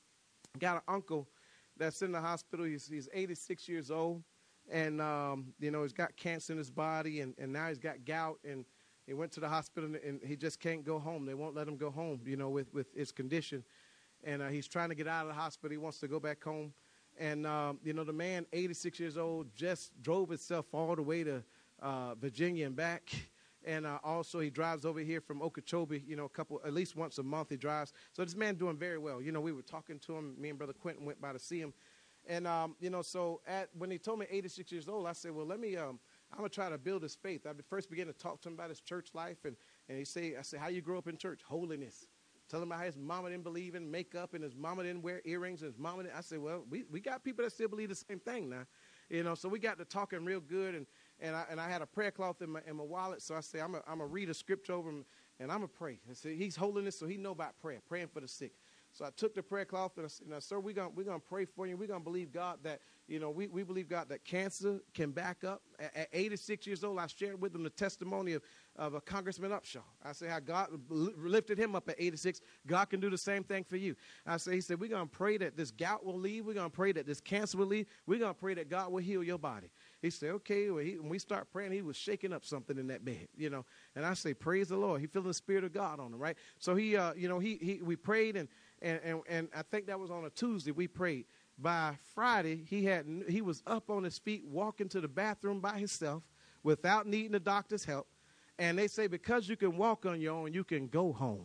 got an uncle that's in the hospital. He's, he's eighty-six years old, and, um, you know, he's got cancer in his body, and, and now he's got gout, and he went to the hospital, and, and he just can't go home. They won't let him go home, you know, with, with his condition, and uh, he's trying to get out of the hospital. He wants to go back home, and, um, you know, the man, eighty-six years old, just drove himself all the way to uh, Virginia and back. And uh, also he drives over here from Okeechobee, you know, a couple, at least once a month he drives. So this man doing very well. You know, we were talking to him. Me and Brother Quentin went by to see him. And, um, you know, so at, when he told me eighty-six years old, I said, well, let me, um, I'm going to try to build his faith. I first began to talk to him about his church life. And, and he say, I said, how you grew up in church? Holiness. Tell him how his mama didn't believe in makeup and his mama didn't wear earrings and his mama didn't. I said, well, we, we got people that still believe the same thing now. You know, so we got to talking real good, and and I, and I had a prayer cloth in my in my wallet, so I said, I'm going to read a scripture over him, and I'm going to pray. I said, he's holiness, so he know about prayer, praying for the sick. So I took the prayer cloth, and I said, now, sir, we're going we're gonna pray for you. We're going to believe God that, you know, we, we believe God that cancer can back up. At, at eighty-six years old, I shared with him the testimony of, of a Congressman Upshaw. I said how God lifted him up at eighty-six. God can do the same thing for you. I said, he said, we're going to pray that this gout will leave. We're going to pray that this cancer will leave. We're going to pray that God will heal your body. He said, okay. Well, he, when we start praying, he was shaking up something in that bed, you know. And I say, praise the Lord. He feeling the Spirit of God on him, right? So he, uh, you know, he, he we prayed, and, and, and, and I think that was on a Tuesday we prayed. By Friday, he had he was up on his feet, walking to the bathroom by himself without needing the doctor's help. And they say because you can walk on your own, you can go home.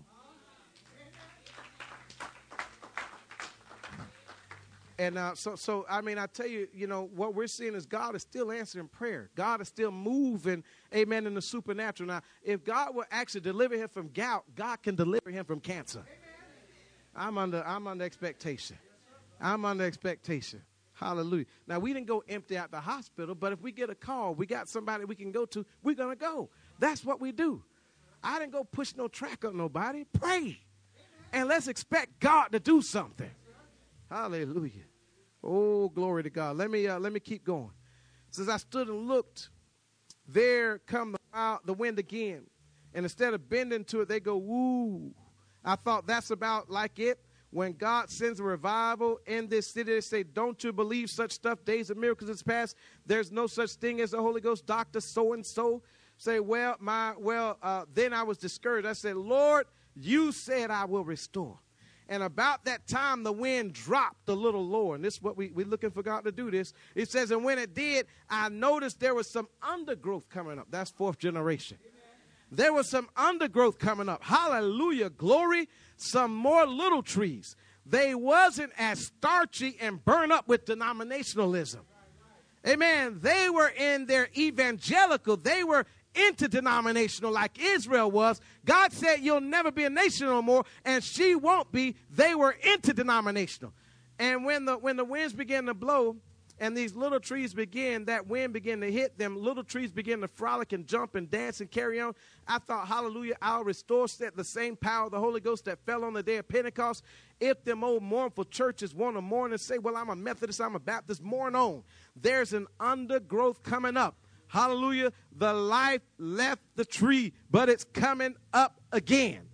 And uh, so, so I mean, I tell you, you know, what we're seeing is God is still answering prayer. God is still moving, amen, in the supernatural. Now, if God will actually deliver him from gout, God can deliver him from cancer. I'm under, I'm under expectation. I'm under expectation. Hallelujah. Now, we didn't go empty out the hospital, but if we get a call, we got somebody we can go to, we're going to go. That's what we do. I didn't go push no track on nobody. Pray. And let's expect God to do something. Hallelujah. Oh, glory to God. Let me uh, let me keep going. Says I stood and looked, there come the, uh, the wind again. And instead of bending to it, they go, woo. I thought that's about like it. When God sends a revival in this city, they say, don't you believe such stuff? Days of miracles is past. There's no such thing as the Holy Ghost. Doctor so-and-so say, well, my, well, uh, then I was discouraged. I said, Lord, you said I will restore. And about that time, the wind dropped a little lower. And this is what we, we're looking for God to do this. It says, and when it did, I noticed there was some undergrowth coming up. That's fourth generation. There was some undergrowth coming up. Hallelujah. Glory. Some more little trees. They wasn't as starchy and burn up with denominationalism. Amen. They were in their evangelical. They were interdenominational like Israel was. God said you'll never be a nation no more, and she won't be. They were interdenominational. And when the when the winds began to blow and these little trees began, that wind began to hit them, little trees began to frolic and jump and dance and carry on. I thought, hallelujah, I'll restore the same power of the Holy Ghost that fell on the day of Pentecost. If them old mournful churches want to mourn and say, well, I'm a Methodist, I'm a Baptist, mourn on. There's an undergrowth coming up. Hallelujah. The life left the tree, but it's coming up again.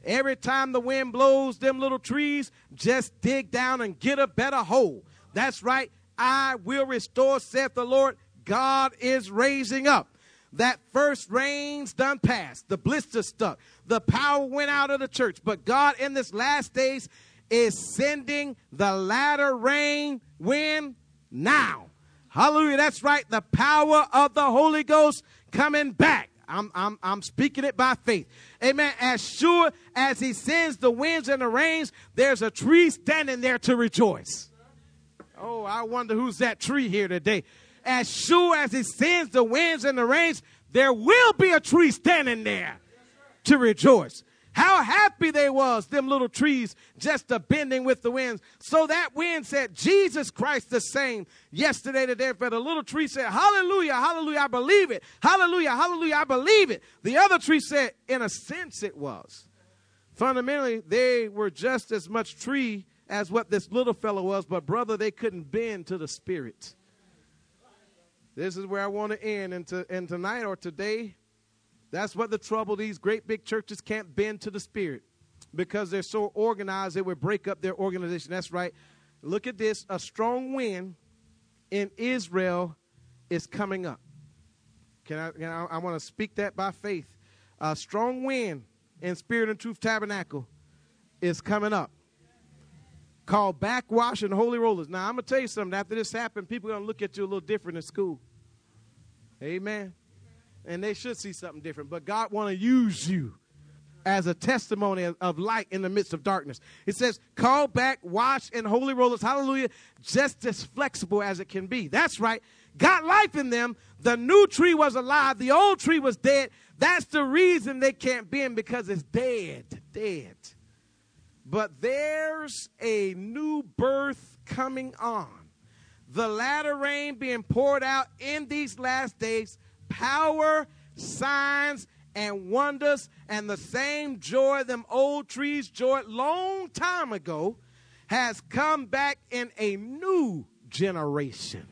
Every time the wind blows, them little trees just dig down and get a better hole. That's right. I will restore, saith the Lord. God is raising up. That first rain's done past. The blister stuck. The power went out of the church. But God in this last days is sending the latter rain when? Now. Hallelujah. That's right. The power of the Holy Ghost coming back. I'm, I'm, I'm speaking it by faith. Amen. As sure as he sends the winds and the rains, there's a tree standing there to rejoice. Oh, I wonder who's that tree here today. As sure as he sends the winds and the rains, there will be a tree standing there to rejoice. How happy they was, them little trees, just a bending with the winds. So that wind said, Jesus Christ the same yesterday, today, and forever. The little tree said, hallelujah, hallelujah, I believe it. Hallelujah, hallelujah, I believe it. The other tree said, in a sense it was. Fundamentally, they were just as much tree as what this little fellow was, but brother, they couldn't bend to the Spirit. This is where I want to end. And, to, and tonight or today, that's what the trouble. These great big churches can't bend to the Spirit because they're so organized they would break up their organization. That's right. Look at this. A strong wind in Israel is coming up. Can I, can I, I want to speak that by faith. A strong wind in Spirit and Truth Tabernacle is coming up. Called backwash and holy rollers. Now, I'm going to tell you something. After this happened, people are going to look at you a little different in school. Amen. And they should see something different. But God want to use you as a testimony of, of light in the midst of darkness. It says, call back, wash, and holy rollers, hallelujah, just as flexible as it can be. That's right. Got life in them. The new tree was alive. The old tree was dead. That's the reason they can't bend, because it's dead, dead. But there's a new birth coming on. The latter rain being poured out in these last days. Power, signs, and wonders, and the same joy them old trees joyed long time ago has come back in a new generation.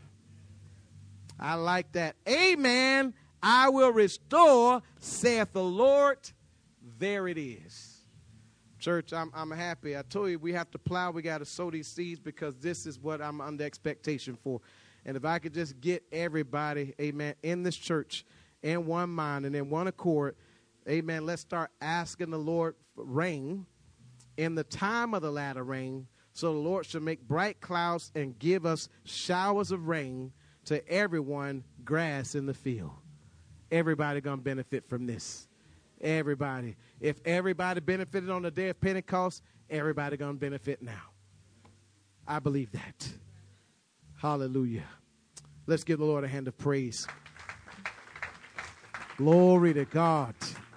I like that. Amen. I will restore, saith the Lord. There it is. Church, I'm, I'm happy. I told you we have to plow. We got to sow these seeds because this is what I'm under expectation for. And if I could just get everybody, amen, in this church in one mind and in one accord, amen, let's start asking the Lord for rain in the time of the latter rain, so the Lord should make bright clouds and give us showers of rain to everyone, grass in the field. Everybody going to benefit from this. Everybody. If everybody benefited on the day of Pentecost, everybody going to benefit now. I believe that. Hallelujah. Let's give the Lord a hand of praise. Glory to God.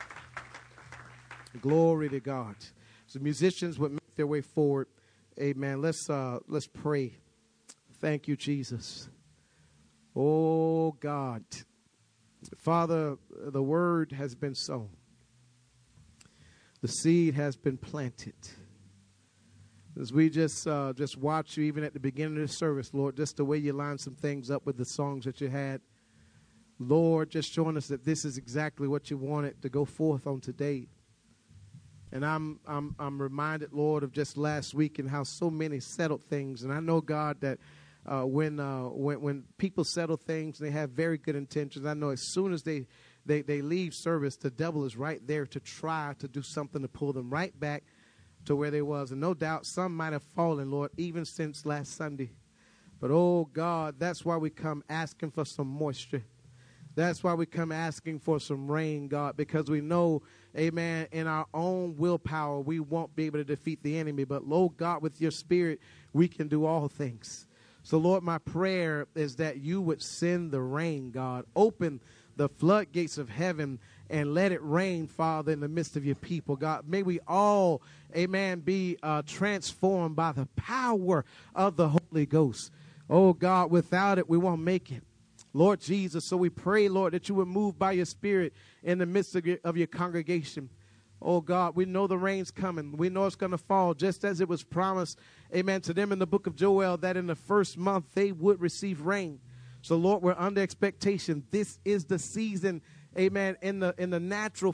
Glory to God. So musicians would make their way forward. Amen. Let's uh, let's pray. Thank you, Jesus. Oh, God. Father, the word has been sown. The seed has been planted. As we just uh, just watch you even at the beginning of the service, Lord, just the way you lined some things up with the songs that you had. Lord, just showing us that this is exactly what you wanted to go forth on today. And I'm I'm I'm reminded, Lord, of just last week and how so many settled things. And I know, God, that uh, when uh, when when people settle things, they have very good intentions. I know as soon as they they they leave service, the devil is right there to try to do something to pull them right back to where they was. And no doubt some might have fallen, Lord, even since last Sunday. But, oh, God, that's why we come asking for some moisture. That's why we come asking for some rain, God, because we know, amen, in our own willpower, we won't be able to defeat the enemy. But, Lord God, with your spirit, we can do all things. So, Lord, my prayer is that you would send the rain, God. Open the floodgates of heaven and let it rain, Father, in the midst of your people, God. May we all, amen, be uh, transformed by the power of the Holy Ghost. Oh, God, without it, we won't make it. Lord Jesus, so we pray, Lord, that you would move by your spirit in the midst of your, of your congregation. Oh, God, we know the rain's coming. We know it's going to fall just as it was promised, amen, to them in the book of Joel, that in the first month they would receive rain. So, Lord, we're under expectation. This is the season, amen, in the in the natural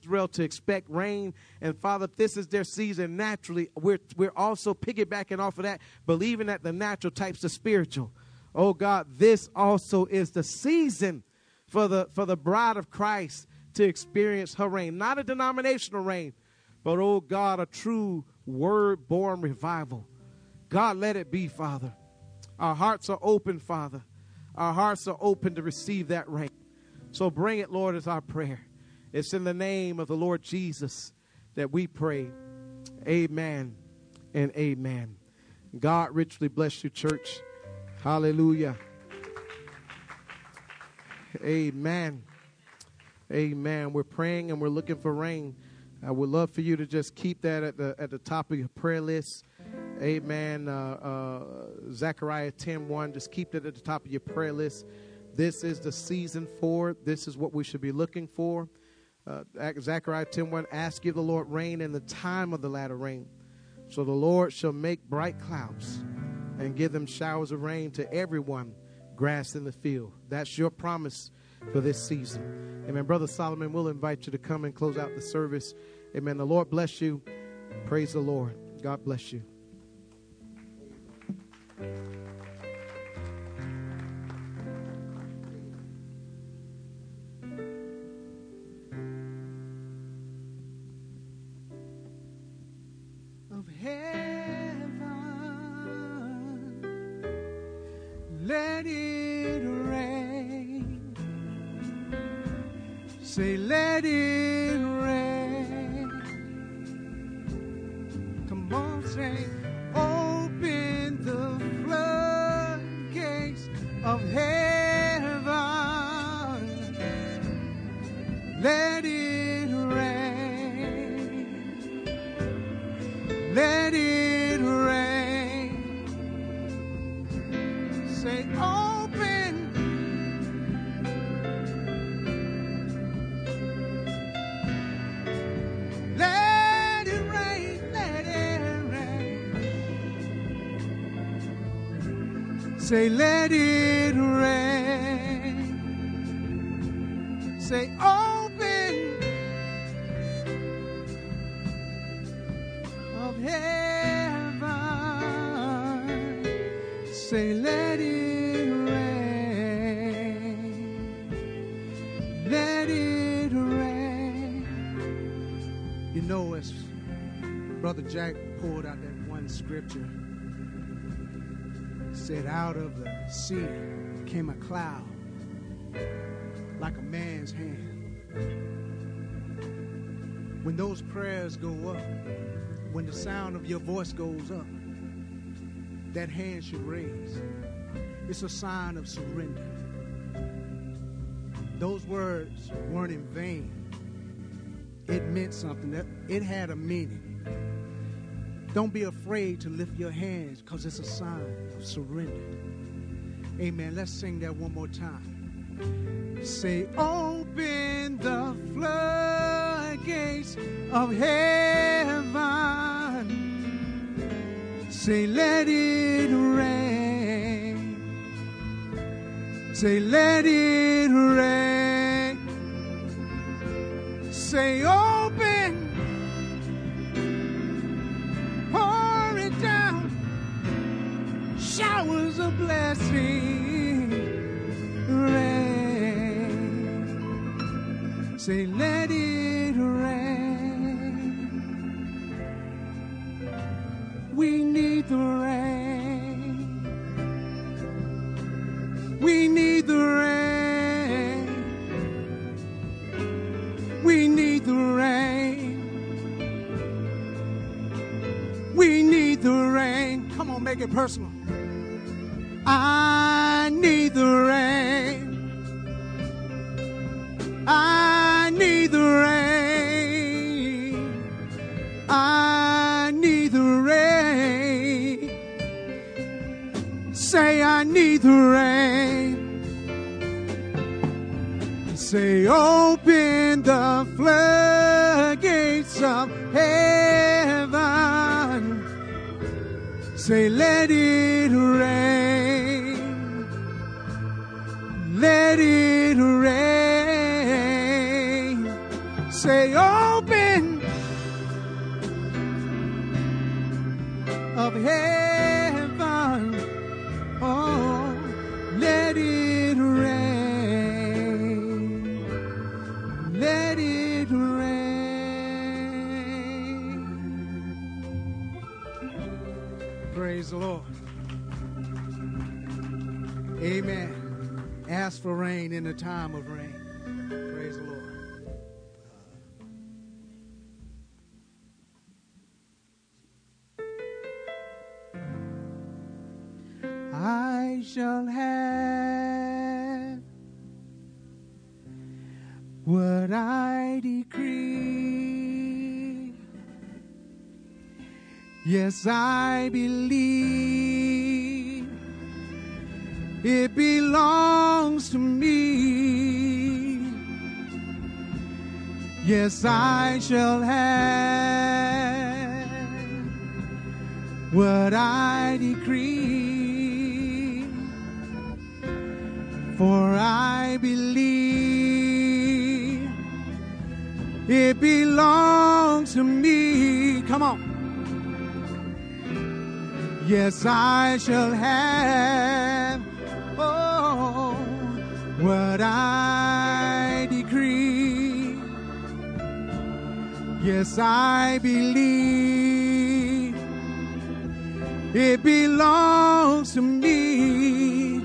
Israel to expect rain. And, Father, this is their season naturally. We're, we're also piggybacking off of that, believing that the natural types the spiritual. Oh, God, this also is the season for the, for the bride of Christ to experience her reign. Not a denominational reign, but, oh, God, a true word-born revival. God, let it be, Father. Our hearts are open, Father. Our hearts are open to receive that rain. So bring it, Lord, as our prayer. It's in the name of the Lord Jesus that we pray. Amen and amen. God richly bless you, church. Hallelujah. Amen. Amen. We're praying and we're looking for rain. I would love for you to just keep that at the at the top of your prayer list. Amen. Uh, uh, Zechariah ten one. Just keep that at the top of your prayer list. This is the season for it. This is what we should be looking for. Uh, Zechariah ten one. Ask you the Lord rain in the time of the latter rain. So the Lord shall make bright clouds and give them showers of rain to everyone, grass in the field. That's your promise for this season. Amen. Brother Solomon, we'll invite you to come and close out the service. Amen. The Lord bless you. Praise the Lord. God bless you. Of heaven, let it rain. Say, let it rain. Come on, say, open the floodgates of heaven. Let it rain. Let it rain. Say, open. Let it rain. Let it rain. Say, let it rain. Say, open of heaven. Say, let it rain. Let it rain. You know, as Brother Jack pulled out that one scripture, said, out of the sea came a cloud like a man's hand. When those prayers go up, when the sound of your voice goes up, that hand should raise. It's a sign of surrender. Those words weren't in vain. It meant something. That it had a meaning. Don't be afraid to lift your hands, because it's a sign of surrender. Amen. Let's sing that one more time. Say, open the floodgates of heaven. Say, let it rain. Say, let it rain. Say, open. Pour it down. Showers of blessing. Rain. Say, let it rain. We need the rain. We need the rain. We need the rain. We need the rain. Come on, make it personal. I need the rain. I need the rain. I need the rain. Say, I need the rain. Say, open the floodgates of heaven. Say, let it rain. Let it rain. Say, oh. open of heaven. Oh, let it rain. Let it rain. Praise the Lord. Amen. Ask for rain in the time of rain. Praise the Lord. I shall have what I decree. Yes, I believe it belongs to me. Yes, I shall have what I decree. For I believe it belongs to me. Come on. Yes, I shall have, oh, what I decree. Yes, I believe it belongs to me.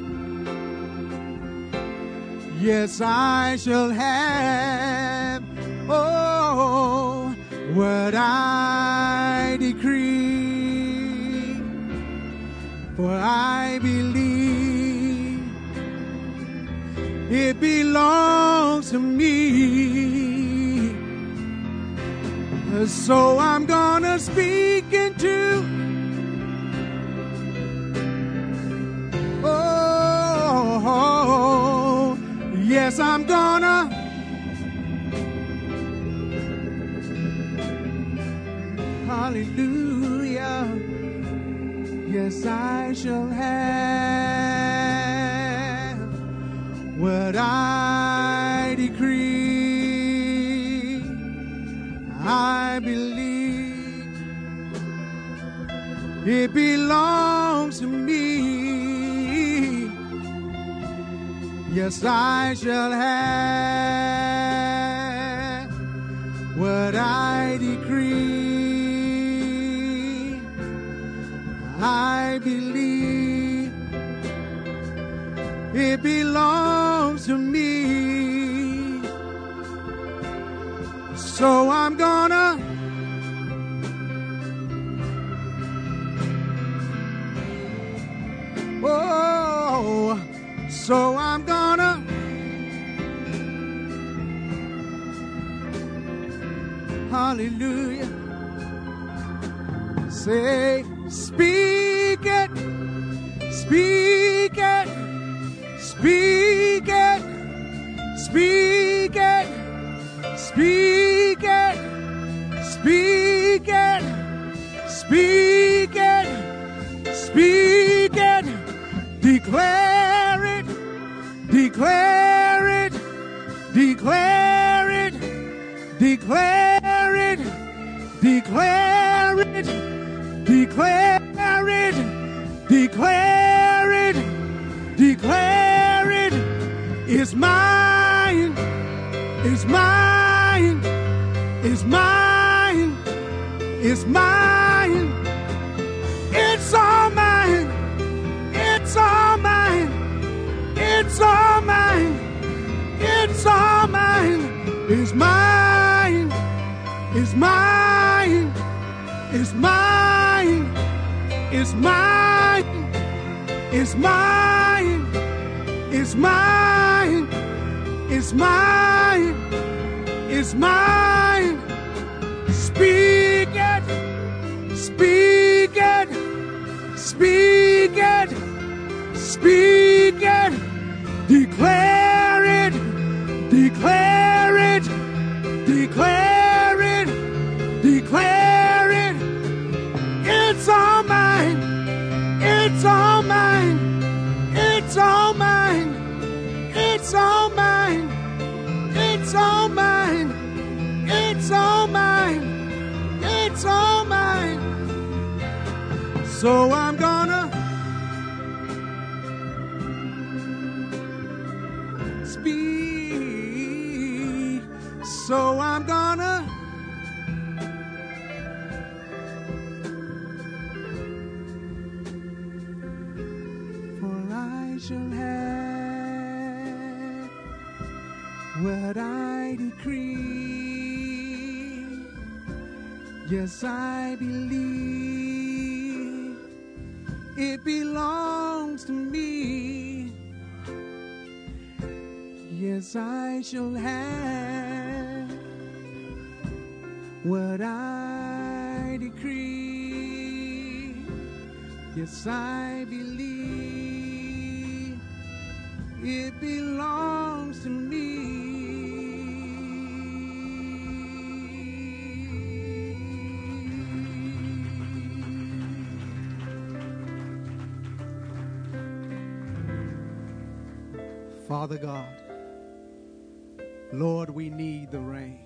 Yes, I shall have, oh, what I decree. For I believe it belongs to me. So I'm gonna speak into, oh, yes, I'm gonna, hallelujah. Yes, I shall have what I decree. I believe it belongs to me. Yes, I shall have what I decree. I believe it belongs to me. So I'm gonna oh, so I'm gonna hallelujah. Say, speak it, speak it, speak it, speak it, speak it, speak it, speak it, speak it, declare it, declare it, declare it, declare it, declare it, declare it, declare it, declare it. It's mine, it's mine, it's mine, it's mine. It's all mine, it's all mine, it's all mine, it's all mine. It's mine, it's mine, it's mine, it's mine, it's mine, it's mine, it's mine, it's mine. Speak it, speak it, speak it, speak it, declare it, declare it, declare it, declare it. It's all mine, it's all mine, it's all mine, it's all mine, it's all mine, it's all it's all mine. So I'm gonna speak. So I'm gonna for I shall have what I decree. Yes, I believe it belongs to me. Yes, I shall have what I decree. Yes, I believe it belongs to me. Father God, Lord, we need the rain.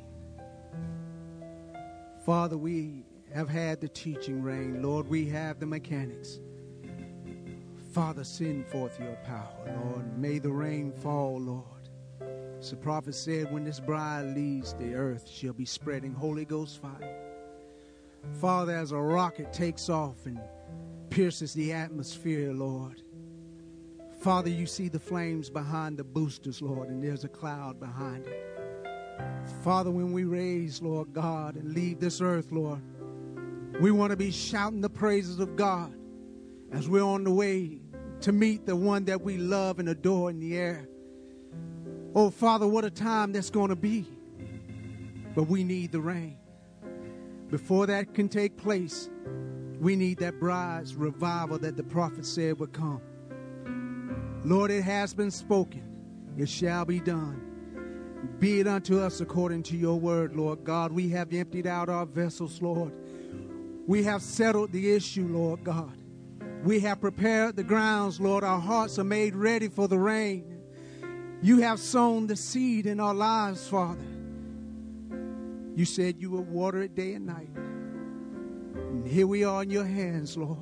Father, we have had the teaching rain. Lord, we have the mechanics. Father, send forth your power, Lord. May the rain fall, Lord. As the prophet said, when this bride leaves the earth, she'll be spreading Holy Ghost fire. Father, as a rocket takes off and pierces the atmosphere, Lord. Father, you see the flames behind the boosters, Lord, and there's a cloud behind it. Father, when we raise, Lord God, and leave this earth, Lord, we want to be shouting the praises of God as we're on the way to meet the one that we love and adore in the air. Oh, Father, what a time that's going to be. But we need the rain. Before that can take place, we need that bride's revival that the prophet said would come. Lord, it has been spoken. It shall be done. Be it unto us according to your word, Lord God. We have emptied out our vessels, Lord. We have settled the issue, Lord God. We have prepared the grounds, Lord. Our hearts are made ready for the rain. You have sown the seed in our lives, Father. You said you would water it day and night. And here we are in your hands, Lord.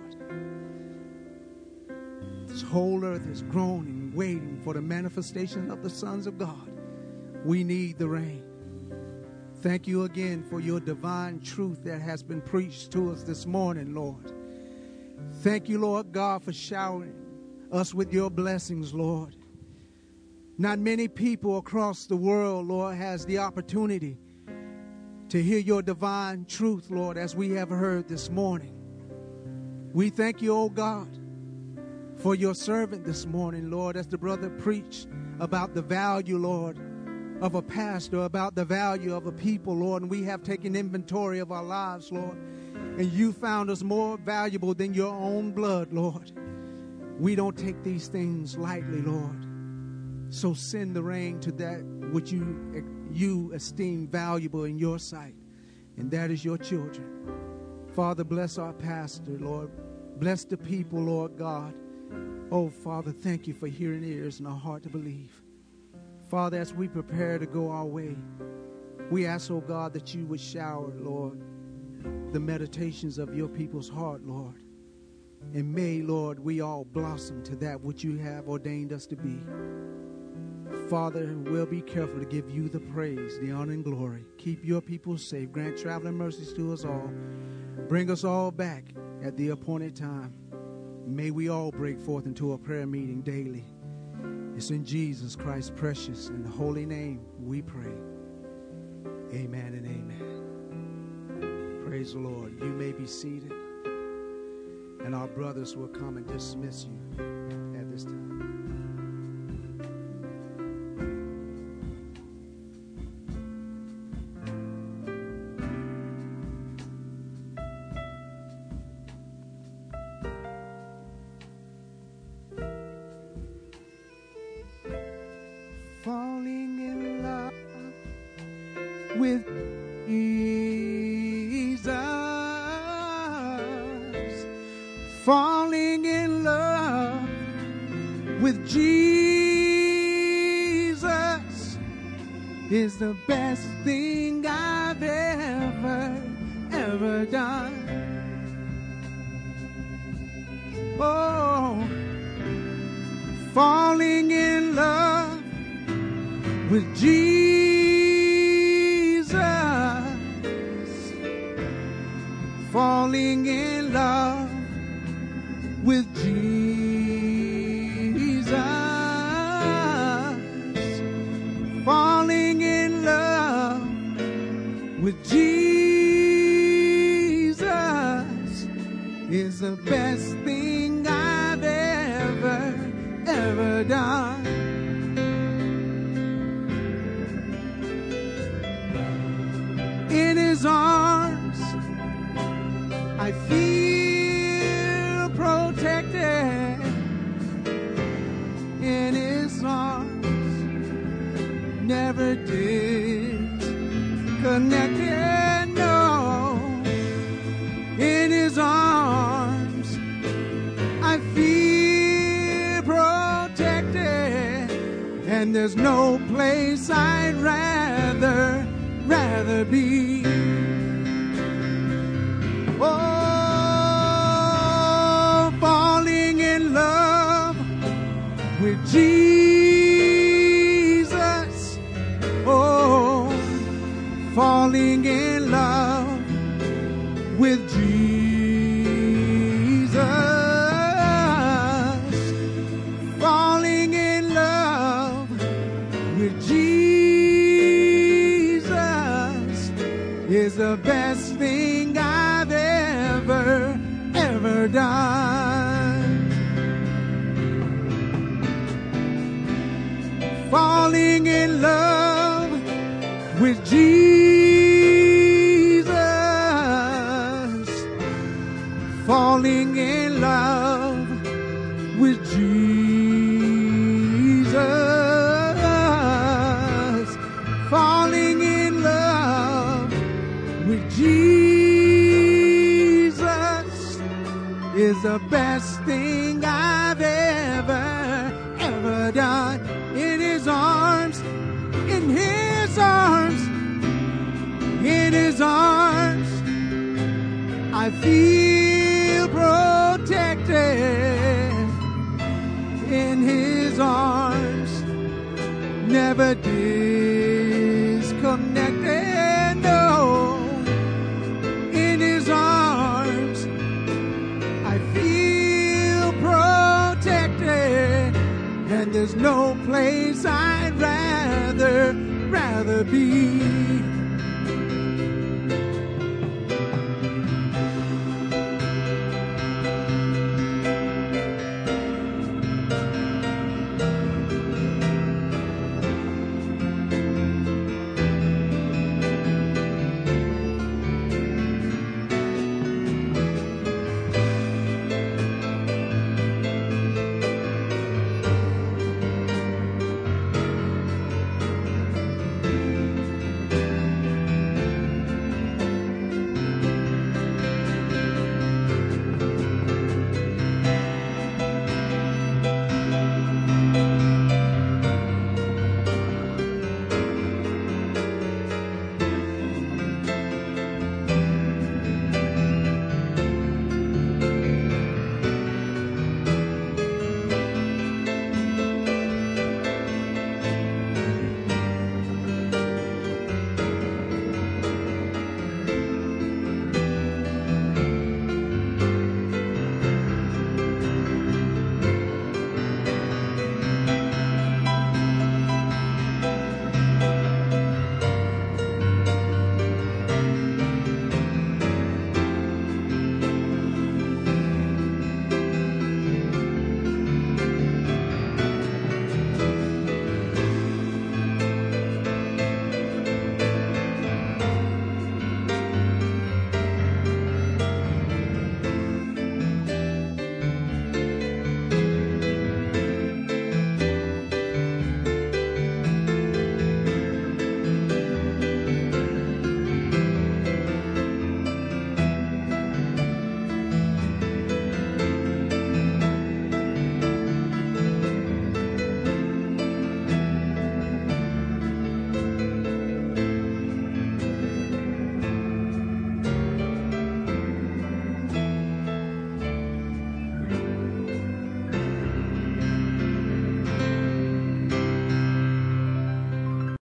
This whole earth is groaning, waiting for the manifestation of the sons of God. We need the rain. Thank you again for your divine truth that has been preached to us this morning, Lord. Thank you, Lord God, for showering us with your blessings, Lord. Not many people across the world, Lord, has the opportunity to hear your divine truth, Lord, as we have heard this morning. We thank you, oh God, for your servant this morning, Lord, as the brother preached about the value, Lord, of a pastor, about the value of a people, Lord, and we have taken inventory of our lives, Lord, and you found us more valuable than your own blood, Lord. We don't take these things lightly, Lord. So send the rain to that which you, you esteem valuable in your sight, and that is your children. Father, bless our pastor, Lord. Bless the people, Lord God. Oh, Father, thank you for hearing ears and a heart to believe. Father, as we prepare to go our way, we ask, oh God, that you would shower, Lord, the meditations of your people's heart, Lord. And may, Lord, we all blossom to that which you have ordained us to be. Father, we'll be careful to give you the praise, the honor, and glory. Keep your people safe. Grant traveling mercies to us all. Bring us all back at the appointed time. May we all break forth into a prayer meeting daily. It's in Jesus Christ's precious and holy name we pray. Amen and amen. Praise the Lord. You may be seated, and our brothers will come and dismiss you at this time. Falling in love with Jesus, falling in love with Jesus is the best thing I've ever, ever ever done. Oh, falling in love with Jesus, falling in love with Jesus, falling in love with Jesus is the best thing I've ever, ever done. In his arms, I feel protected. In his arms, never disconnected, no. In his arms, I feel protected, and there's no place I'd rather, rather be. Oh, falling in love with Jesus. Oh, falling in love with Jesus. Falling in love with Jesus is the best thing I've ever, ever done. Falling in love with Jesus, falling in love with Jesus, falling in love with Jesus is the best thing I've ever, ever done. In his arms, in his arms, in his arms, I feel protected. In his arms, never disconnected, no. In his arms, I feel protected, and there's no place I'd rather, rather be.